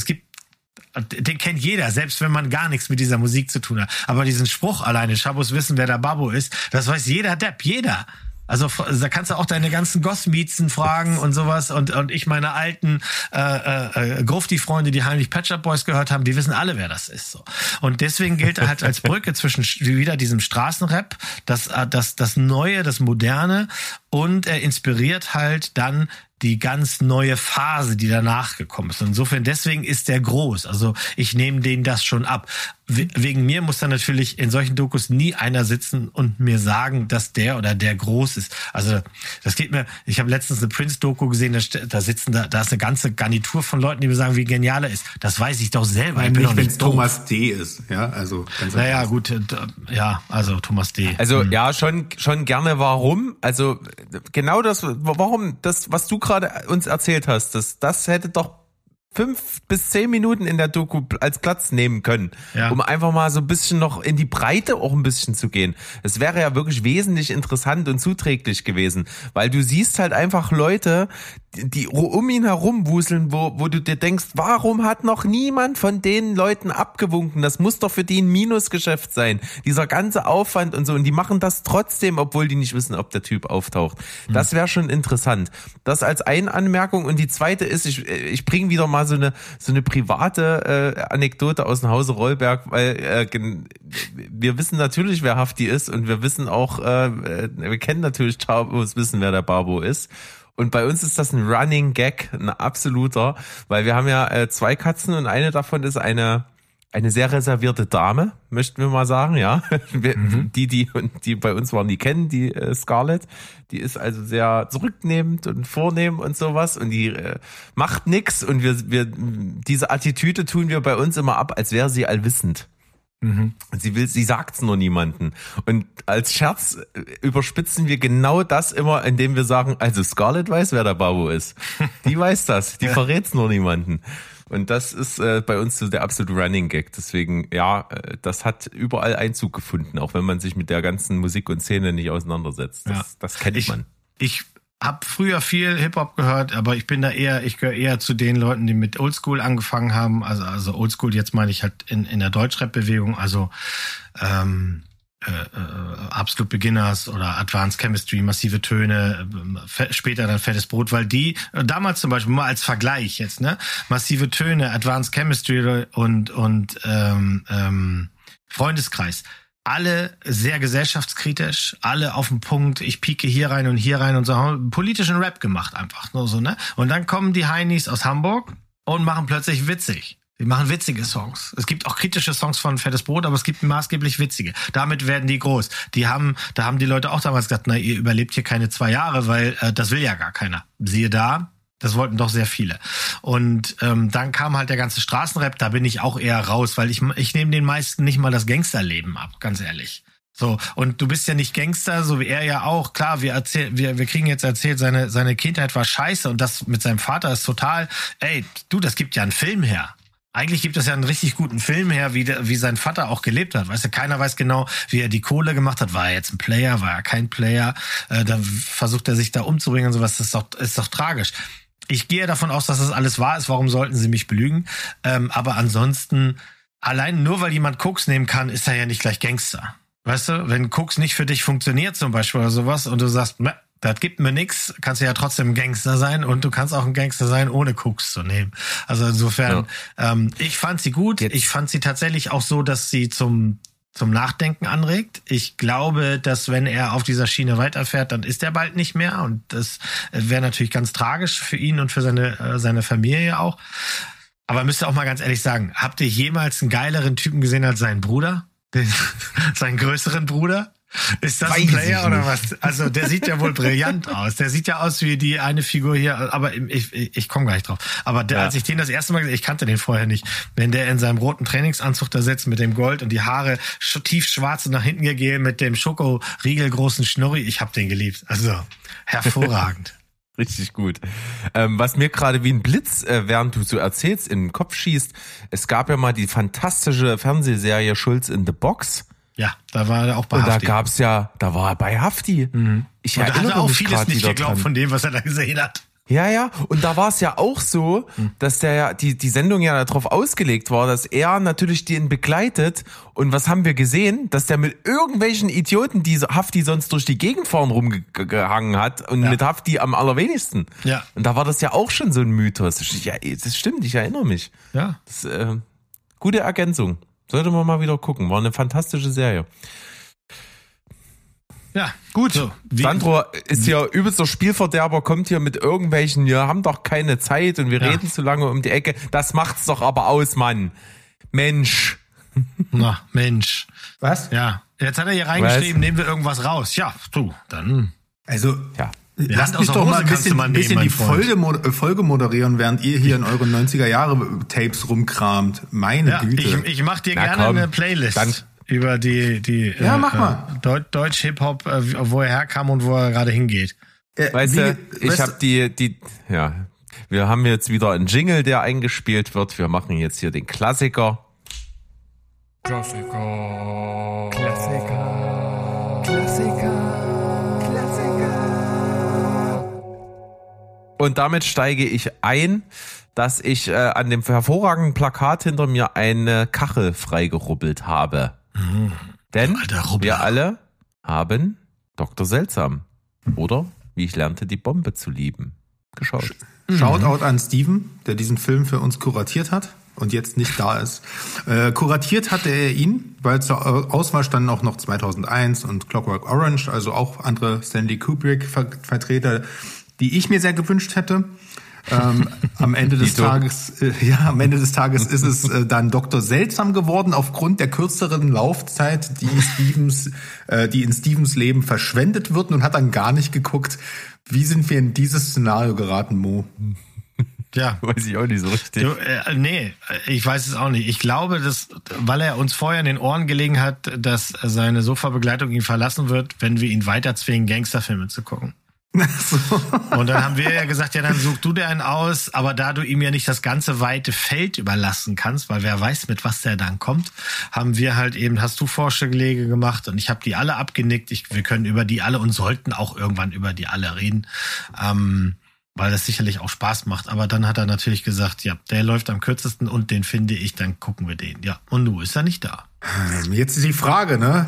Den kennt jeder, selbst wenn man gar nichts mit dieser Musik zu tun hat. Aber diesen Spruch alleine, Chabos wissen, wer der Babbo ist, das weiß jeder Depp, jeder. Also da kannst du auch deine ganzen Gossmiezen fragen und sowas und ich meine alten Grufti-Freunde, die heimlich Pet Shop Boys gehört haben, die wissen alle, wer das ist. So. Und deswegen gilt er halt als Brücke zwischen wieder diesem Straßenrap, das Neue, das Moderne und er inspiriert halt dann die ganz neue Phase, die danach gekommen ist. Insofern, deswegen ist der groß. Also ich nehme denen das schon ab. Wegen mir muss da natürlich in solchen Dokus nie einer sitzen und mir sagen, dass der oder der groß ist. Also das geht mir, ich habe letztens eine Prince-Doku gesehen, da ist eine ganze Garnitur von Leuten, die mir sagen, wie genial er ist. Das weiß ich doch selber. Ich bin nicht, wenn es Thomas D. ist. Ja, also ganz naja, gut, ja, also Thomas D. Also ja, schon gerne. Warum? Also genau warum das, was du gerade uns erzählt hast, das hätte doch 5 bis 10 Minuten in der Doku als Platz nehmen können, um einfach mal so ein bisschen noch in die Breite auch ein bisschen zu gehen. Es wäre ja wirklich wesentlich interessant und zuträglich gewesen, weil du siehst halt einfach Leute, die um ihn herum wuseln, wo du dir denkst, warum hat noch niemand von den Leuten abgewunken? Das muss doch für die ein Minusgeschäft sein. Dieser ganze Aufwand und so. Und die machen das trotzdem, obwohl die nicht wissen, ob der Typ auftaucht. Das wäre schon interessant. Das als eine Anmerkung. Und die zweite ist, ich bringe wieder mal so eine private Anekdote aus dem Hause Rollberg, weil wir wissen natürlich, wer Hafti ist und wir wissen auch, wir kennen natürlich Chabos, wissen, wer der Babbo ist. Und bei uns ist das ein Running Gag, ein absoluter, weil wir haben ja 2 Katzen und eine davon ist eine sehr reservierte Dame, möchten wir mal sagen, ja. Die bei uns waren, die kennen die Scarlett. Die ist also sehr zurücknehmend und vornehm und sowas und die macht nix und wir diese Attitüde tun wir bei uns immer ab, als wäre sie allwissend. Sie sagt's nur niemanden. Und als Scherz überspitzen wir genau das immer, indem wir sagen, also Scarlett weiß, wer der Babbo ist. Die weiß das, die verrät's nur niemanden. Und das ist bei uns so der absolute Running Gag. Deswegen, ja, das hat überall Einzug gefunden, auch wenn man sich mit der ganzen Musik und Szene nicht auseinandersetzt. Das kennt man. Ich habe früher viel Hip-Hop gehört, aber ich gehöre eher zu den Leuten, die mit Oldschool angefangen haben. Also Oldschool, jetzt meine ich halt in der Deutschrap-Bewegung, also Absolute Beginners oder Advanced Chemistry, Massive Töne, später dann Fettes Brot, weil die, damals zum Beispiel, mal als Vergleich jetzt, ne, Massive Töne, Advanced Chemistry und Freundeskreis, alle sehr gesellschaftskritisch, alle auf den Punkt, ich pieke hier rein und so, haben politischen Rap gemacht einfach, nur so, ne? Und dann kommen die Heinis aus Hamburg und machen plötzlich witzig. Die machen witzige Songs. Es gibt auch kritische Songs von Fettes Brot, aber es gibt maßgeblich witzige. Damit werden die groß. Da haben die Leute auch damals gesagt, na, ihr überlebt hier keine 2 Jahre, weil das will ja gar keiner. Siehe da, das wollten doch sehr viele. Und dann kam halt der ganze Straßenrap, da bin ich auch eher raus, weil ich nehme den meisten nicht mal das Gangsterleben ab, ganz ehrlich. So, und du bist ja nicht Gangster, so wie er ja auch. Klar, wir kriegen jetzt erzählt, seine Kindheit war scheiße und das mit seinem Vater ist total, das gibt ja einen Film her. Eigentlich gibt es ja einen richtig guten Film her, wie sein Vater auch gelebt hat. Weißt du, keiner weiß genau, wie er die Kohle gemacht hat. War er jetzt ein Player, war er kein Player? Dann versucht er sich da umzubringen und sowas. Das ist doch tragisch. Ich gehe davon aus, dass das alles wahr ist. Warum sollten sie mich belügen? Aber ansonsten, allein nur weil jemand Koks nehmen kann, ist er ja nicht gleich Gangster. Weißt du, wenn Koks nicht für dich funktioniert zum Beispiel oder sowas und du sagst, das gibt mir nix, kannst du ja trotzdem ein Gangster sein und du kannst auch ein Gangster sein, ohne Koks zu nehmen. Also insofern, ich fand sie gut. Jetzt. Ich fand sie tatsächlich auch so, dass sie zum Nachdenken anregt. Ich glaube, dass wenn er auf dieser Schiene weiterfährt, dann ist er bald nicht mehr und das wäre natürlich ganz tragisch für ihn und für seine Familie auch. Aber müsst ihr auch mal ganz ehrlich sagen, habt ihr jemals einen geileren Typen gesehen als seinen Bruder? Seinen größeren Bruder? Ist das ein Player oder was? Also der sieht ja wohl brillant aus. Der sieht ja aus wie die eine Figur hier, aber ich komme gleich drauf. Aber als ich den das erste Mal gesehen, ich kannte den vorher nicht, wenn der in seinem roten Trainingsanzug da sitzt mit dem Gold und die Haare tief schwarz und nach hinten gegeben mit dem Schokoriegel großen Schnurri, ich habe den geliebt. Also hervorragend. Richtig gut. Was mir gerade wie ein Blitz, während du so erzählst, in den Kopf schießt, es gab ja mal die fantastische Fernsehserie Schulz in the Box. Ja, da war er auch bei Hafti. Und da war er bei Hafti. Mhm. Ich und da hat er auch vieles nicht geglaubt dran. von dem, was er da gesehen hat. Ja, und da war es ja auch so, dass die Sendung ja darauf ausgelegt war, dass er natürlich den begleitet. Und was haben wir gesehen? Dass der mit irgendwelchen Idioten, die Hafti sonst durch die Gegend fahren, rumgehangen hat und mit Hafti am allerwenigsten. Ja. Und da war das ja auch schon so ein Mythos. Ja, das stimmt, ich erinnere mich. Ja. Das, gute Ergänzung. Sollte man mal wieder gucken. War eine fantastische Serie. Ja, gut. So, Sandro ist ja übelster Spielverderber, kommt hier mit irgendwelchen, wir haben doch keine Zeit und wir reden zu lange um die Ecke. Das macht's doch aber aus, Mann. Mensch. Na, Mensch. Was? Ja. Jetzt hat er hier reingeschrieben, nehmen wir irgendwas raus. Ja, du, dann. Also, ja. Lasst mich doch mal ein bisschen die Folge moderieren, während ihr hier in euren 90er-Jahre-Tapes rumkramt. Meine Güte. Ich mach dir gerne eine Playlist. Dann über die mach mal. Deutsch-Hip-Hop, wo er herkam und wo er gerade hingeht. Weißt du, ich habe wir haben jetzt wieder einen Jingle, der eingespielt wird. Wir machen jetzt hier den Klassiker. Und damit steige ich ein, dass ich an dem hervorragenden Plakat hinter mir eine Kachel freigerubbelt habe. Denn wir alle haben Dr. Seltsam oder Wie ich lernte, die Bombe zu lieben geschaut. Shoutout an Steven, der diesen Film für uns kuratiert hat und jetzt nicht da ist. Kuratiert hatte er ihn, weil zur Auswahl standen auch noch 2001 und Clockwork Orange, also auch andere Stanley Kubrick-Vertreter, die ich mir sehr gewünscht hätte. Am Ende des Tages ist es dann Dr. Seltsam geworden aufgrund der kürzeren Laufzeit, die in Stevens Leben verschwendet wird, und hat dann gar nicht geguckt, wie sind wir in dieses Szenario geraten, Mo? Ja, weiß ich auch nicht so richtig. Nee, ich weiß es auch nicht. Ich glaube, dass, weil er uns vorher in den Ohren gelegen hat, dass seine Sofabegleitung ihn verlassen wird, wenn wir ihn weiter zwingen, Gangsterfilme zu gucken. So. Und dann haben wir ja gesagt, ja, dann such du dir einen aus, aber da du ihm ja nicht das ganze weite Feld überlassen kannst, weil wer weiß, mit was der dann kommt, haben wir halt eben, hast du Vorschläge gemacht und ich habe die alle abgenickt. Wir können über die alle und sollten auch irgendwann über die alle reden, weil das sicherlich auch Spaß macht. Aber dann hat er natürlich gesagt, ja, der läuft am kürzesten und den finde ich, dann gucken wir den. Ja, und du ist er nicht da. Jetzt ist die Frage, ne?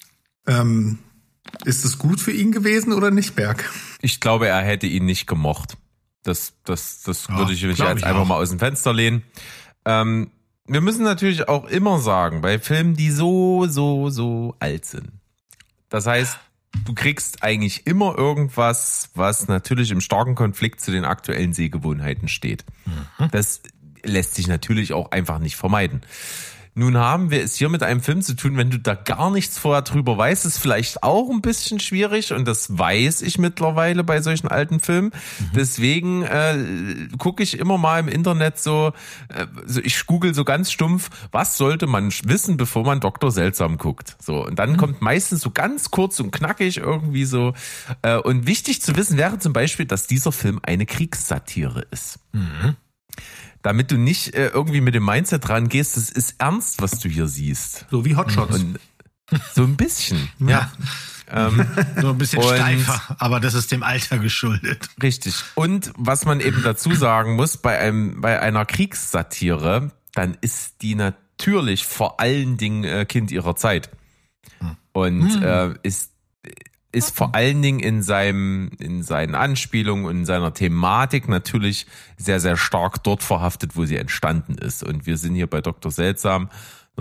Ist es gut für ihn gewesen oder nicht, Berg? Ich glaube, er hätte ihn nicht gemocht. Das würde ich mich jetzt einfach mal aus dem Fenster lehnen. wir müssen natürlich auch immer sagen, bei Filmen, die so alt sind. Das heißt, du kriegst eigentlich immer irgendwas, was natürlich im starken Konflikt zu den aktuellen Sehgewohnheiten steht. Das lässt sich natürlich auch einfach nicht vermeiden. Nun haben wir es hier mit einem Film zu tun, wenn du da gar nichts vorher drüber weißt, ist vielleicht auch ein bisschen schwierig und das weiß ich mittlerweile bei solchen alten Filmen. Deswegen gucke ich immer mal im Internet ich google so ganz stumpf, was sollte man wissen, bevor man Dr. Seltsam guckt. So, und dann kommt meistens so ganz kurz und knackig irgendwie so. Und wichtig zu wissen wäre zum Beispiel, dass dieser Film eine Kriegssatire ist. Damit du nicht irgendwie mit dem Mindset rangehst, das ist ernst, was du hier siehst. So wie Hotshots. Und so ein bisschen, ja. Nur ein bisschen steifer, aber das ist dem Alter geschuldet. Richtig. Und was man eben dazu sagen muss, bei einer Kriegssatire, dann ist die natürlich vor allen Dingen Kind ihrer Zeit. Und ist vor allen Dingen in seinen Anspielungen und in seiner Thematik natürlich sehr, sehr stark dort verhaftet, wo sie entstanden ist. Und wir sind hier bei Dr. Seltsam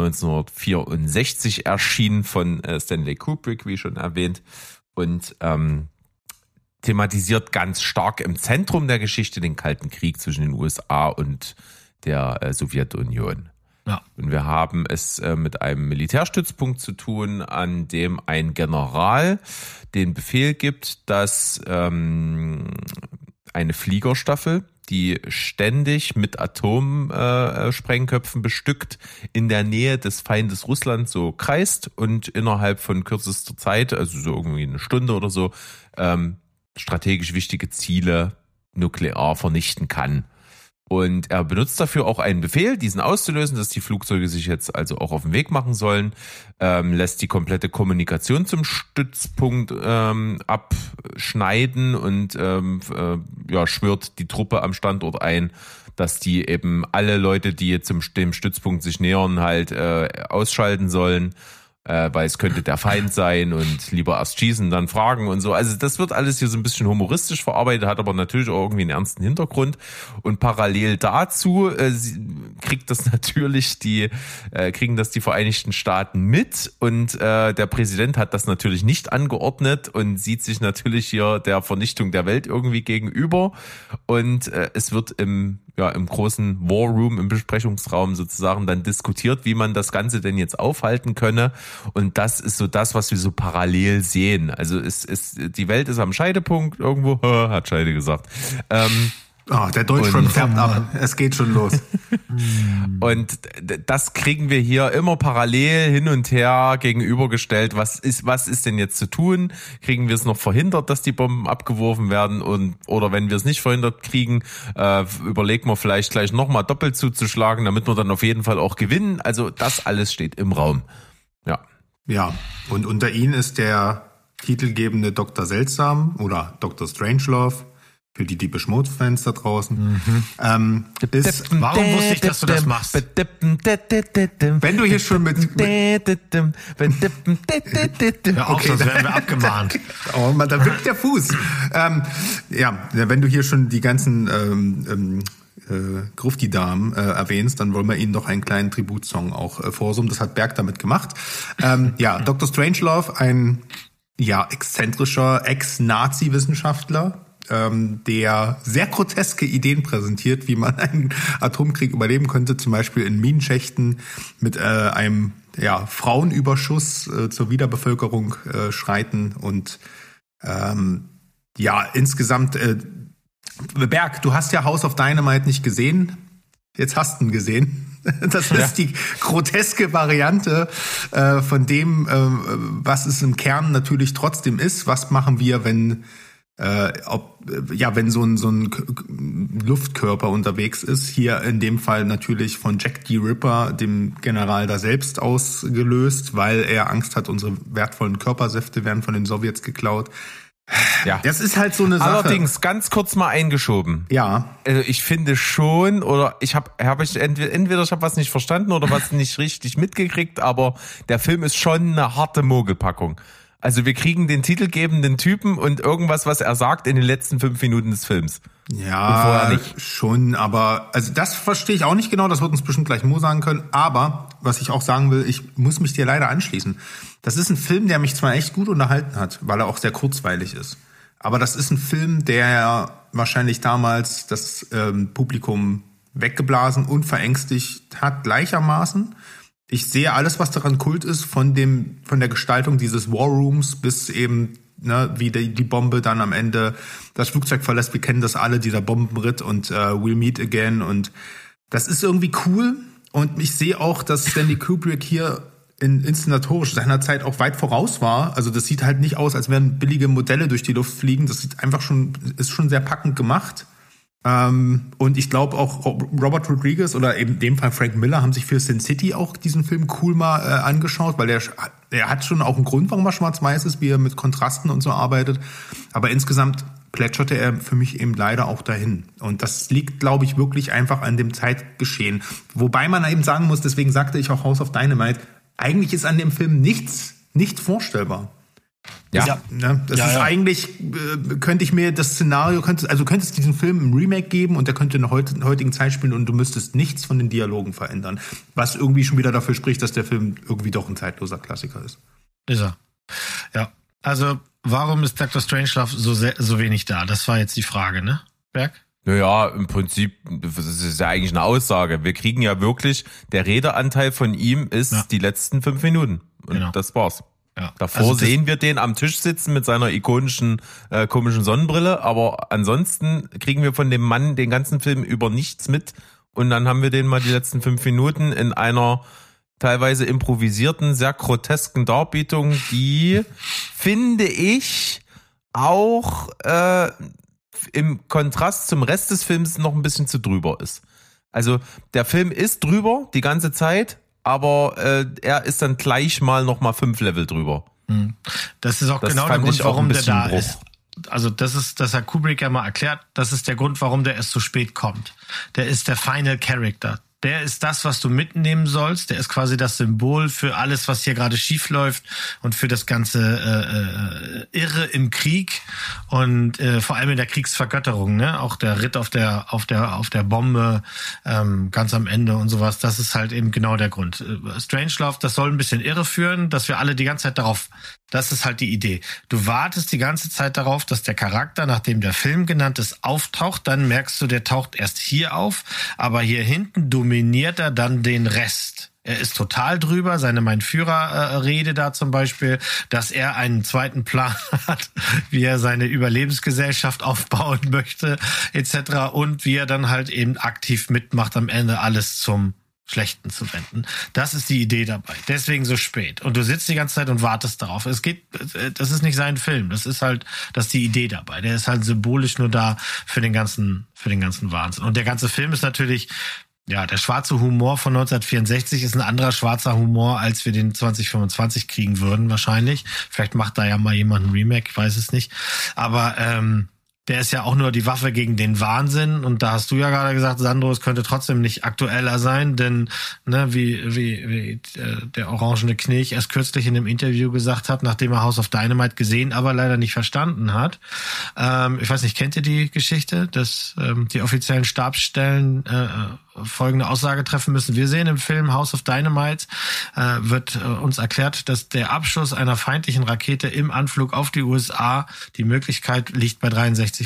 1964 erschienen von Stanley Kubrick, wie schon erwähnt, und thematisiert ganz stark im Zentrum der Geschichte den Kalten Krieg zwischen den USA und der Sowjetunion. Ja. Und wir haben es mit einem Militärstützpunkt zu tun, an dem ein General den Befehl gibt, dass eine Fliegerstaffel, die ständig mit Atomsprengköpfen bestückt, in der Nähe des Feindes Russland so kreist und innerhalb von kürzester Zeit, also so irgendwie eine Stunde oder so, strategisch wichtige Ziele nuklear vernichten kann. Und er benutzt dafür auch einen Befehl, diesen auszulösen, dass die Flugzeuge sich jetzt also auch auf den Weg machen sollen, lässt die komplette Kommunikation zum Stützpunkt abschneiden und schwört die Truppe am Standort ein, dass die eben alle Leute, die jetzt dem Stützpunkt sich nähern, halt ausschalten sollen, weil es könnte der Feind sein und lieber erst schießen, dann fragen und so. Also das wird alles hier so ein bisschen humoristisch verarbeitet, hat aber natürlich auch irgendwie einen ernsten Hintergrund. Und parallel dazu kriegen das die Vereinigten Staaten mit und der Präsident hat das natürlich nicht angeordnet und sieht sich natürlich hier der Vernichtung der Welt irgendwie gegenüber. Und es wird im großen War Room, im Besprechungsraum sozusagen dann diskutiert, wie man das Ganze denn jetzt aufhalten könne. Und das ist so das, was wir so parallel sehen. Also die Welt ist am Scheidepunkt irgendwo, hat Scheide gesagt. Der Deutschrap färbt ab. Es geht schon los. Und das kriegen wir hier immer parallel hin und her gegenübergestellt. Was ist denn jetzt zu tun? Kriegen wir es noch verhindert, dass die Bomben abgeworfen werden? Oder wenn wir es nicht verhindert kriegen, überlegen wir vielleicht gleich nochmal doppelt zuzuschlagen, damit wir dann auf jeden Fall auch gewinnen. Also das alles steht im Raum. Ja. Ja, und unter ihnen ist der titelgebende Dr. Seltsam oder Dr. Strangelove. Für die Depeche Mode-Fans da draußen. Warum wusste ich, dass du das machst? Wenn du hier schon mit Hör auf, sonst werden wir abgemahnt. Oh Mann, da wirkt der Fuß. Wenn du hier schon die ganzen Grufti-Damen erwähnst, dann wollen wir ihnen doch einen kleinen Tributsong auch vorsummen. Das hat Berg damit gemacht. Dr. Strangelove, ein exzentrischer Ex-Nazi-Wissenschaftler, der sehr groteske Ideen präsentiert, wie man einen Atomkrieg überleben könnte, zum Beispiel in Minenschächten mit einem Frauenüberschuss zur Wiederbevölkerung schreiten und insgesamt Berg, du hast ja House of Dynamite nicht gesehen, jetzt hast du ihn gesehen. Das ist die groteske Variante von dem, was es im Kern natürlich trotzdem ist. Was machen wir, wenn so ein Luftkörper unterwegs ist, hier in dem Fall natürlich von Jack the Ripper, dem General da selbst ausgelöst, weil er Angst hat, unsere wertvollen Körpersäfte werden von den Sowjets geklaut. Ja. Das ist halt so eine Sache. Allerdings, ganz kurz mal eingeschoben. Ja. Also ich finde schon, oder ich habe entweder ich habe was nicht verstanden oder was nicht richtig mitgekriegt, aber der Film ist schon eine harte Mogelpackung. Also wir kriegen den titelgebenden Typen und irgendwas, was er sagt in den letzten 5 Minuten des Films. Ja, schon, aber also das verstehe ich auch nicht genau, das wird uns bestimmt gleich Mo sagen können, aber was ich auch sagen will, ich muss mich dir leider anschließen. Das ist ein Film, der mich zwar echt gut unterhalten hat, weil er auch sehr kurzweilig ist, aber das ist ein Film, der wahrscheinlich damals das Publikum weggeblasen und verängstigt hat gleichermaßen. Ich sehe alles, was daran Kult ist, von der Gestaltung dieses War Rooms bis eben, ne, wie die Bombe dann am Ende das Flugzeug verlässt. Wir kennen das alle, dieser Bombenritt und We'll Meet Again. Und das ist irgendwie cool. Und ich sehe auch, dass Stanley Kubrick hier inszenatorisch seiner Zeit auch weit voraus war. Also das sieht halt nicht aus, als wären billige Modelle durch die Luft fliegen. Das sieht einfach ist schon sehr packend gemacht. Und ich glaube auch Robert Rodriguez oder eben in dem Fall Frank Miller haben sich für Sin City auch diesen Film cool mal angeschaut, weil er hat schon auch einen Grund, warum er schwarz-weiß ist, wie er mit Kontrasten und so arbeitet. Aber insgesamt plätscherte er für mich eben leider auch dahin. Und das liegt, glaube ich, wirklich einfach an dem Zeitgeschehen. Wobei man eben sagen muss, deswegen sagte ich auch House of Dynamite, eigentlich ist an dem Film nichts nicht vorstellbar. Ja. Das ist eigentlich, könnte ich mir das Szenario, könntest diesen Film im Remake geben und der könnte in der heutigen Zeit spielen und du müsstest nichts von den Dialogen verändern. Was irgendwie schon wieder dafür spricht, dass der Film irgendwie doch ein zeitloser Klassiker ist. Ist er. Ja. Also, warum ist Dr. Strangelove so wenig da? Das war jetzt die Frage, ne? Berg? Naja, im Prinzip, das ist ja eigentlich eine Aussage. Wir kriegen ja wirklich, der Redeanteil von ihm ist die letzten 5 Minuten. Und das war's. Ja. Davor also sehen wir den am Tisch sitzen mit seiner ikonischen, komischen Sonnenbrille, aber ansonsten kriegen wir von dem Mann den ganzen Film über nichts mit und dann haben wir den mal die letzten 5 Minuten in einer teilweise improvisierten, sehr grotesken Darbietung, die, finde ich, auch im Kontrast zum Rest des Films noch ein bisschen zu drüber ist. Also der Film ist drüber die ganze Zeit, aber er ist dann gleich mal nochmal 5 Level drüber. Das ist auch genau der Grund, warum der da ist. Also das hat Kubrick ja mal erklärt, das ist der Grund, warum der erst zu spät kommt. Der ist der Final Character. Der ist das, was du mitnehmen sollst. Der ist quasi das Symbol für alles, was hier gerade schief läuft und für das ganze Irre im Krieg und vor allem in der Kriegsvergötterung, ne? Auch der Ritt auf der Bombe ganz am Ende und sowas. Das ist halt eben genau der Grund. Strangelove, das soll ein bisschen irre führen, dass wir alle die ganze Zeit darauf. Das ist halt die Idee. Du wartest die ganze Zeit darauf, dass der Charakter, nachdem der Film genannt ist, auftaucht. Dann merkst du, der taucht erst hier auf, aber hier hinten dominiert er dann den Rest. Er ist total drüber, seine Mein Führer-Rede da zum Beispiel, dass er einen zweiten Plan hat, wie er seine Überlebensgesellschaft aufbauen möchte, etc. Und wie er dann halt eben aktiv mitmacht, am Ende alles zum Schlechten zu wenden. Das ist die Idee dabei. Deswegen so spät. Und du sitzt die ganze Zeit und wartest darauf. Das ist nicht sein Film. Das ist die Idee dabei. Der ist halt symbolisch nur da für den ganzen Wahnsinn. Und der ganze Film ist natürlich, ja, der schwarze Humor von 1964 ist ein anderer schwarzer Humor, als wir den 2025 kriegen würden, wahrscheinlich. Vielleicht macht da ja mal jemand ein Remake, ich weiß es nicht. Aber, der ist ja auch nur die Waffe gegen den Wahnsinn. Und da hast du ja gerade gesagt, Sandro, es könnte trotzdem nicht aktueller sein, denn ne, wie der orangene Knilch erst kürzlich in einem Interview gesagt hat, nachdem er House of Dynamite gesehen, aber leider nicht verstanden hat. Ich weiß nicht, kennt ihr die Geschichte, dass die offiziellen Stabsstellen folgende Aussage treffen müssen? Wir sehen im Film House of Dynamite, wird uns erklärt, dass der Abschuss einer feindlichen Rakete im Anflug auf die USA, die Möglichkeit liegt bei 63%.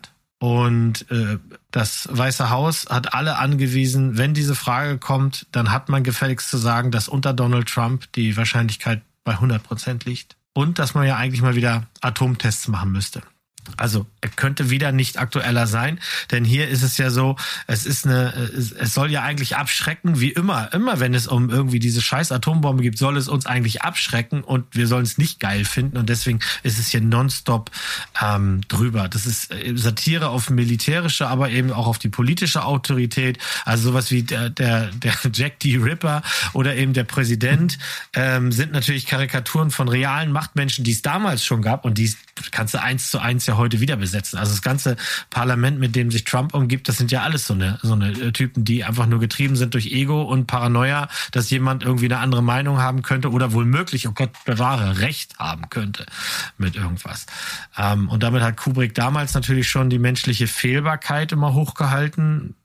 Und das Weiße Haus hat alle angewiesen, wenn diese Frage kommt, dann hat man gefälligst zu sagen, dass unter Donald Trump die Wahrscheinlichkeit bei 100% liegt. Und dass man ja eigentlich mal wieder Atomtests machen müsste. Also er könnte wieder nicht aktueller sein, denn hier ist es ja so, es soll ja eigentlich abschrecken, wie immer wenn es um irgendwie diese scheiß Atombombe gibt, soll es uns eigentlich abschrecken und wir sollen es nicht geil finden und deswegen ist es hier nonstop drüber. Das ist Satire auf militärische, aber eben auch auf die politische Autorität, also sowas wie der Jack the Ripper oder eben der Präsident sind natürlich Karikaturen von realen Machtmenschen, die es damals schon gab und die kannst du 1:1 ja ja heute wieder besetzen. Also das ganze Parlament, mit dem sich Trump umgibt, das sind ja alles so eine Typen, die einfach nur getrieben sind durch Ego und Paranoia, dass jemand irgendwie eine andere Meinung haben könnte oder wohl möglich, oh Gott bewahre, Recht haben könnte mit irgendwas. Und damit hat Kubrick damals natürlich schon die menschliche Fehlbarkeit immer hochgehalten.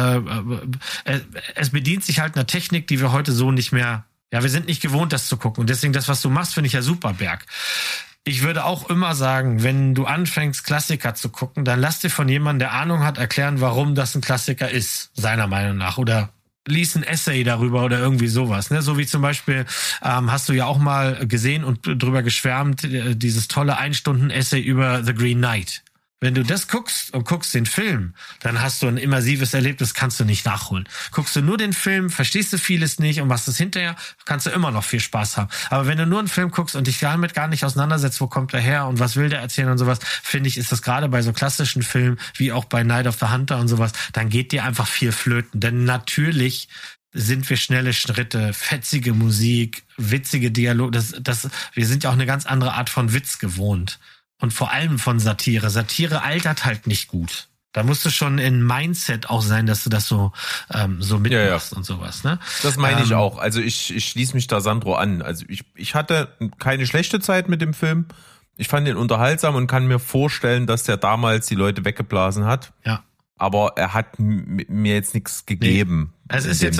Es bedient sich halt einer Technik, die wir heute so nicht mehr, ja, wir sind nicht gewohnt, das zu gucken. Und deswegen das, was du machst, finde ich ja super, Berg. Ich würde auch immer sagen, wenn du anfängst, Klassiker zu gucken, dann lass dir von jemandem, der Ahnung hat, erklären, warum das ein Klassiker ist, seiner Meinung nach. Oder lies ein Essay darüber oder irgendwie sowas. Ne? So wie zum Beispiel, hast du ja auch mal gesehen und drüber geschwärmt, dieses tolle 1-Stunden-Essay über The Green Knight. Wenn du das guckst und guckst den Film, dann hast du ein immersives Erlebnis, kannst du nicht nachholen. Guckst du nur den Film, verstehst du vieles nicht und machst es hinterher, kannst du immer noch viel Spaß haben. Aber wenn du nur einen Film guckst und dich damit gar nicht auseinandersetzt, wo kommt er her und was will der erzählen und sowas, finde ich, ist das gerade bei so klassischen Filmen, wie auch bei Night of the Hunter und sowas, dann geht dir einfach viel flöten. Denn natürlich sind wir schnelle Schritte, fetzige Musik, witzige Dialoge, wir sind ja auch eine ganz andere Art von Witz gewohnt. Und vor allem von Satire. Satire altert halt nicht gut. Da musst du schon in Mindset auch sein, dass du das so mitmachst und sowas. Ne? Das meine ich auch. Also ich schließe mich da Sandro an. Also ich hatte keine schlechte Zeit mit dem Film. Ich fand ihn unterhaltsam und kann mir vorstellen, dass der damals die Leute weggeblasen hat. Ja. Aber er hat mir jetzt nichts gegeben. Nee. Es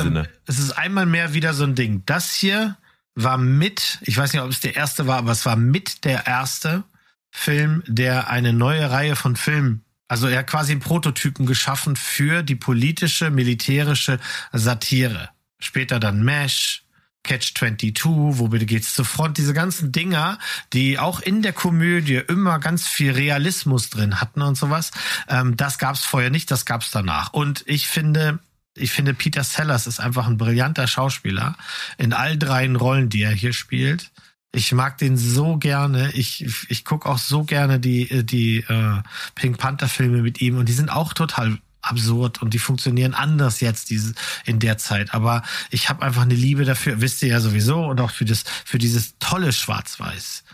ist einmal mehr wieder so ein Ding. Das hier war ich weiß nicht, ob es der erste war, aber es war mit der erste Film, der eine neue Reihe von Filmen, also er hat quasi einen Prototypen geschaffen für die politische, militärische Satire. Später dann MASH, Catch-22, wo bitte geht's zur Front, diese ganzen Dinger, die auch in der Komödie immer ganz viel Realismus drin hatten und sowas. Das gab's vorher nicht, das gab's danach. Und ich finde, Peter Sellers ist einfach ein brillanter Schauspieler in all 3 Rollen, die er hier spielt. Ich mag den so gerne. Ich gucke auch so gerne die Pink Panther Filme mit ihm und die sind auch total absurd und die funktionieren anders jetzt in der Zeit. Aber ich habe einfach eine Liebe dafür, wisst ihr ja sowieso, und auch für dieses tolle Schwarz-Weiß.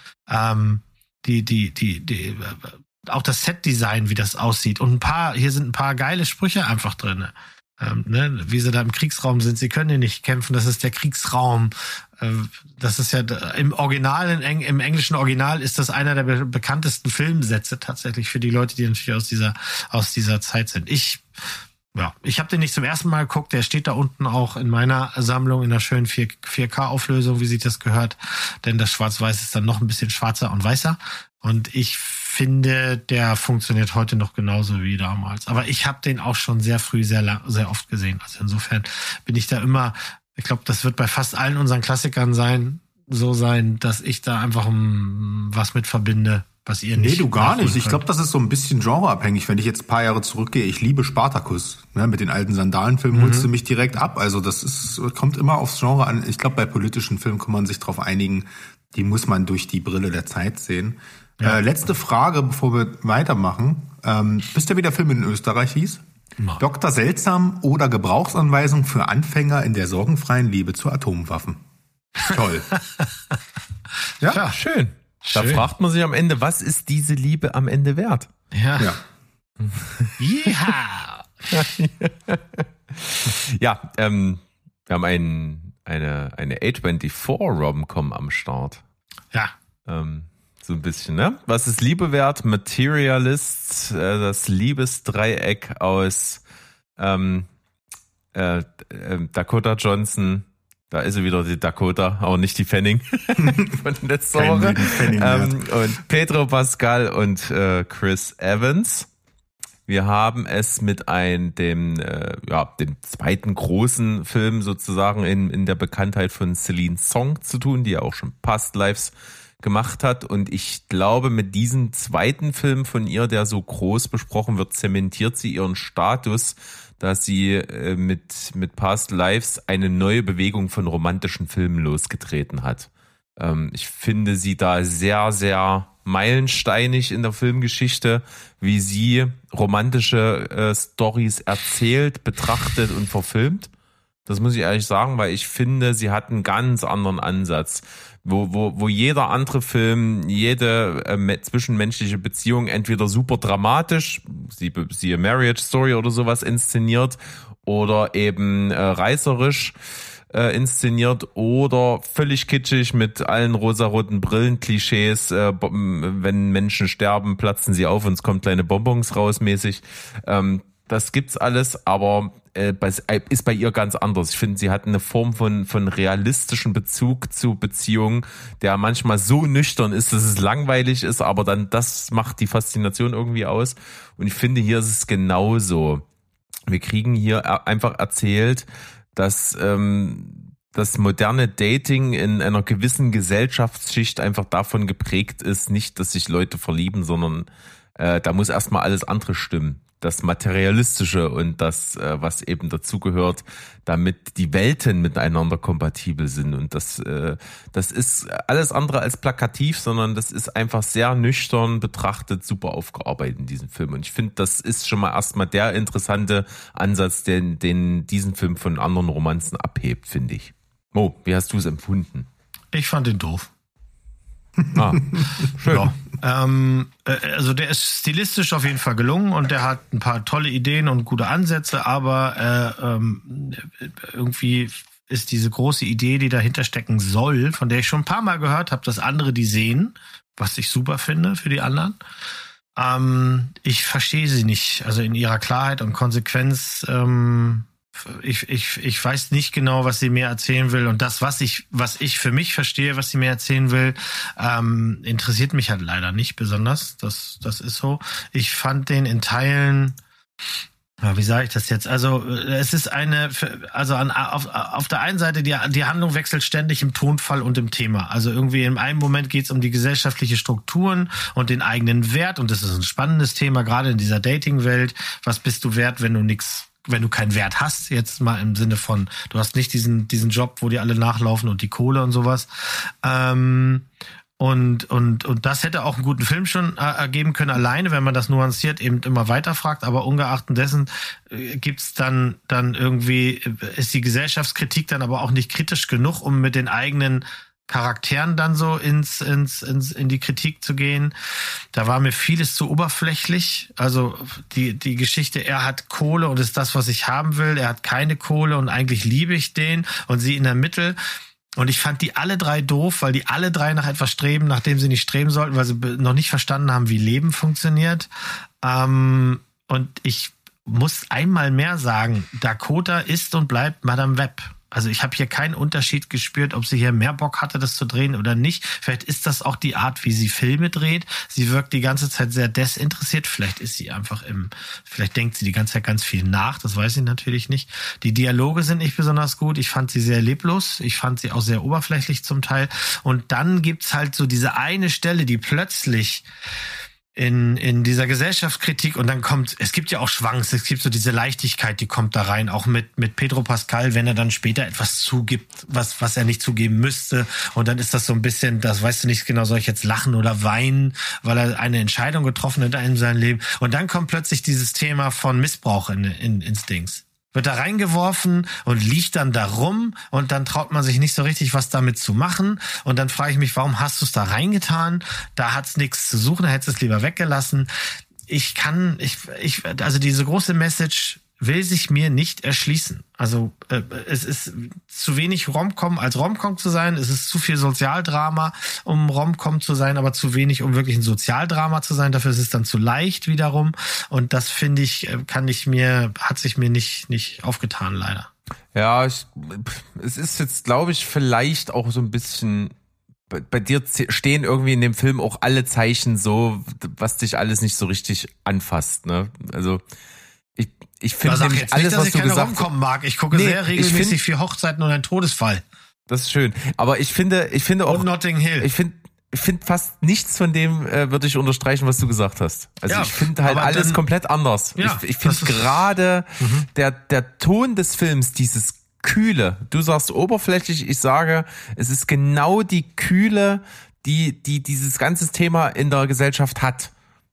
Auch das Set-Design, wie das aussieht. Und hier sind ein paar geile Sprüche einfach drin. Wie sie da im Kriegsraum sind, sie können hier nicht kämpfen, das ist der Kriegsraum. Das ist ja im Original, im englischen Original ist das einer der bekanntesten Filmsätze tatsächlich für die Leute, die natürlich aus dieser Zeit sind. Ich habe den nicht zum ersten Mal geguckt, der steht da unten auch in meiner Sammlung in einer schönen 4K-Auflösung, wie sich das gehört, denn das Schwarz-Weiß ist dann noch ein bisschen schwarzer und weißer und ich finde, der funktioniert heute noch genauso wie damals. Aber ich habe den auch schon sehr früh, sehr oft gesehen. Also insofern bin ich da immer, ich glaube, das wird bei fast allen unseren Klassikern sein, dass ich da einfach was mit verbinde, was ihr nicht. Nee, du gar nicht. Ich glaube, das ist so ein bisschen genreabhängig. Wenn ich jetzt ein paar Jahre zurückgehe, ich liebe Spartacus. Ne, mit den alten Sandalenfilmen holst du mich direkt ab. Also kommt immer aufs Genre an. Ich glaube, bei politischen Filmen kann man sich darauf einigen, die muss man durch die Brille der Zeit sehen. Ja. Letzte Frage, bevor wir weitermachen. Wisst ihr, wie der Film in Österreich hieß? Nein. Dr. Seltsam oder Gebrauchsanweisung für Anfänger in der sorgenfreien Liebe zu Atomwaffen. Toll. Ja, schön. Da fragt man sich am Ende, was ist diese Liebe am Ende wert? Ja. Ja, wir haben eine A24-Rom-Com am Start. Ja. So ein bisschen, ne? Was ist Liebe wert? Materialist, das Liebesdreieck aus Dakota Johnson. Da ist sie wieder, die Dakota, aber nicht die Fanning von letzter Woche. Und Pedro Pascal und Chris Evans. Wir haben es mit dem zweiten großen Film sozusagen in der Bekanntheit von Celine Song zu tun, die ja auch schon Past Lives gemacht hat. Und ich glaube, mit diesem zweiten Film von ihr, der so groß besprochen wird, zementiert sie ihren Status, dass sie mit Past Lives eine neue Bewegung von romantischen Filmen losgetreten hat. Ich finde sie da sehr, sehr meilensteinig in der Filmgeschichte, wie sie romantische Storys erzählt, betrachtet und verfilmt. Das muss ich ehrlich sagen, weil ich finde, sie hat einen ganz anderen Ansatz. wo jeder andere Film, jede zwischenmenschliche Beziehung entweder super dramatisch, siehe Marriage Story oder sowas inszeniert, oder eben reißerisch inszeniert oder völlig kitschig mit allen rosaroten Brillen-Klischees, wenn Menschen sterben, platzen sie auf und es kommen kleine Bonbons raus mäßig. Das gibt's alles, aber ist bei ihr ganz anders. Ich finde, sie hat eine Form von realistischen Bezug zu Beziehungen, der manchmal so nüchtern ist, dass es langweilig ist, aber dann das macht die Faszination irgendwie aus. Und ich finde, hier ist es genauso. Wir kriegen hier einfach erzählt, dass das moderne Dating in einer gewissen Gesellschaftsschicht einfach davon geprägt ist, nicht, dass sich Leute verlieben, sondern da muss erstmal alles andere stimmen. Das Materialistische und das, was eben dazugehört, damit die Welten miteinander kompatibel sind. Und das ist alles andere als plakativ, sondern das ist einfach sehr nüchtern betrachtet, super aufgearbeitet in diesem Film. Und ich finde, das ist schon mal erstmal der interessante Ansatz, den diesen Film von anderen Romanzen abhebt, finde ich. Mo, wie hast du es empfunden? Ich fand ihn doof. Schön. Ja. Also der ist stilistisch auf jeden Fall gelungen und der hat ein paar tolle Ideen und gute Ansätze, aber irgendwie ist diese große Idee, die dahinter stecken soll, von der ich schon ein paar Mal gehört habe, dass andere die sehen, was ich super finde für die anderen. Ich verstehe sie nicht, also in ihrer Klarheit und Konsequenz. Ich weiß nicht genau, was sie mir erzählen will, und das, was ich für mich verstehe, was sie mir erzählen will, interessiert mich halt leider nicht besonders. Das ist so. Ich fand den in Teilen, wie sage ich das jetzt? Also es ist auf der einen Seite die Handlung wechselt ständig im Tonfall und im Thema. Also irgendwie in einem Moment geht es um die gesellschaftliche Strukturen und den eigenen Wert, und das ist ein spannendes Thema, gerade in dieser Dating-Welt. Was bist du wert, wenn du keinen Wert hast, jetzt mal im Sinne von, du hast nicht diesen Job, wo dir alle nachlaufen und die Kohle und sowas. Und das hätte auch einen guten Film schon ergeben können, alleine, wenn man das nuanciert eben immer weiterfragt. Aber ungeachtet dessen gibt's dann irgendwie, ist die Gesellschaftskritik dann aber auch nicht kritisch genug, um mit den eigenen Charakteren dann so in die Kritik zu gehen. Da war mir vieles zu oberflächlich. Also die Geschichte, er hat Kohle und ist das, was ich haben will. Er hat keine Kohle und eigentlich liebe ich den, und sie in der Mitte. Und ich fand die alle drei doof, weil die alle drei nach etwas streben, nachdem sie nicht streben sollten, weil sie noch nicht verstanden haben, wie Leben funktioniert. Und ich muss einmal mehr sagen, Dakota ist und bleibt Madame Web. Also ich habe hier keinen Unterschied gespürt, ob sie hier mehr Bock hatte, das zu drehen oder nicht. Vielleicht ist das auch die Art, wie sie Filme dreht. Sie wirkt die ganze Zeit sehr desinteressiert. Vielleicht ist sie einfach vielleicht denkt sie die ganze Zeit ganz viel nach. Das weiß ich natürlich nicht. Die Dialoge sind nicht besonders gut. Ich fand sie sehr leblos. Ich fand sie auch sehr oberflächlich zum Teil. Und dann gibt's halt so diese eine Stelle, die plötzlich in dieser Gesellschaftskritik, und dann es gibt ja auch Schwanks, es gibt so diese Leichtigkeit, die kommt da rein, auch mit Pedro Pascal, wenn er dann später etwas zugibt, was er nicht zugeben müsste, und dann ist das so ein bisschen, das weißt du nicht genau, soll ich jetzt lachen oder weinen, weil er eine Entscheidung getroffen hat in seinem Leben, und dann kommt plötzlich dieses Thema von Missbrauch ins Dings. Wird da reingeworfen und liegt dann da rum, und dann traut man sich nicht so richtig, was damit zu machen. Und dann frage ich mich, warum hast du es da reingetan? Da hat's nichts zu suchen, da hättest du es lieber weggelassen. Also diese große Message will sich mir nicht erschließen. Also es ist zu wenig Rom-Com als Rom-Com zu sein. Es ist zu viel Sozialdrama, um Rom-Com zu sein, aber zu wenig, um wirklich ein Sozialdrama zu sein. Dafür ist es dann zu leicht wiederum. Und das, finde ich, hat sich mir nicht aufgetan, leider. Ja, es ist jetzt, glaube ich, vielleicht auch so ein bisschen, bei dir stehen irgendwie in dem Film auch alle Zeichen so, was dich alles nicht so richtig anfasst, ne? Also ich finde nämlich jetzt alles, nicht, was ich du keine gesagt hast. mag. Ich gucke sehr regelmäßig für Hochzeiten und einen Todesfall. Das ist schön. Aber ich finde auch. Und Notting Hill. Ich finde fast nichts von dem würde ich unterstreichen, was du gesagt hast. Also ja, ich finde halt alles dann komplett anders. Ja, ich finde gerade der Ton des Films, dieses Kühle. Du sagst oberflächlich, ich sage, es ist genau die Kühle, die dieses ganze Thema in der Gesellschaft hat.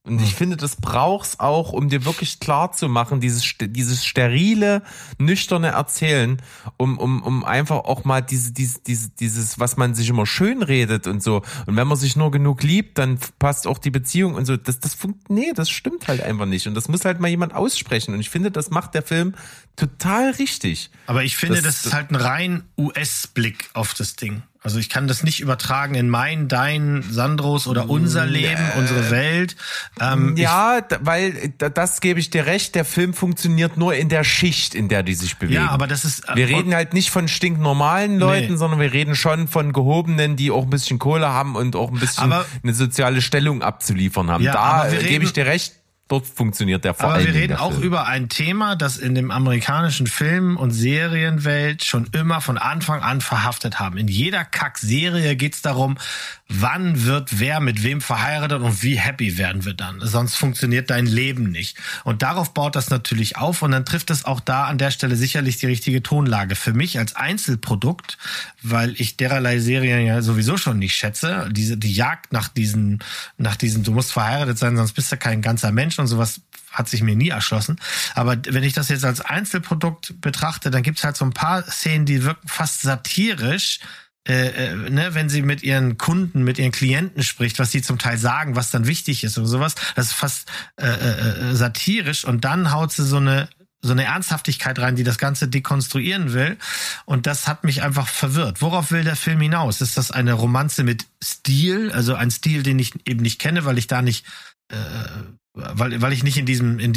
Und ich finde, das brauchst auch, um dir wirklich klar zu machen, dieses sterile, nüchterne Erzählen, um einfach auch mal dieses, was man sich immer schön redet und so. Und wenn man sich nur genug liebt, dann passt auch die Beziehung und so. Das stimmt halt einfach nicht. Und das muss halt mal jemand aussprechen. Und ich finde, das macht der Film total richtig. Aber ich finde, das ist halt ein rein US-Blick auf das Ding. Also ich kann das nicht übertragen in mein, dein, Sandros oder unser Leben, unsere Welt. Weil das gebe ich dir recht, der Film funktioniert nur in der Schicht, in der die sich bewegen. Ja, aber das ist... Wir reden halt nicht von stinknormalen Leuten, Nee. sondern wir reden schon von Gehobenen, die auch ein bisschen Kohle haben und auch ein bisschen eine soziale Stellung abzuliefern haben. Ja, Da aber wir gebe ich dir recht. Dort funktioniert der vor Aber allem. wir reden der auch Film. über ein Thema, das in dem amerikanischen Film- und Serienwelt schon immer von Anfang an verhaftet haben. In jeder Kack-Serie geht's darum, wann wird wer mit wem verheiratet und wie happy werden wir dann. Sonst funktioniert dein Leben nicht. Und darauf baut das natürlich auf und dann trifft es auch da an der Stelle sicherlich die richtige Tonlage. Für mich als Einzelprodukt, weil ich dererlei Serien ja sowieso schon nicht schätze, die Jagd nach diesen, du musst verheiratet sein, sonst bist du kein ganzer Mensch und sowas hat sich mir nie erschlossen. Aber wenn ich das jetzt als Einzelprodukt betrachte, dann gibt's halt so ein paar Szenen, die wirken fast satirisch, wenn sie mit ihren Kunden, mit ihren Klienten spricht, was sie zum Teil sagen, was dann wichtig ist oder sowas. Das ist fast satirisch und dann haut sie so eine Ernsthaftigkeit rein, die das Ganze dekonstruieren will. Und das hat mich einfach verwirrt. Worauf will der Film hinaus? Ist das eine Romanze mit Stil? Also ein Stil, den ich eben nicht kenne, weil ich da nicht weil ich nicht in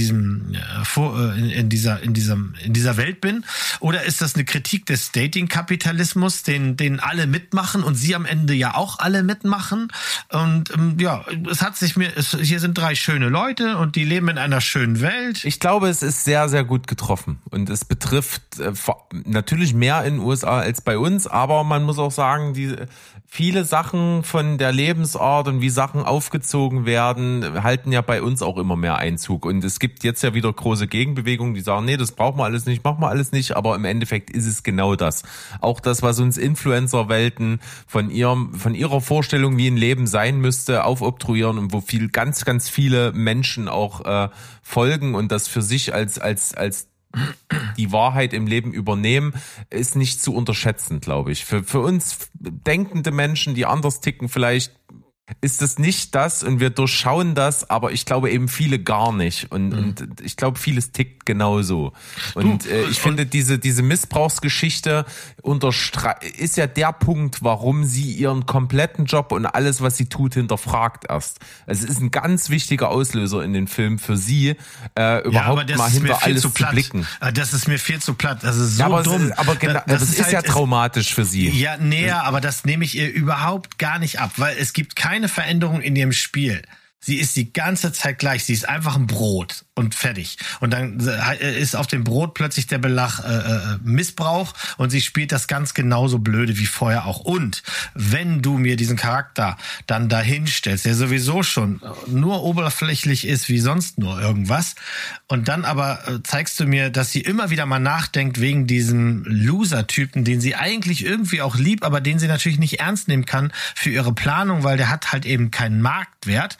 dieser Welt bin? Oder ist das eine Kritik des Dating-Kapitalismus, den alle mitmachen und sie am Ende ja auch alle mitmachen? Und hier sind 3 schöne Leute und die leben in einer schönen Welt. Ich glaube, es ist sehr, sehr gut getroffen und es betrifft natürlich mehr in den USA als bei uns, aber man muss auch sagen, viele Sachen von der Lebensart und wie Sachen aufgezogen werden, halten ja bei uns auch immer mehr Einzug. Und es gibt jetzt ja wieder große Gegenbewegungen, die sagen, nee, das brauchen wir alles nicht, machen wir alles nicht. Aber im Endeffekt ist es genau das. Auch das, was uns Influencer-Welten von ihrer Vorstellung, wie ein Leben sein müsste, aufoktroyieren und wo ganz, ganz viele Menschen auch folgen und das für sich als die Wahrheit im Leben übernehmen, ist nicht zu unterschätzen, glaube ich. Für uns denkende Menschen, die anders ticken vielleicht, ist es nicht das und wir durchschauen das, aber ich glaube eben viele gar nicht und ich glaube vieles tickt genauso und ich finde diese Missbrauchsgeschichte ist ja der Punkt, warum sie ihren kompletten Job und alles, was sie tut, hinterfragt erst. Es ist ein ganz wichtiger Auslöser in den Film für sie, überhaupt mal hinter alles zu blicken. Das ist mir viel zu platt, das ist so dumm. Das ist ja traumatisch für sie. Ja, aber das nehme ich ihr überhaupt gar nicht ab, weil es gibt keine Veränderung in ihrem Spiel. Sie ist die ganze Zeit gleich. Sie ist einfach ein Brot und fertig. Und dann ist auf dem Brot plötzlich der Belag Missbrauch und sie spielt das ganz genauso blöde wie vorher auch. Und wenn du mir diesen Charakter dann dahin stellst, der sowieso schon nur oberflächlich ist wie sonst nur irgendwas, und dann aber zeigst du mir, dass sie immer wieder mal nachdenkt wegen diesem Loser-Typen, den sie eigentlich irgendwie auch liebt, aber den sie natürlich nicht ernst nehmen kann für ihre Planung, weil der hat halt eben keinen Marktwert.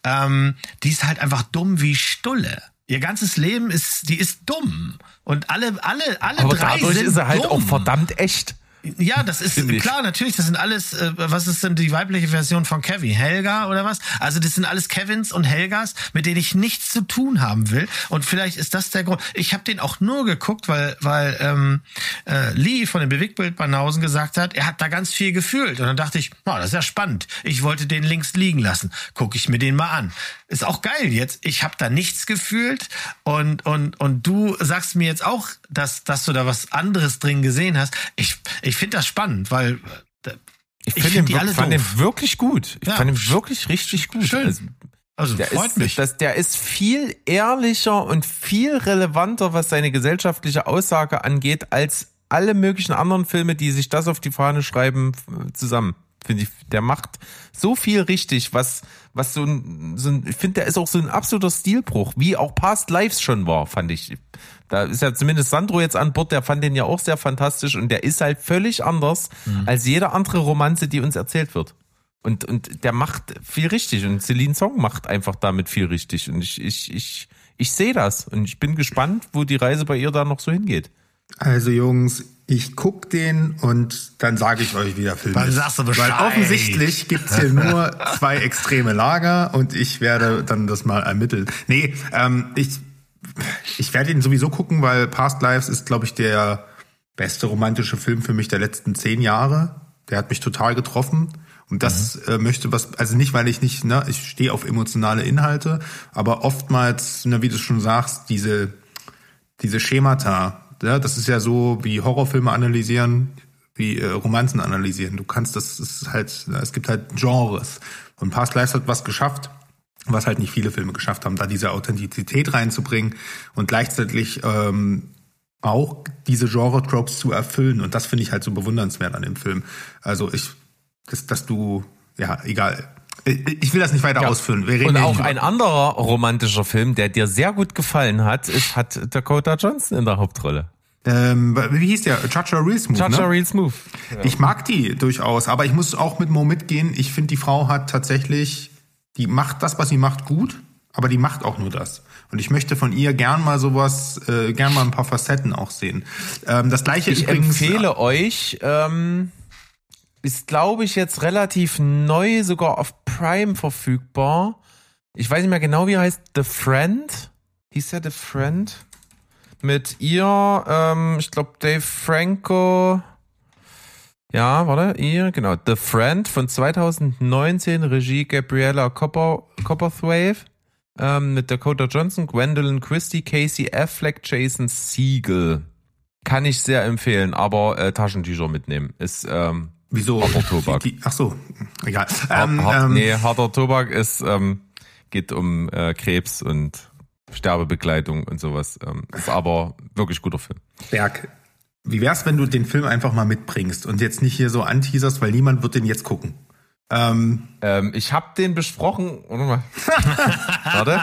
Die ist halt einfach dumm wie Stulle. Ihr ganzes Leben ist dumm. Und alle aber 3 dadurch sind ist er halt dumm. auch verdammt echt. Ja, das ist klar, natürlich, das sind alles, was ist denn die weibliche Version von Kevin? Helga oder was? Also das sind alles Kevins und Helgas, mit denen ich nichts zu tun haben will. Und vielleicht ist das der Grund. Ich habe den auch nur geguckt, weil Lee von den Bewegtbild-Banausen gesagt hat, er hat da ganz viel gefühlt. Und dann dachte ich, das ist ja spannend. Ich wollte den links liegen lassen. Gucke ich mir den mal an. Ist auch geil jetzt. Ich habe da nichts gefühlt und du sagst mir jetzt auch, dass du da was anderes drin gesehen hast. Ich finde das spannend, weil ich fand ihn wirklich gut. Ich fand ihn wirklich richtig gut. Schön. Also freut mich. Der ist viel ehrlicher und viel relevanter, was seine gesellschaftliche Aussage angeht, als alle möglichen anderen Filme, die sich das auf die Fahne schreiben, zusammen. Finde ich, der macht so viel richtig, was so ein, ich finde, der ist auch so ein absoluter Stilbruch, wie auch Past Lives schon war, fand ich. Da ist ja zumindest Sandro jetzt an Bord, der fand den ja auch sehr fantastisch und der ist halt völlig anders als jede andere Romanze, die uns erzählt wird. Und der macht viel richtig und Celine Song macht einfach damit viel richtig und ich sehe das und ich bin gespannt, wo die Reise bei ihr da noch so hingeht. Also Jungs, ich guck den und dann sage ich euch, wie der Film ist. Sagst du Bescheid. Weil offensichtlich gibt's hier nur zwei extreme Lager und ich werde dann das mal ermitteln. Nee, ich werde ihn sowieso gucken, weil Past Lives ist, glaube ich, der beste romantische Film für mich der letzten 10 Jahre. Der hat mich total getroffen. Und das möchte was, also nicht, weil ich nicht, ne, ich stehe auf emotionale Inhalte, aber oftmals, ne, wie du schon sagst, diese Schemata, ja, das ist ja so wie Horrorfilme analysieren, wie Romanzen analysieren. Du kannst, das ist halt, es gibt halt Genres. Und Past Lives hat was geschafft, was halt nicht viele Filme geschafft haben, da diese Authentizität reinzubringen und gleichzeitig auch diese Genre-Tropes zu erfüllen. Und das finde ich halt so bewundernswert an dem Film. Also dass du, ja, egal. Ich will das nicht weiter ausführen. Wir reden und auch ein anderer romantischer Film, der dir sehr gut gefallen hat, hat Dakota Johnson in der Hauptrolle. Wie hieß der? Cha-Cha Real Smooth, Cha-Cha Real Smooth. Ja. Ich mag die durchaus, aber ich muss auch mit Mo mitgehen. Ich finde, die Frau hat tatsächlich, die macht das, was sie macht, gut, aber die macht auch nur das. Und ich möchte von ihr gern mal sowas, gern mal ein paar Facetten auch sehen. Das Gleiche ich übrigens. Ich empfehle euch, ist, glaube ich, jetzt relativ neu, sogar auf Prime verfügbar. Ich weiß nicht mehr genau, wie er heißt. The Friend? Hieß ja The Friend? Mit ihr, ich glaube, Dave Franco. Ja, warte, ihr, genau. The Friend von 2019, Regie Gabriella Copperthwaite. Mit Dakota Johnson, Gwendolyn Christie, Casey Affleck, Jason Segel. Kann ich sehr empfehlen, aber Taschentücher mitnehmen. Ist, wieso? Harter Tobak. Ach so, egal. Harter Tobak ist, geht um Krebs und Sterbebegleitung und sowas. Ist aber wirklich guter Film. Berg, wie wär's, wenn du den Film einfach mal mitbringst und jetzt nicht hier so anteaserst, weil niemand wird den jetzt gucken? Ich habe den besprochen. Warte mal. Warte.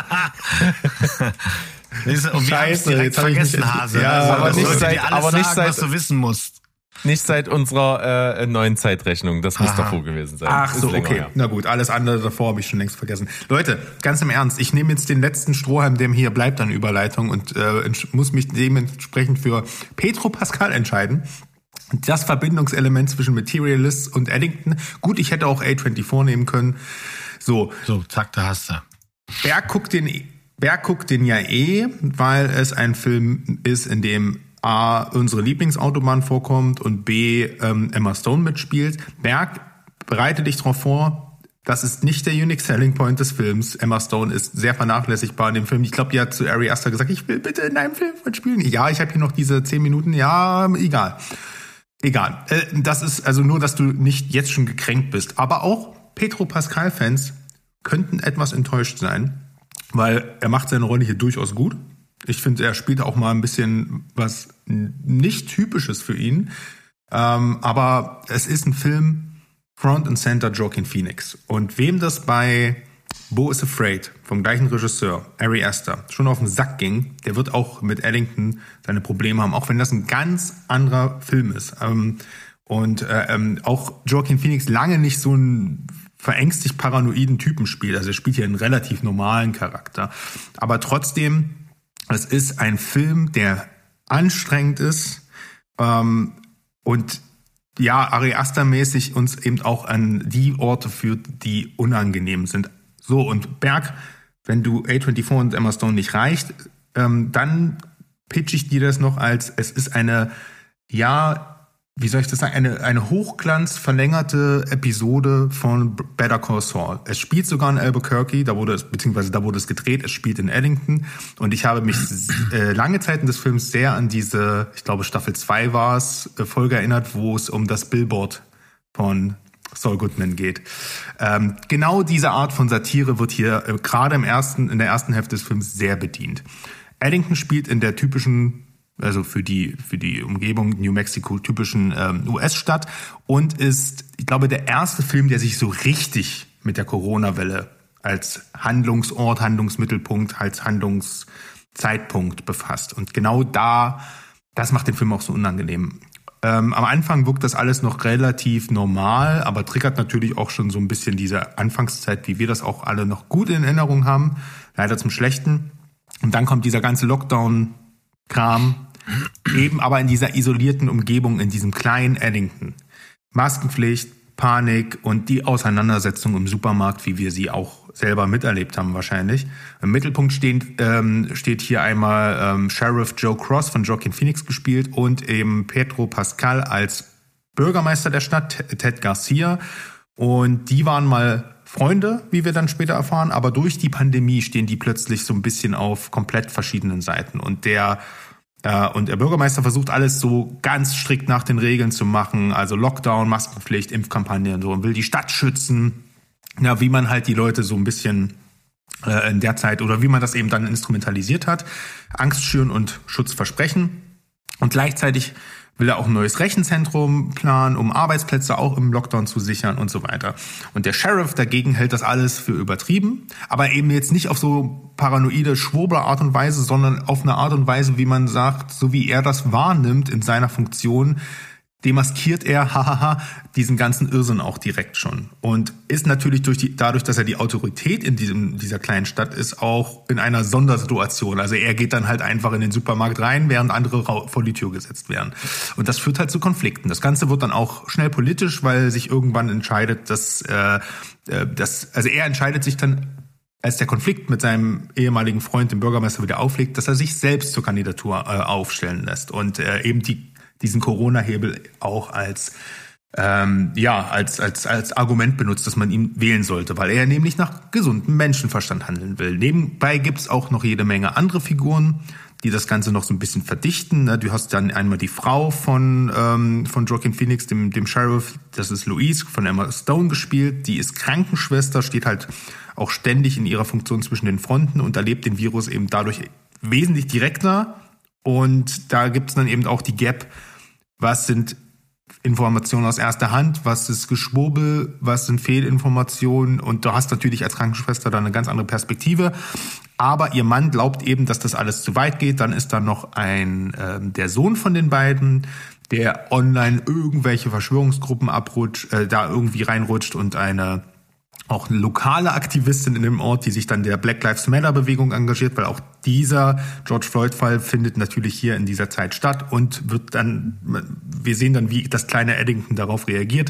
Und wir haben es direkt vergessen, Hase. Ja, also, aber nicht seit, was du wissen musst. Nicht seit unserer neuen Zeitrechnung. Das muss davor gewesen sein. Ach so, okay. Her. Na gut, alles andere davor habe ich schon längst vergessen. Leute, ganz im Ernst, ich nehme jetzt den letzten Strohhalm, der hier bleibt an Überleitung und muss mich dementsprechend für Pedro Pascal entscheiden. Das Verbindungselement zwischen Materialist und Eddington. Gut, ich hätte auch A24 nehmen können. So, zack, da hast du. Berg guckt den ja weil es ein Film ist, in dem A, unsere Lieblingsautobahn vorkommt und B, Emma Stone mitspielt. Berg, bereite dich darauf vor, das ist nicht der Unique Selling Point des Films. Emma Stone ist sehr vernachlässigbar in dem Film. Ich glaube, die hat zu Ari Aster gesagt, ich will bitte in einem Film mitspielen. Ja, ich habe hier noch diese 10 Minuten. Ja, egal. Das ist also nur, dass du nicht jetzt schon gekränkt bist. Aber auch Pedro Pascal-Fans könnten etwas enttäuscht sein, weil er macht seine Rolle hier durchaus gut. Ich finde, er spielt auch mal ein bisschen was nicht Typisches für ihn. Aber es ist ein Film Front and Center Joaquin Phoenix. Und wem das bei Beau is Afraid vom gleichen Regisseur, Ari Aster, schon auf den Sack ging, der wird auch mit Eddington seine Probleme haben, auch wenn das ein ganz anderer Film ist. Auch Joaquin Phoenix lange nicht so einen verängstigt paranoiden Typen spielt. Also er spielt hier einen relativ normalen Charakter. Aber trotzdem, es ist ein Film, der anstrengend ist und ja, Ari Aster-mäßig uns eben auch an die Orte führt, die unangenehm sind. So, und Berg, wenn du A24 und Emma Stone nicht reicht, dann pitch ich dir das noch als, es ist eine, ja, wie soll ich das sagen, eine hochglanz-verlängerte Episode von Better Call Saul. Es spielt sogar in Albuquerque, da wurde es gedreht, es spielt in Eddington und ich habe mich lange Zeiten des Films sehr an diese, ich glaube Staffel 2 war es, Folge erinnert, wo es um das Billboard von Saul Goodman geht. Genau diese Art von Satire wird hier gerade in der ersten Hälfte des Films sehr bedient. Eddington spielt in der typischen, also für die Umgebung New Mexico typischen US-Stadt und ist, ich glaube, der erste Film, der sich so richtig mit der Corona-Welle als Handlungsort, Handlungsmittelpunkt, als Handlungszeitpunkt befasst. Und genau das macht den Film auch so unangenehm. Am Anfang wirkt das alles noch relativ normal, aber triggert natürlich auch schon so ein bisschen diese Anfangszeit, wie wir das auch alle noch gut in Erinnerung haben. Leider zum Schlechten. Und dann kommt dieser ganze Lockdown-Kram, eben aber in dieser isolierten Umgebung, in diesem kleinen Eddington. Maskenpflicht, Panik und die Auseinandersetzung im Supermarkt, wie wir sie auch selber miterlebt haben wahrscheinlich. Im Mittelpunkt steht hier einmal Sheriff Joe Cross von Joaquin Phoenix gespielt und eben Pedro Pascal als Bürgermeister der Stadt, Ted Garcia. Und die waren mal Freunde, wie wir dann später erfahren, aber durch die Pandemie stehen die plötzlich so ein bisschen auf komplett verschiedenen Seiten. Und der Bürgermeister versucht alles so ganz strikt nach den Regeln zu machen, also Lockdown, Maskenpflicht, Impfkampagne und so, und will die Stadt schützen, ja, wie man halt die Leute so ein bisschen in der Zeit oder wie man das eben dann instrumentalisiert hat, Angst schüren und Schutz versprechen. Und gleichzeitig will er auch ein neues Rechenzentrum planen, um Arbeitsplätze auch im Lockdown zu sichern und so weiter. Und der Sheriff dagegen hält das alles für übertrieben, aber eben jetzt nicht auf so paranoide Schwurbler-Art und Weise, sondern auf eine Art und Weise, wie man sagt, so wie er das wahrnimmt in seiner Funktion, demaskiert er, diesen ganzen Irrsinn auch direkt schon. Und ist natürlich dadurch, dass er die Autorität in dieser kleinen Stadt ist, auch in einer Sondersituation. Also er geht dann halt einfach in den Supermarkt rein, während andere vor die Tür gesetzt werden. Und das führt halt zu Konflikten. Das Ganze wird dann auch schnell politisch, weil sich irgendwann entscheidet, er entscheidet sich dann, als der Konflikt mit seinem ehemaligen Freund, dem Bürgermeister, wieder auflegt, dass er sich selbst zur Kandidatur aufstellen lässt und eben diesen Corona-Hebel auch als Argument benutzt, dass man ihn wählen sollte, weil er nämlich nach gesundem Menschenverstand handeln will. Nebenbei gibt's auch noch jede Menge andere Figuren, die das Ganze noch so ein bisschen verdichten. Du hast dann einmal die Frau von Joaquin Phoenix, dem Sheriff, das ist Louise, von Emma Stone gespielt. Die ist Krankenschwester, steht halt auch ständig in ihrer Funktion zwischen den Fronten und erlebt den Virus eben dadurch wesentlich direkter. Und da gibt's dann eben auch die Gap, was sind Informationen aus erster Hand, was ist Geschwurbel, was sind Fehlinformationen, und du hast natürlich als Krankenschwester dann eine ganz andere Perspektive, aber ihr Mann glaubt eben, dass das alles zu weit geht. Dann ist da noch der Sohn von den beiden, der online irgendwelche Verschwörungsgruppen da irgendwie reinrutscht, und auch eine lokale Aktivistin in dem Ort, die sich dann der Black Lives Matter Bewegung engagiert, weil auch dieser George Floyd Fall findet natürlich hier in dieser Zeit statt und wir sehen dann, wie das kleine Eddington darauf reagiert.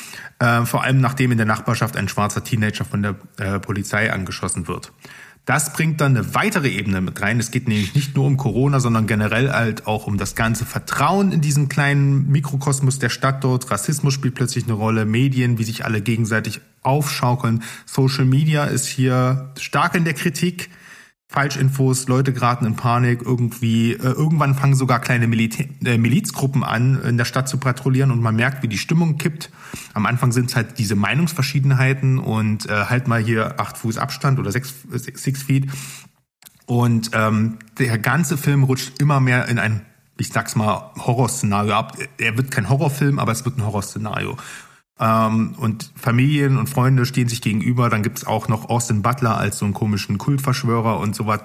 Vor allem nachdem in der Nachbarschaft ein schwarzer Teenager von der Polizei angeschossen wird. Das bringt dann eine weitere Ebene mit rein. Es geht nämlich nicht nur um Corona, sondern generell halt auch um das ganze Vertrauen in diesen kleinen Mikrokosmos der Stadt dort. Rassismus spielt plötzlich eine Rolle, Medien, wie sich alle gegenseitig aufschaukeln. Social Media ist hier stark in der Kritik. Falschinfos, Leute geraten in Panik, irgendwann fangen sogar kleine Milizgruppen an, in der Stadt zu patrouillieren, und man merkt, wie die Stimmung kippt. Am Anfang sind es halt diese Meinungsverschiedenheiten und halt mal hier 8 Fuß Abstand oder 6 Feet. Und der ganze Film rutscht immer mehr in ein, ich sag's mal, Horrorszenario ab. Er wird kein Horrorfilm, aber es wird ein Horrorszenario. Und Familien und Freunde stehen sich gegenüber. Dann gibt's auch noch Austin Butler als so einen komischen Kultverschwörer und sowas.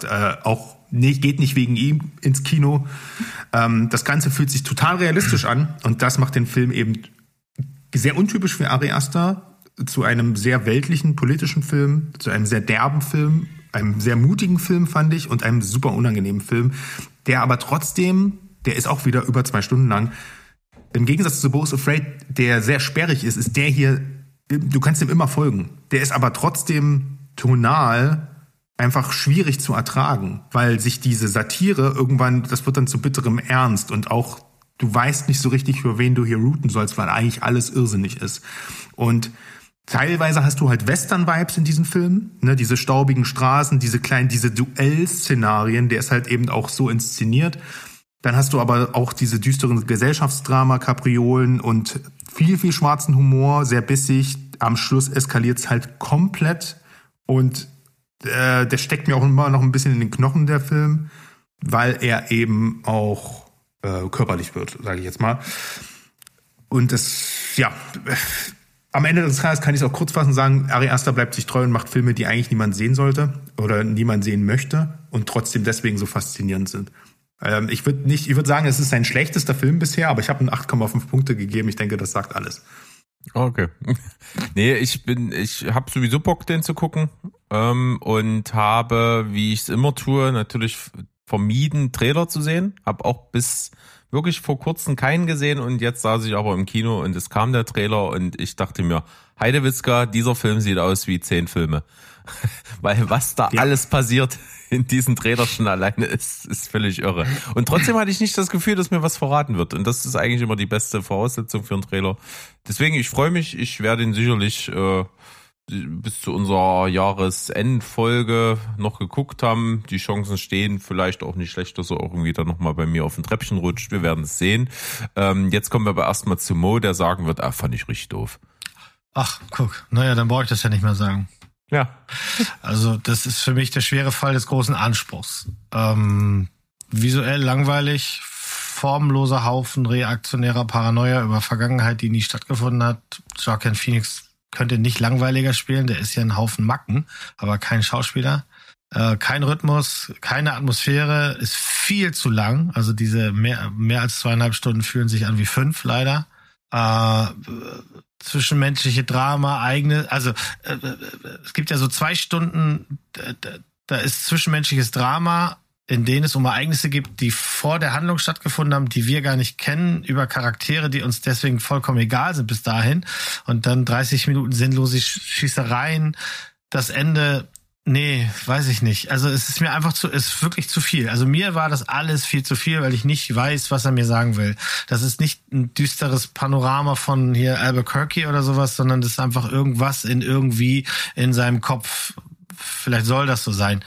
Geht nicht wegen ihm ins Kino. Das Ganze fühlt sich total realistisch an, und das macht den Film eben sehr untypisch für Ari Aster zu einem sehr weltlichen, politischen Film, zu einem sehr derben Film, einem sehr mutigen Film, fand ich, und einem super unangenehmen Film, der aber trotzdem, der ist auch wieder über 2 Stunden lang. Im Gegensatz zu Bo's Afraid, der sehr sperrig ist der hier, du kannst ihm immer folgen. Der ist aber trotzdem tonal einfach schwierig zu ertragen, weil sich diese Satire irgendwann, das wird dann zu bitterem Ernst, und auch du weißt nicht so richtig, für wen du hier routen sollst, weil eigentlich alles irrsinnig ist. Und teilweise hast du halt Western-Vibes in diesen Filmen, ne, diese staubigen Straßen, diese Duell-Szenarien, der ist halt eben auch so inszeniert. Dann hast du aber auch diese düsteren Gesellschaftsdrama-Kapriolen und viel, viel schwarzen Humor, sehr bissig. Am Schluss eskaliert's halt komplett, und der steckt mir auch immer noch ein bisschen in den Knochen, der Film, weil er eben auch körperlich wird, sage ich jetzt mal. Und am Ende des Tages kann ich es auch kurz fassen und sagen, Ari Aster bleibt sich treu und macht Filme, die eigentlich niemand sehen sollte oder niemand sehen möchte und trotzdem deswegen so faszinierend sind. Ich würde sagen, es ist sein schlechtester Film bisher, aber ich habe ihm 8,5 Punkte gegeben. Ich denke, das sagt alles. Okay. Nee, ich habe sowieso Bock, den zu gucken, und habe, wie ich es immer tue, natürlich vermieden, Trailer zu sehen. Hab auch bis wirklich vor kurzem keinen gesehen und jetzt saß ich aber im Kino und es kam der Trailer und ich dachte mir, Heidewitzka, dieser Film sieht aus wie 10 Filme. Weil was da alles passiert in diesen Trailer schon alleine ist völlig irre. Und trotzdem hatte ich nicht das Gefühl, dass mir was verraten wird. Und das ist eigentlich immer die beste Voraussetzung für einen Trailer. Deswegen, ich freue mich, ich werde ihn sicherlich bis zu unserer Jahresendfolge noch geguckt haben. Die Chancen stehen vielleicht auch nicht schlecht, dass er irgendwie dann nochmal bei mir auf ein Treppchen rutscht. Wir werden es sehen. Jetzt kommen wir aber erstmal zu Mo, der sagen wird, fand ich richtig doof. Ach, guck. Naja, dann brauche ich das ja nicht mehr sagen. Ja. Also das ist für mich der schwere Fall des großen Anspruchs. Visuell langweilig, formloser Haufen reaktionärer Paranoia über Vergangenheit, die nie stattgefunden hat. Joaquin Phoenix könnte nicht langweiliger spielen, der ist ja ein Haufen Macken, aber kein Schauspieler. Kein Rhythmus, keine Atmosphäre, ist viel zu lang. Also diese mehr als 2,5 Stunden fühlen sich an wie 5, leider. Zwischenmenschliche Drama, es gibt ja so 2 Stunden, da ist zwischenmenschliches Drama, in denen es um Ereignisse gibt, die vor der Handlung stattgefunden haben, die wir gar nicht kennen, über Charaktere, die uns deswegen vollkommen egal sind bis dahin. Und dann 30 Minuten sinnlose Schießereien, das Ende, nee, weiß ich nicht. Also es ist mir einfach ist wirklich zu viel. Also mir war das alles viel zu viel, weil ich nicht weiß, was er mir sagen will. Das ist nicht ein düsteres Panorama von hier Albuquerque oder sowas, sondern das ist einfach irgendwas irgendwie in seinem Kopf. Vielleicht soll das so sein.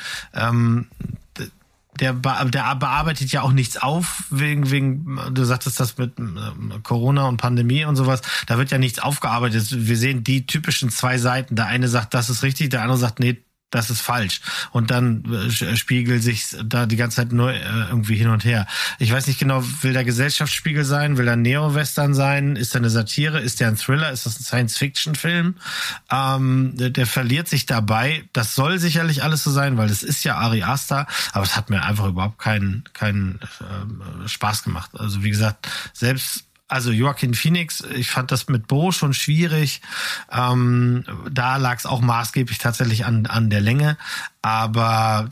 Der bearbeitet ja auch nichts auf, wegen, du sagtest das mit Corona und Pandemie und sowas, da wird ja nichts aufgearbeitet. Wir sehen die typischen 2 Seiten. Der eine sagt, das ist richtig, der andere sagt, nee, das ist falsch. Und dann spiegelt sich da die ganze Zeit nur irgendwie hin und her. Ich weiß nicht genau, will der Gesellschaftsspiegel sein? Will der Neo-Western sein? Ist der eine Satire? Ist der ein Thriller? Ist das ein Science-Fiction-Film? Der verliert sich dabei. Das soll sicherlich alles so sein, weil das ist ja Ari Aster. Aber es hat mir einfach überhaupt keinen Spaß gemacht. Also wie gesagt, also Joaquin Phoenix, ich fand das mit Bo schon schwierig. Da lag es auch maßgeblich tatsächlich an der Länge. Aber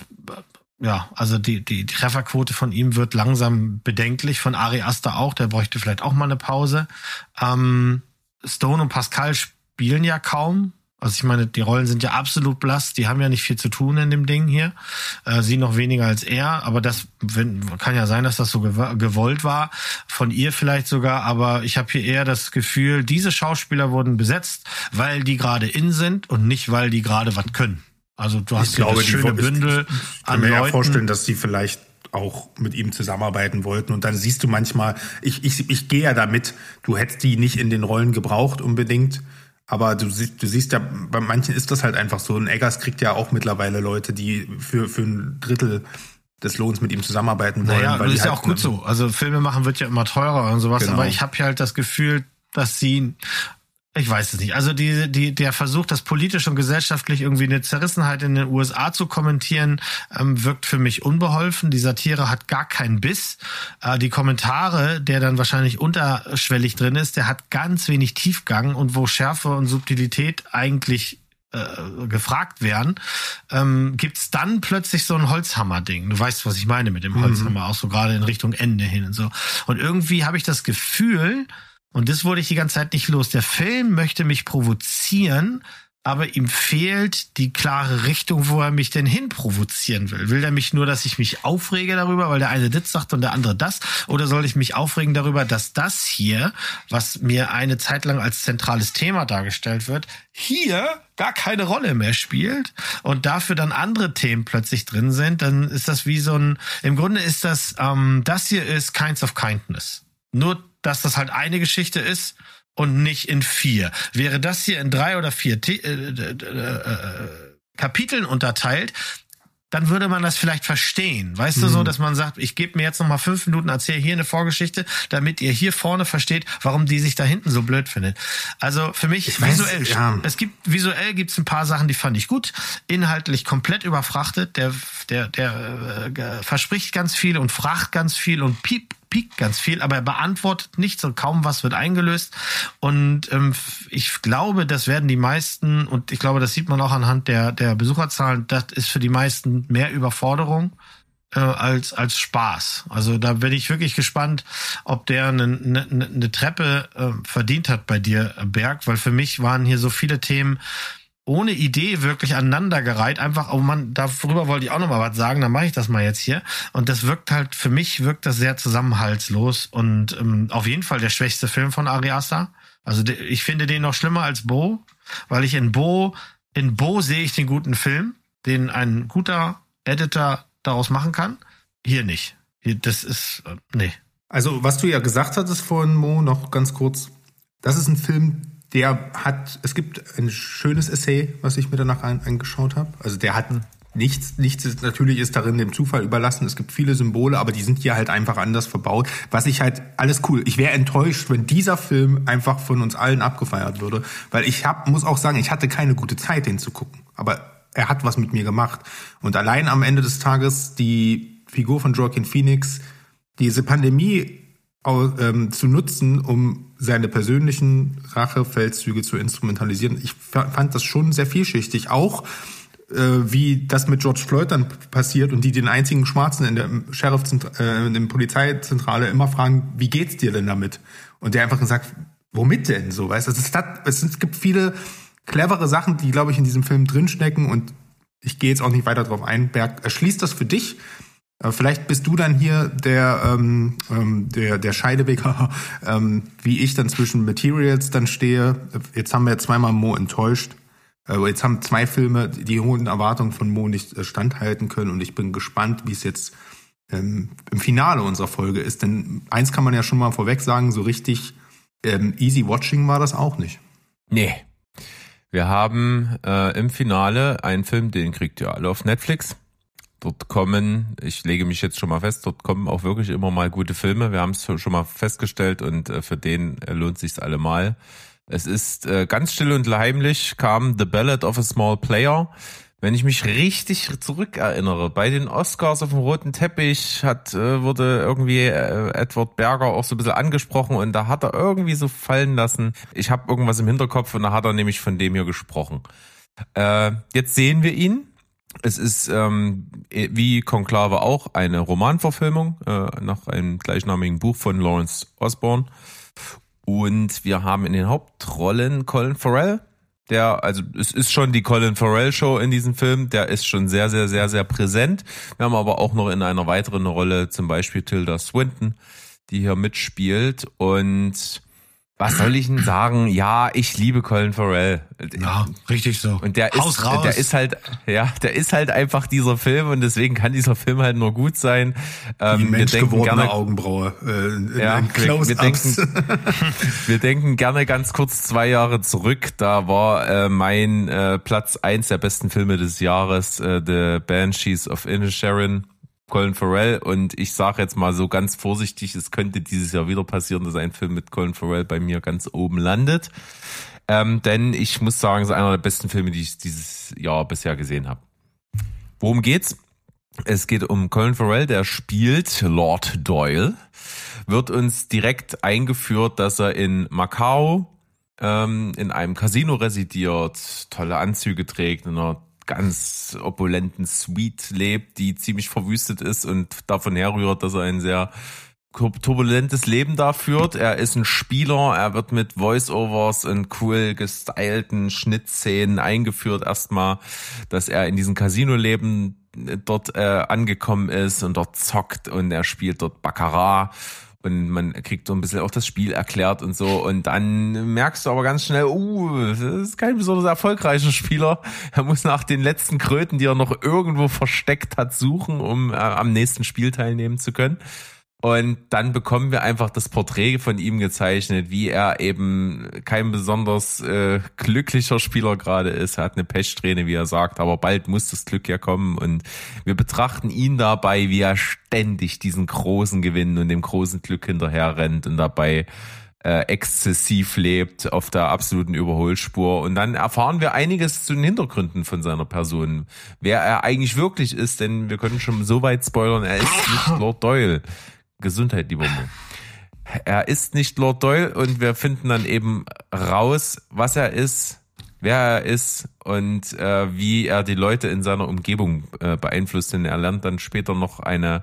die Trefferquote von ihm wird langsam bedenklich. Von Ari Aster auch, der bräuchte vielleicht auch mal eine Pause. Stone und Pascal spielen ja kaum. Also ich meine, die Rollen sind ja absolut blass, die haben ja nicht viel zu tun in dem Ding hier. Sie noch weniger als er, aber das kann ja sein, dass das so gewollt war, von ihr vielleicht sogar, aber ich habe hier eher das Gefühl, diese Schauspieler wurden besetzt, weil die gerade in sind und nicht, weil die gerade was können. Also du hast hier das schöne Bündel an Leuten. Ich kann mir ja vorstellen, dass die vielleicht auch mit ihm zusammenarbeiten wollten und dann siehst du manchmal, ich gehe ja damit, du hättest die nicht in den Rollen gebraucht unbedingt. Aber du siehst ja, bei manchen ist das halt einfach so. Ein Eggers kriegt ja auch mittlerweile Leute, die für ein Drittel des Lohns mit ihm zusammenarbeiten wollen. Naja, weil das ist ja auch gut so. Also Filme machen wird ja immer teurer und sowas. Genau. Aber ich habe hier halt das Gefühl, dass ich weiß es nicht. Also der Versuch, das politisch und gesellschaftlich irgendwie eine Zerrissenheit in den USA zu kommentieren, wirkt für mich unbeholfen. Die Satire hat gar keinen Biss. Die Kommentare, der dann wahrscheinlich unterschwellig drin ist, der hat ganz wenig Tiefgang und wo Schärfe und Subtilität eigentlich gefragt werden, gibt's dann plötzlich so ein Holzhammer-Ding. Du weißt, was ich meine mit dem Holzhammer, auch so gerade in Richtung Ende hin und so. Und irgendwie habe ich das Gefühl, und das wurde ich die ganze Zeit nicht los. Der Film möchte mich provozieren, aber ihm fehlt die klare Richtung, wo er mich denn hin provozieren will. Will er mich nur, dass ich mich aufrege darüber, weil der eine das sagt und der andere das? Oder soll ich mich aufregen darüber, dass das hier, was mir eine Zeit lang als zentrales Thema dargestellt wird, hier gar keine Rolle mehr spielt und dafür dann andere Themen plötzlich drin sind? Dann ist das wie so im Grunde ist das hier ist Kinds of Kindness. Nur dass das halt eine Geschichte ist und nicht in 4. Wäre das hier in 3 oder 4 Kapiteln unterteilt, dann würde man das vielleicht verstehen. Weißt du, so, dass man sagt, ich gebe mir jetzt noch mal 5 Minuten, erzähle hier eine Vorgeschichte, damit ihr hier vorne versteht, warum die sich da hinten so blöd findet. Also für mich visuell gibt's ein paar Sachen, die fand ich gut, inhaltlich komplett überfrachtet, der verspricht ganz viel und fragt ganz viel und piekt ganz viel, aber er beantwortet nichts und kaum was wird eingelöst. Und ich glaube, das werden die meisten, und ich glaube, das sieht man auch anhand der Besucherzahlen, das ist für die meisten mehr Überforderung als Spaß. Also da bin ich wirklich gespannt, ob der eine Treppe verdient hat bei dir, Berg, weil für mich waren hier so viele Themen ohne Idee wirklich aneinandergereiht, einfach, oh Mann, darüber wollte ich auch noch mal was sagen, dann mache ich das mal jetzt hier. Und das für mich wirkt das sehr zusammenhaltslos und auf jeden Fall der schwächste Film von Ari Aster. Also ich finde den noch schlimmer als Bo, weil ich in Bo sehe ich den guten Film, den ein guter Editor daraus machen kann. Hier nicht. Das ist, nee. Also was du ja gesagt hattest vorhin, Mo, noch ganz kurz, das ist ein Film, es gibt ein schönes Essay, was ich mir danach angeschaut habe. Also der hat nichts natürlich ist darin dem Zufall überlassen. Es gibt viele Symbole, aber die sind hier halt einfach anders verbaut. Was ich halt, alles cool. Ich wäre enttäuscht, wenn dieser Film einfach von uns allen abgefeiert würde. Weil muss auch sagen, ich hatte keine gute Zeit, den zu gucken. Aber er hat was mit mir gemacht. Und allein am Ende des Tages die Figur von Joaquin Phoenix, diese Pandemie zu nutzen, um seine persönlichen Rachefeldzüge zu instrumentalisieren. Ich fand das schon sehr vielschichtig. Auch wie das mit George Floyd dann passiert und die den einzigen Schwarzen in der in der Polizeizentrale immer fragen, wie geht's dir denn damit? Und der einfach sagt, womit denn so? Weißt du, es gibt viele clevere Sachen, die, glaube ich, in diesem Film drinstecken und ich gehe jetzt auch nicht weiter drauf ein. Berg, erschließt das für dich? Vielleicht bist du dann hier der Scheideweg, wie ich dann zwischen Materials dann stehe. Jetzt haben wir ja zweimal Mo enttäuscht. Jetzt haben 2 Filme die hohen Erwartungen von Mo nicht standhalten können und ich bin gespannt, wie es jetzt im Finale unserer Folge ist. Denn eins kann man ja schon mal vorweg sagen, so richtig easy watching war das auch nicht. Nee. Wir haben im Finale einen Film, den kriegt ihr alle auf Netflix. Dort ich lege mich jetzt schon mal fest, dort kommen auch wirklich immer mal gute Filme. Wir haben es schon mal festgestellt und für den lohnt sich's allemal. Es ist ganz still und heimlich kam The Ballad of a Small Player. Wenn ich mich richtig zurückerinnere, bei den Oscars auf dem roten Teppich wurde irgendwie Edward Berger auch so ein bisschen angesprochen und da hat er irgendwie so fallen lassen. Ich habe irgendwas im Hinterkopf und da hat er nämlich von dem hier gesprochen. Jetzt sehen wir ihn. Es ist wie Konklave auch eine Romanverfilmung nach einem gleichnamigen Buch von Lawrence Osborne. Und wir haben in den Hauptrollen Colin Farrell. Es ist schon die Colin Farrell Show in diesem Film. Der ist schon sehr, sehr, sehr, sehr präsent. Wir haben aber auch noch in einer weiteren Rolle zum Beispiel Tilda Swinton, die hier mitspielt. Und was soll ich denn sagen? Ja, ich liebe Colin Farrell. Ja, richtig so. Und der ist halt einfach dieser Film und deswegen kann dieser Film halt nur gut sein. Die menschgewordene Augenbraue. Wir denken gerne ganz kurz 2 Jahre zurück. Da war mein Platz 1 der besten Filme des Jahres, The Banshees of Inisherin. Colin Farrell und ich sage jetzt mal so ganz vorsichtig, es könnte dieses Jahr wieder passieren, dass ein Film mit Colin Farrell bei mir ganz oben landet. Denn ich muss sagen, es ist einer der besten Filme, die ich dieses Jahr bisher gesehen habe. Worum geht's? Es geht um Colin Farrell, der spielt Lord Doyle, wird uns direkt eingeführt, dass er in Macau in einem Casino residiert, tolle Anzüge trägt, in einer ganz opulenten Suite lebt, die ziemlich verwüstet ist und davon herrührt, dass er ein sehr turbulentes Leben da führt. Er ist ein Spieler, er wird mit Voice-Overs und cool gestylten Schnittszenen eingeführt erstmal, dass er in diesem Casino-Leben dort angekommen ist und dort zockt und er spielt dort Baccarat. Und man kriegt so ein bisschen auch das Spiel erklärt und so. Und dann merkst du aber ganz schnell, das ist kein besonders erfolgreicher Spieler. Er muss nach den letzten Kröten, die er noch irgendwo versteckt hat, suchen, um am nächsten Spiel teilnehmen zu können. Und dann bekommen wir einfach das Porträt von ihm gezeichnet, wie er eben kein besonders glücklicher Spieler gerade ist. Er hat eine Pechsträhne, wie er sagt, aber bald muss das Glück ja kommen. Und wir betrachten ihn dabei, wie er ständig diesen großen Gewinn und dem großen Glück hinterher rennt und dabei exzessiv lebt auf der absoluten Überholspur. Und dann erfahren wir einiges zu den Hintergründen von seiner Person. Wer er eigentlich wirklich ist, denn wir können schon so weit spoilern, er ist nicht Lord Doyle. Gesundheit, lieber Mo. Er ist nicht Lord Doyle und wir finden dann eben raus, was er ist, wer er ist und wie er die Leute in seiner Umgebung beeinflusst. Denn er lernt dann später noch eine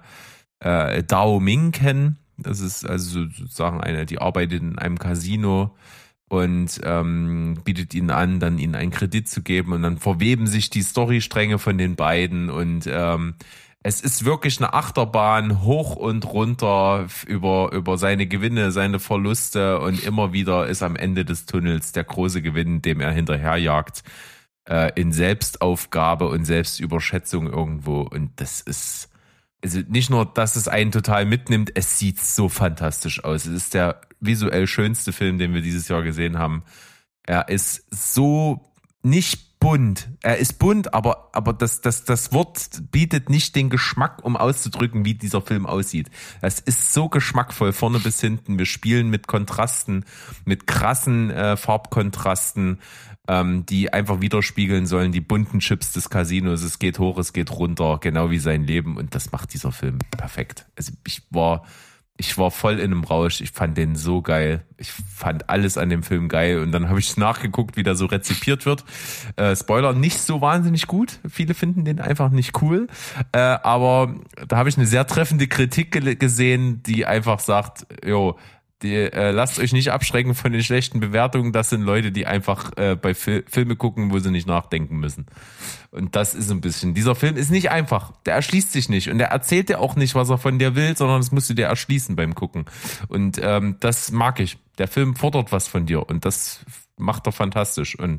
Dao Ming kennen. Das ist also sozusagen eine, die arbeitet in einem Casino und bietet ihnen an, dann ihnen einen Kredit zu geben. Und dann verweben sich die Storystränge von den beiden und es ist wirklich eine Achterbahn hoch und runter über seine Gewinne, seine Verluste und immer wieder ist am Ende des Tunnels der große Gewinn, dem er hinterherjagt, in Selbstaufgabe und Selbstüberschätzung irgendwo. Und das ist, also nicht nur, dass es einen total mitnimmt, es sieht so fantastisch aus. Es ist der visuell schönste Film, den wir dieses Jahr gesehen haben. Er ist so nicht bunt. Er ist bunt, aber das Wort bietet nicht den Geschmack, um auszudrücken, wie dieser Film aussieht. Es ist so geschmackvoll, vorne bis hinten. Wir spielen mit Kontrasten, mit krassen Farbkontrasten, die einfach widerspiegeln sollen, die bunten Chips des Casinos. Es geht hoch, es geht runter, genau wie sein Leben. Und das macht dieser Film perfekt. Also ich war voll in einem Rausch. Ich fand den so geil. Ich fand alles an dem Film geil. Und dann habe ich nachgeguckt, wie der so rezipiert wird. Spoiler, nicht so wahnsinnig gut. Viele finden den einfach nicht cool. Aber da habe ich eine sehr treffende Kritik gesehen, die einfach sagt, lasst euch nicht abschrecken von den schlechten Bewertungen. Das sind Leute, die einfach bei Filme gucken, wo sie nicht nachdenken müssen. Und das ist ein bisschen, dieser Film ist nicht einfach. Der erschließt sich nicht. Und der erzählt dir auch nicht, was er von dir will, sondern das musst du dir erschließen beim Gucken. Und das mag ich. Der Film fordert was von dir. Und das macht er fantastisch. Und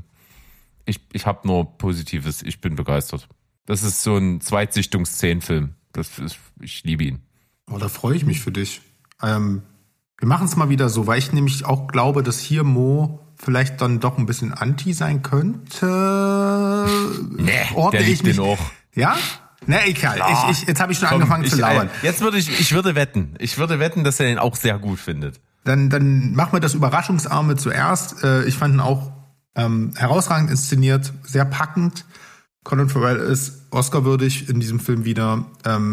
ich habe nur Positives. Ich bin begeistert. Das ist so ein Zweitsichtungs-10-Film. Ich liebe ihn. Oh, da freue ich mich für dich. Wir machen es mal wieder so, weil ich nämlich auch glaube, dass hier Mo vielleicht dann doch ein bisschen anti sein könnte. Nee, der liebt den auch. Ja? Na, egal. Jetzt habe ich schon angefangen zu lauern. Jetzt ich würde wetten. Ich würde wetten, dass er den auch sehr gut findet. Dann machen wir das Überraschungsarme zuerst. Ich fand ihn auch herausragend inszeniert, sehr packend. Colin Farrell ist Oscar-würdig in diesem Film wieder.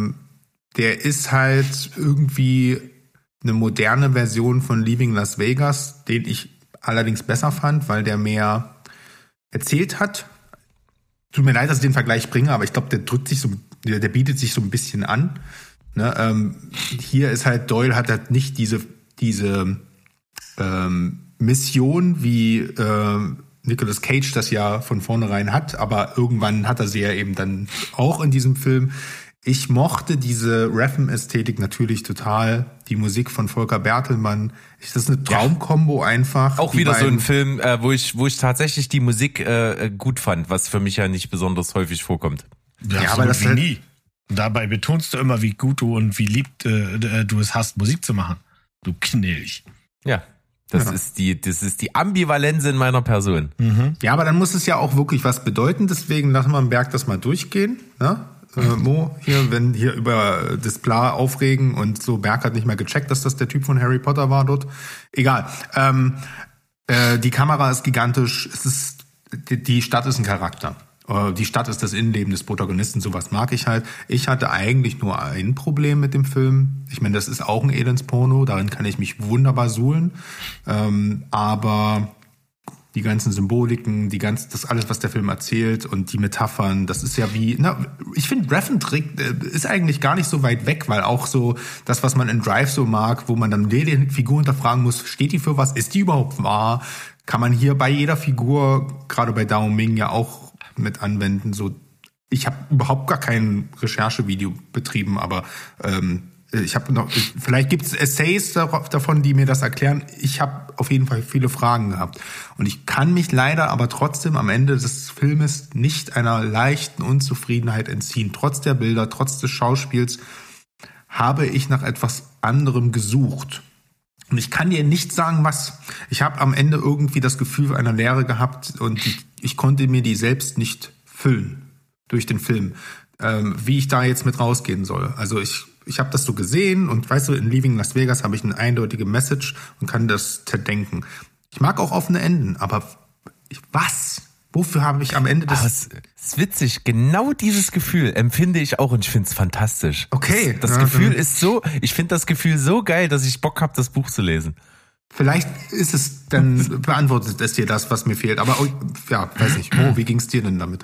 Der ist halt irgendwie eine moderne Version von Leaving Las Vegas, den ich allerdings besser fand, weil der mehr erzählt hat. Tut mir leid, dass ich den Vergleich bringe, aber ich glaube, der bietet sich so ein bisschen an. Ne? Hier ist halt, Doyle hat halt nicht diese Mission, wie Nicolas Cage das ja von vornherein hat, aber irgendwann hat er sie ja eben dann auch in diesem Film. Ich mochte diese Raffen-Ästhetik natürlich total. Die Musik von Volker Bertelmann. Das ist eine Traumkombo einfach. Auch wieder so ein Film, wo ich tatsächlich die Musik gut fand, was für mich ja nicht besonders häufig vorkommt. Ja, aber das nie. Dabei betonst du immer, wie gut du und wie lieb du es hast, Musik zu machen. Du Knilch. Ja. Das ist die Ambivalenz in meiner Person. Mhm. Ja, aber dann muss es ja auch wirklich was bedeuten. Deswegen lassen wir am Berg das mal durchgehen. Ne? Mo, wenn hier über Display aufregen und so, Berg hat nicht mehr gecheckt, dass das der Typ von Harry Potter war dort. Egal. Die Kamera ist gigantisch. Die Stadt ist ein Charakter. Die Stadt ist das Innenleben des Protagonisten. Sowas mag ich halt. Ich hatte eigentlich nur ein Problem mit dem Film. Ich meine, das ist auch ein Elendsporno. Darin kann ich mich wunderbar suhlen. Aber die ganzen Symboliken, das alles, was der Film erzählt und die Metaphern, das ist ja ich finde, Raffen-Trick ist eigentlich gar nicht so weit weg, weil auch so das, was man in Drive so mag, wo man dann jede Figur hinterfragen muss, steht die für was, ist die überhaupt wahr, kann man hier bei jeder Figur, gerade bei Dao Ming ja auch mit anwenden. So, ich habe überhaupt gar kein Recherchevideo betrieben, aber vielleicht gibt es Essays davon, die mir das erklären. Ich habe auf jeden Fall viele Fragen gehabt. Und ich kann mich leider aber trotzdem am Ende des Filmes nicht einer leichten Unzufriedenheit entziehen. Trotz der Bilder, trotz des Schauspiels habe ich nach etwas anderem gesucht. Und ich kann dir nicht sagen, was. Ich habe am Ende irgendwie das Gefühl einer Leere gehabt und ich konnte mir die selbst nicht füllen durch den Film, wie ich da jetzt mit rausgehen soll. Also ich habe das so gesehen und weißt du, in Leaving Las Vegas habe ich eine eindeutige Message und kann das zerdenken. Ich mag auch offene Enden, aber was? Wofür habe ich am Ende das... Es ist witzig, genau dieses Gefühl empfinde ich auch und ich finde es fantastisch. Okay. Das Gefühl ist so, ich finde das Gefühl so geil, dass ich Bock habe, das Buch zu lesen. Vielleicht ist es, dann beantwortet es dir das, was mir fehlt. Aber ja, weiß nicht. Wie ging es dir denn damit?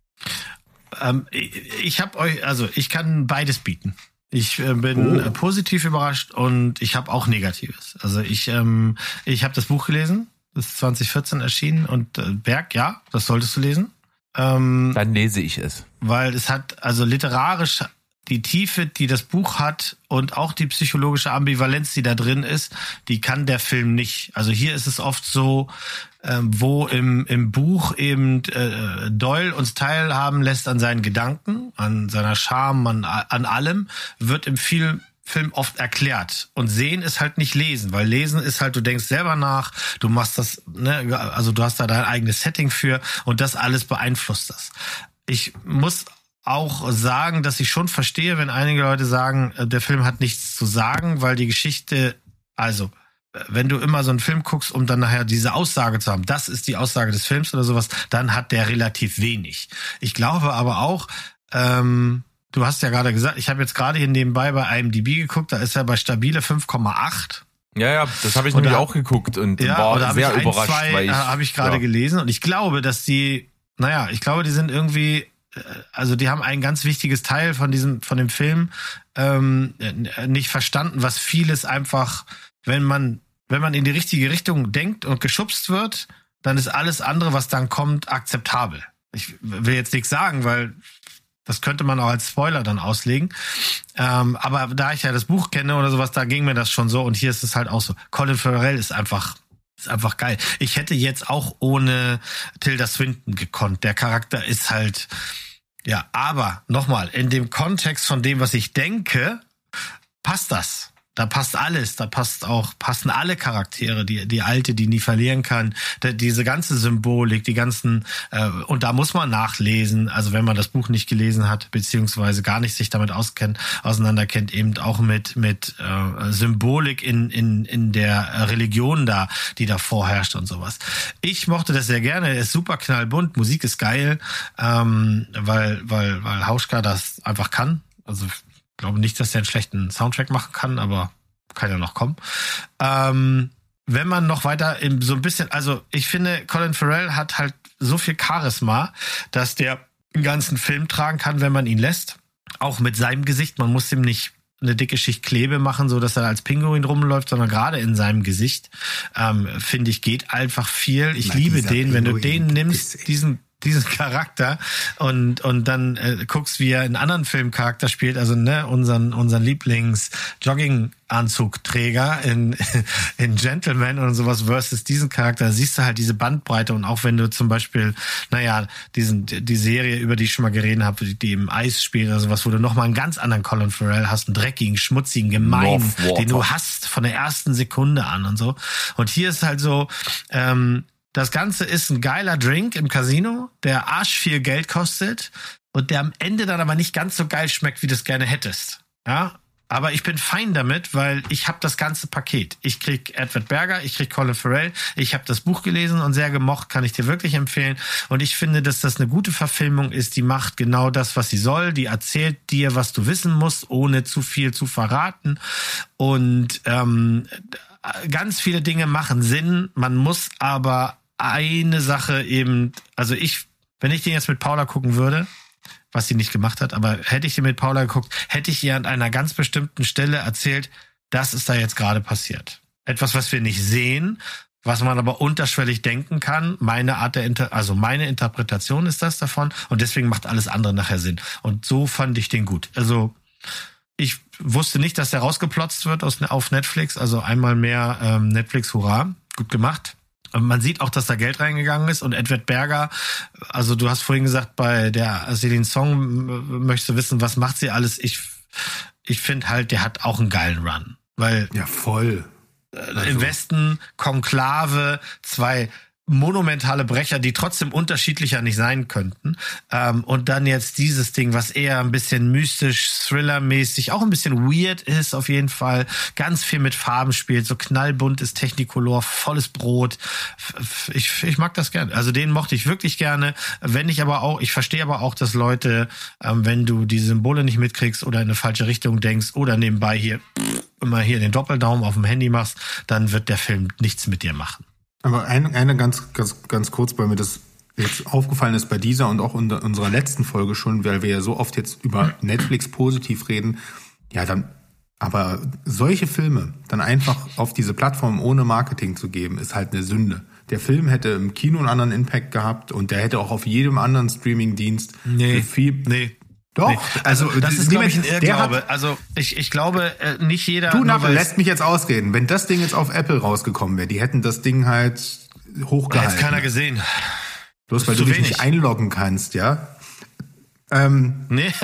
Ich kann beides bieten. Ich bin positiv überrascht und ich habe auch Negatives. Also ich habe das Buch gelesen. Das ist 2014 erschienen und Berg, ja, das solltest du lesen. Dann lese ich es. Weil es hat, also literarisch die Tiefe, die das Buch hat und auch die psychologische Ambivalenz, die da drin ist, die kann der Film nicht. Also hier ist es oft so, wo im Buch eben Doyle uns teilhaben lässt an seinen Gedanken, an seiner Scham, an allem, wird im Film oft erklärt. Und sehen ist halt nicht lesen, weil lesen ist halt, du denkst selber nach, du machst das, ne, also du hast da dein eigenes Setting für und das alles beeinflusst das. Ich muss auch sagen, dass ich schon verstehe, wenn einige Leute sagen, der Film hat nichts zu sagen, weil die Geschichte, also wenn du immer so einen Film guckst, um dann nachher diese Aussage zu haben, das ist die Aussage des Films oder sowas, dann hat der relativ wenig. Ich glaube aber auch, du hast ja gerade gesagt, ich habe jetzt gerade hier nebenbei bei IMDb geguckt, da ist er bei stabile 5,8. Ja, das habe ich nämlich auch geguckt und war sehr überrascht. Habe ich gerade gelesen und ich glaube, dass die sind irgendwie, also die haben ein ganz wichtiges Teil von dem Film nicht verstanden, was vieles einfach, wenn man in die richtige Richtung denkt und geschubst wird, dann ist alles andere, was dann kommt, akzeptabel. Ich will jetzt nichts sagen, weil das könnte man auch als Spoiler dann auslegen. Aber da ich ja das Buch kenne oder sowas, da ging mir das schon so. Und hier ist es halt auch so. Colin Farrell ist einfach geil. Ich hätte jetzt auch ohne Tilda Swinton gekonnt. Der Charakter ist halt, ja, aber nochmal, in dem Kontext von dem, was ich denke, passt das. Da passt alles, passen alle Charaktere, die alte, die nie verlieren kann, diese ganze Symbolik, die ganzen, und da muss man nachlesen, also wenn man das Buch nicht gelesen hat, beziehungsweise gar nicht sich damit auseinanderkennt, eben auch mit Symbolik in der Religion da, die da vorherrscht und sowas. Ich mochte das sehr gerne, er ist super knallbunt, Musik ist geil, weil Hauschka das einfach kann, also ich glaube nicht, dass er einen schlechten Soundtrack machen kann, aber kann ja noch kommen. Wenn man noch weiter so ein bisschen, also ich finde, Colin Farrell hat halt so viel Charisma, dass der einen ganzen Film tragen kann, wenn man ihn lässt. Auch mit seinem Gesicht. Man muss ihm nicht eine dicke Schicht Klebe machen, so dass er als Pinguin rumläuft, sondern gerade in seinem Gesicht, finde ich, geht einfach viel. Ich liebe den, wenn du den nimmst, diesen Charakter und dann guckst, wie er in anderen Filmen Charakter spielt, also ne, unseren Lieblings-Jogging-Anzugträger in Gentleman und sowas versus diesen Charakter, da siehst du halt diese Bandbreite und auch wenn du zum Beispiel, die Serie, über die ich schon mal geredet habe, die im Eis spielt oder sowas, wo du nochmal einen ganz anderen Colin Farrell hast, einen dreckigen, schmutzigen, gemeinen, den du hast von der ersten Sekunde an und so. Und hier ist halt so, das Ganze ist ein geiler Drink im Casino, der arsch viel Geld kostet und der am Ende dann aber nicht ganz so geil schmeckt, wie du es gerne hättest. Ja, aber ich bin fein damit, weil ich habe das ganze Paket. Ich krieg Edward Berger, ich krieg Colin Farrell, ich habe das Buch gelesen und sehr gemocht, kann ich dir wirklich empfehlen. Und ich finde, dass das eine gute Verfilmung ist, die macht genau das, was sie soll. Die erzählt dir, was du wissen musst, ohne zu viel zu verraten. Und ganz viele Dinge machen Sinn. Man muss aber eine Sache eben, also wenn ich den jetzt mit Paula gucken würde, was sie nicht gemacht hat, aber hätte ich den mit Paula geguckt, hätte ich ihr an einer ganz bestimmten Stelle erzählt, das ist da jetzt gerade passiert. Etwas, was wir nicht sehen, was man aber unterschwellig denken kann. Meine Interpretation ist das davon und deswegen macht alles andere nachher Sinn. Und so fand ich den gut. Also ich wusste nicht, dass der rausgeplotzt wird auf Netflix, also einmal mehr Netflix, hurra, gut gemacht. Man sieht auch, dass da Geld reingegangen ist und Edward Berger, also du hast vorhin gesagt, bei der Celine Song möchtest du wissen, was macht sie alles? ich finde halt, der hat auch einen geilen Run. Weil ja, voll. Im Westen Konklave, 2 monumentale Brecher, die trotzdem unterschiedlicher nicht sein könnten. Und dann jetzt dieses Ding, was eher ein bisschen mystisch, Thriller-mäßig, auch ein bisschen weird ist auf jeden Fall. Ganz viel mit Farben spielt, so knallbunt ist Technicolor, volles Brot. Ich mag das gerne. Also den mochte ich wirklich gerne. Ich verstehe aber auch, dass Leute, wenn du die Symbole nicht mitkriegst oder in eine falsche Richtung denkst oder nebenbei immer hier den Doppeldaumen auf dem Handy machst, dann wird der Film nichts mit dir machen. Aber eine ganz kurz, weil mir das jetzt aufgefallen ist bei dieser und auch in unserer letzten Folge schon, weil wir ja so oft jetzt über Netflix positiv reden. Ja, dann, aber solche Filme dann einfach auf diese Plattform ohne Marketing zu geben, ist halt eine Sünde. Der Film hätte im Kino einen anderen Impact gehabt und der hätte auch auf jedem anderen Streaming-Dienst Nee. Doch, nee. Also das ist, glaube ich, ein Irrglaube. Also ich glaube, nicht jeder... Du, Nappel, lässt mich jetzt ausreden. Wenn das Ding jetzt auf Apple rausgekommen wäre, die hätten das Ding halt hochgehalten. Hätte keiner gesehen. Bloß weil du dich nicht einloggen kannst, ja? Nee,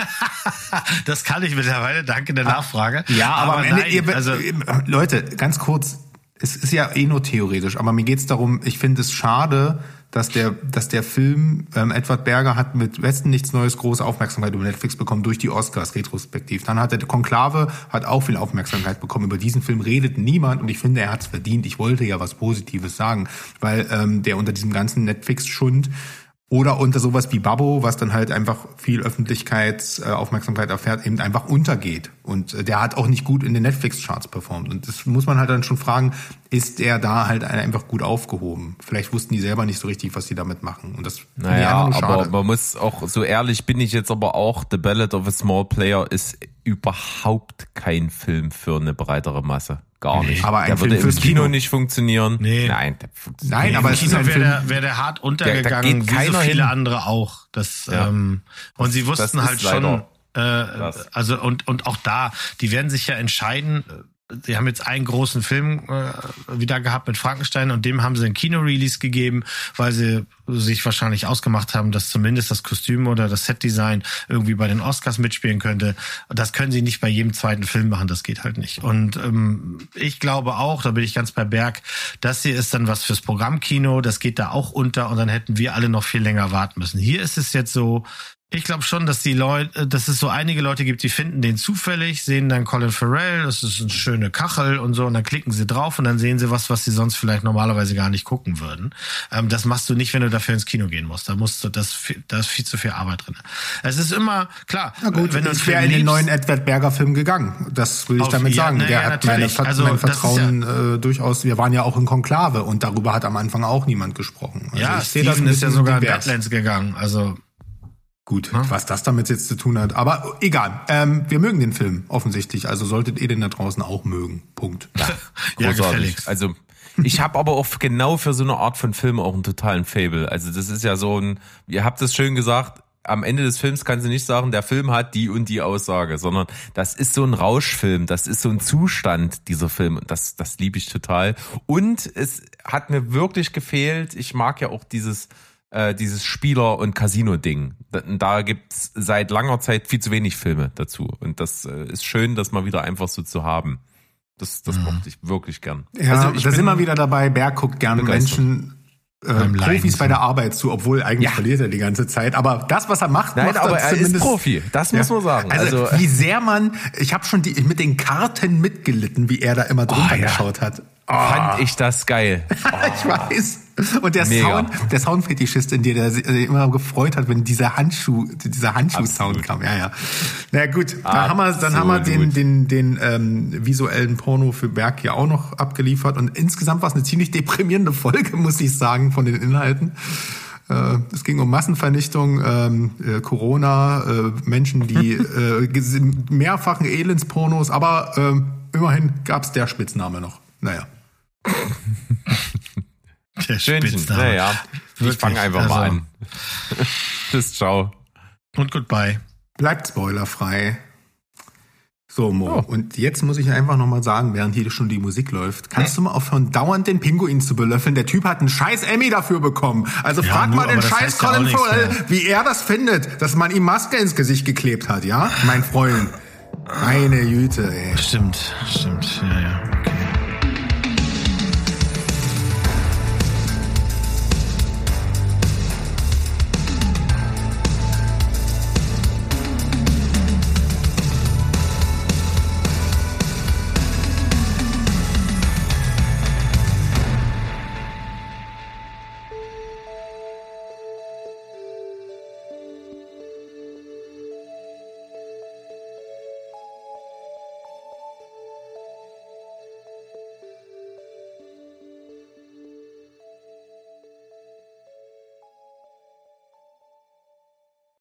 das kann ich mittlerweile, danke der Nachfrage. Ja, aber am Ende, Leute, ganz kurz, es ist ja eh nur theoretisch, aber mir geht's darum, ich finde es schade, dass der Film, Edward Berger hat mit Westen nichts Neues große Aufmerksamkeit über Netflix bekommen durch die Oscars retrospektiv. Dann hat der Konklave hat auch viel Aufmerksamkeit bekommen. Über diesen Film redet niemand und ich finde, er hat's verdient. Ich wollte ja was Positives sagen, weil der unter diesem ganzen Netflix-Schund oder unter sowas wie Babbo, was dann halt einfach viel Aufmerksamkeit erfährt, eben einfach untergeht. Und der hat auch nicht gut in den Netflix-Charts performt. Und das muss man halt dann schon fragen, ist der da halt einfach gut aufgehoben? Vielleicht wussten die selber nicht so richtig, was die damit machen. Und das aber man muss auch, so ehrlich bin ich jetzt aber auch, The Ballad of a Small Player ist überhaupt kein Film für eine breitere Masse. Gar nicht. Aber der würde im Kino nicht funktionieren. Nee. Nein, aber es ist ein Film, wäre der hart untergegangen, wie so viele andere auch. Und sie wussten halt schon, also und auch da, die werden sich ja entscheiden. Sie haben jetzt einen großen Film wieder gehabt mit Frankenstein und dem haben sie einen Kino-Release gegeben, weil sie sich wahrscheinlich ausgemacht haben, dass zumindest das Kostüm oder das Setdesign irgendwie bei den Oscars mitspielen könnte. Das können sie nicht bei jedem zweiten Film machen, das geht halt nicht. Und ich glaube auch, da bin ich ganz bei Berg, das hier ist dann was fürs Programmkino, das geht da auch unter und dann hätten wir alle noch viel länger warten müssen. Hier ist es jetzt so, ich glaube schon, dass es so einige Leute gibt, die finden den zufällig, sehen dann Colin Farrell, das ist eine schöne Kachel und so, und dann klicken sie drauf und dann sehen sie was sie sonst vielleicht normalerweise gar nicht gucken würden. Das machst du nicht, wenn du dafür ins Kino gehen musst. Da ist viel zu viel Arbeit drin. Es ist immer, klar. Na gut, wenn ich wäre in den neuen Edward Berger Film gegangen. Das will ich damit sagen. Der hat mein Vertrauen durchaus, wir waren ja auch in Konklave und darüber hat am Anfang auch niemand gesprochen. Also ja, Steven ist ja sogar in Badlands gegangen, also gut, was das damit jetzt zu tun hat. Aber egal. Wir mögen den Film offensichtlich. Also solltet ihr den da draußen auch mögen. Punkt. Ja, gefälligst. Also ich habe aber auch genau für so eine Art von Film auch einen totalen Fable. Also das ist ja so ihr habt es schön gesagt, am Ende des Films kannst du nicht sagen, der Film hat die und die Aussage, sondern das ist so ein Rauschfilm, das ist so ein Zustand, dieser Film. Das liebe ich total. Und es hat mir wirklich gefehlt, ich mag ja auch dieses Spieler- und Casino-Ding. Da gibt's seit langer Zeit viel zu wenig Filme dazu. Und das ist schön, das mal wieder einfach so zu haben. Das mochte ich wirklich gern. Ja, also da sind wir wieder dabei. Berg guckt gern Menschen, Profis bei der Arbeit zu, obwohl eigentlich verliert er die ganze Zeit. Aber das, was er macht, nein, macht aber er ist Profi. Das muss man sagen. Also wie sehr ich habe schon mit den Karten mitgelitten, wie er da immer drunter geschaut hat. Fand ich das geil. Ich weiß. Und der Soundfetischist in dir, der sich immer gefreut hat, wenn dieser Handschuh-Sound kam. Ja. Na gut, dann haben wir den visuellen Porno für Berg hier auch noch abgeliefert. Und insgesamt war es eine ziemlich deprimierende Folge, muss ich sagen, von den Inhalten. Es ging um Massenvernichtung, Corona, Menschen, die mehrfachen Elendspornos, aber immerhin gab's der Spitzname noch. Naja. Der Spitzname. Naja, ich fange einfach mal an. Tschüss, ciao. Und goodbye. Bleibt spoilerfrei. So, Mo. Und jetzt muss ich einfach nochmal sagen, während hier schon die Musik läuft, kannst du mal aufhören, dauernd den Pinguin zu belöffeln? Der Typ hat einen scheiß Emmy dafür bekommen. Also frag mal den scheiß Colin Farrell, wie er das findet, dass man ihm Maske ins Gesicht geklebt hat, ja? Mein Freund. Meine Güte, ey. Stimmt, ja.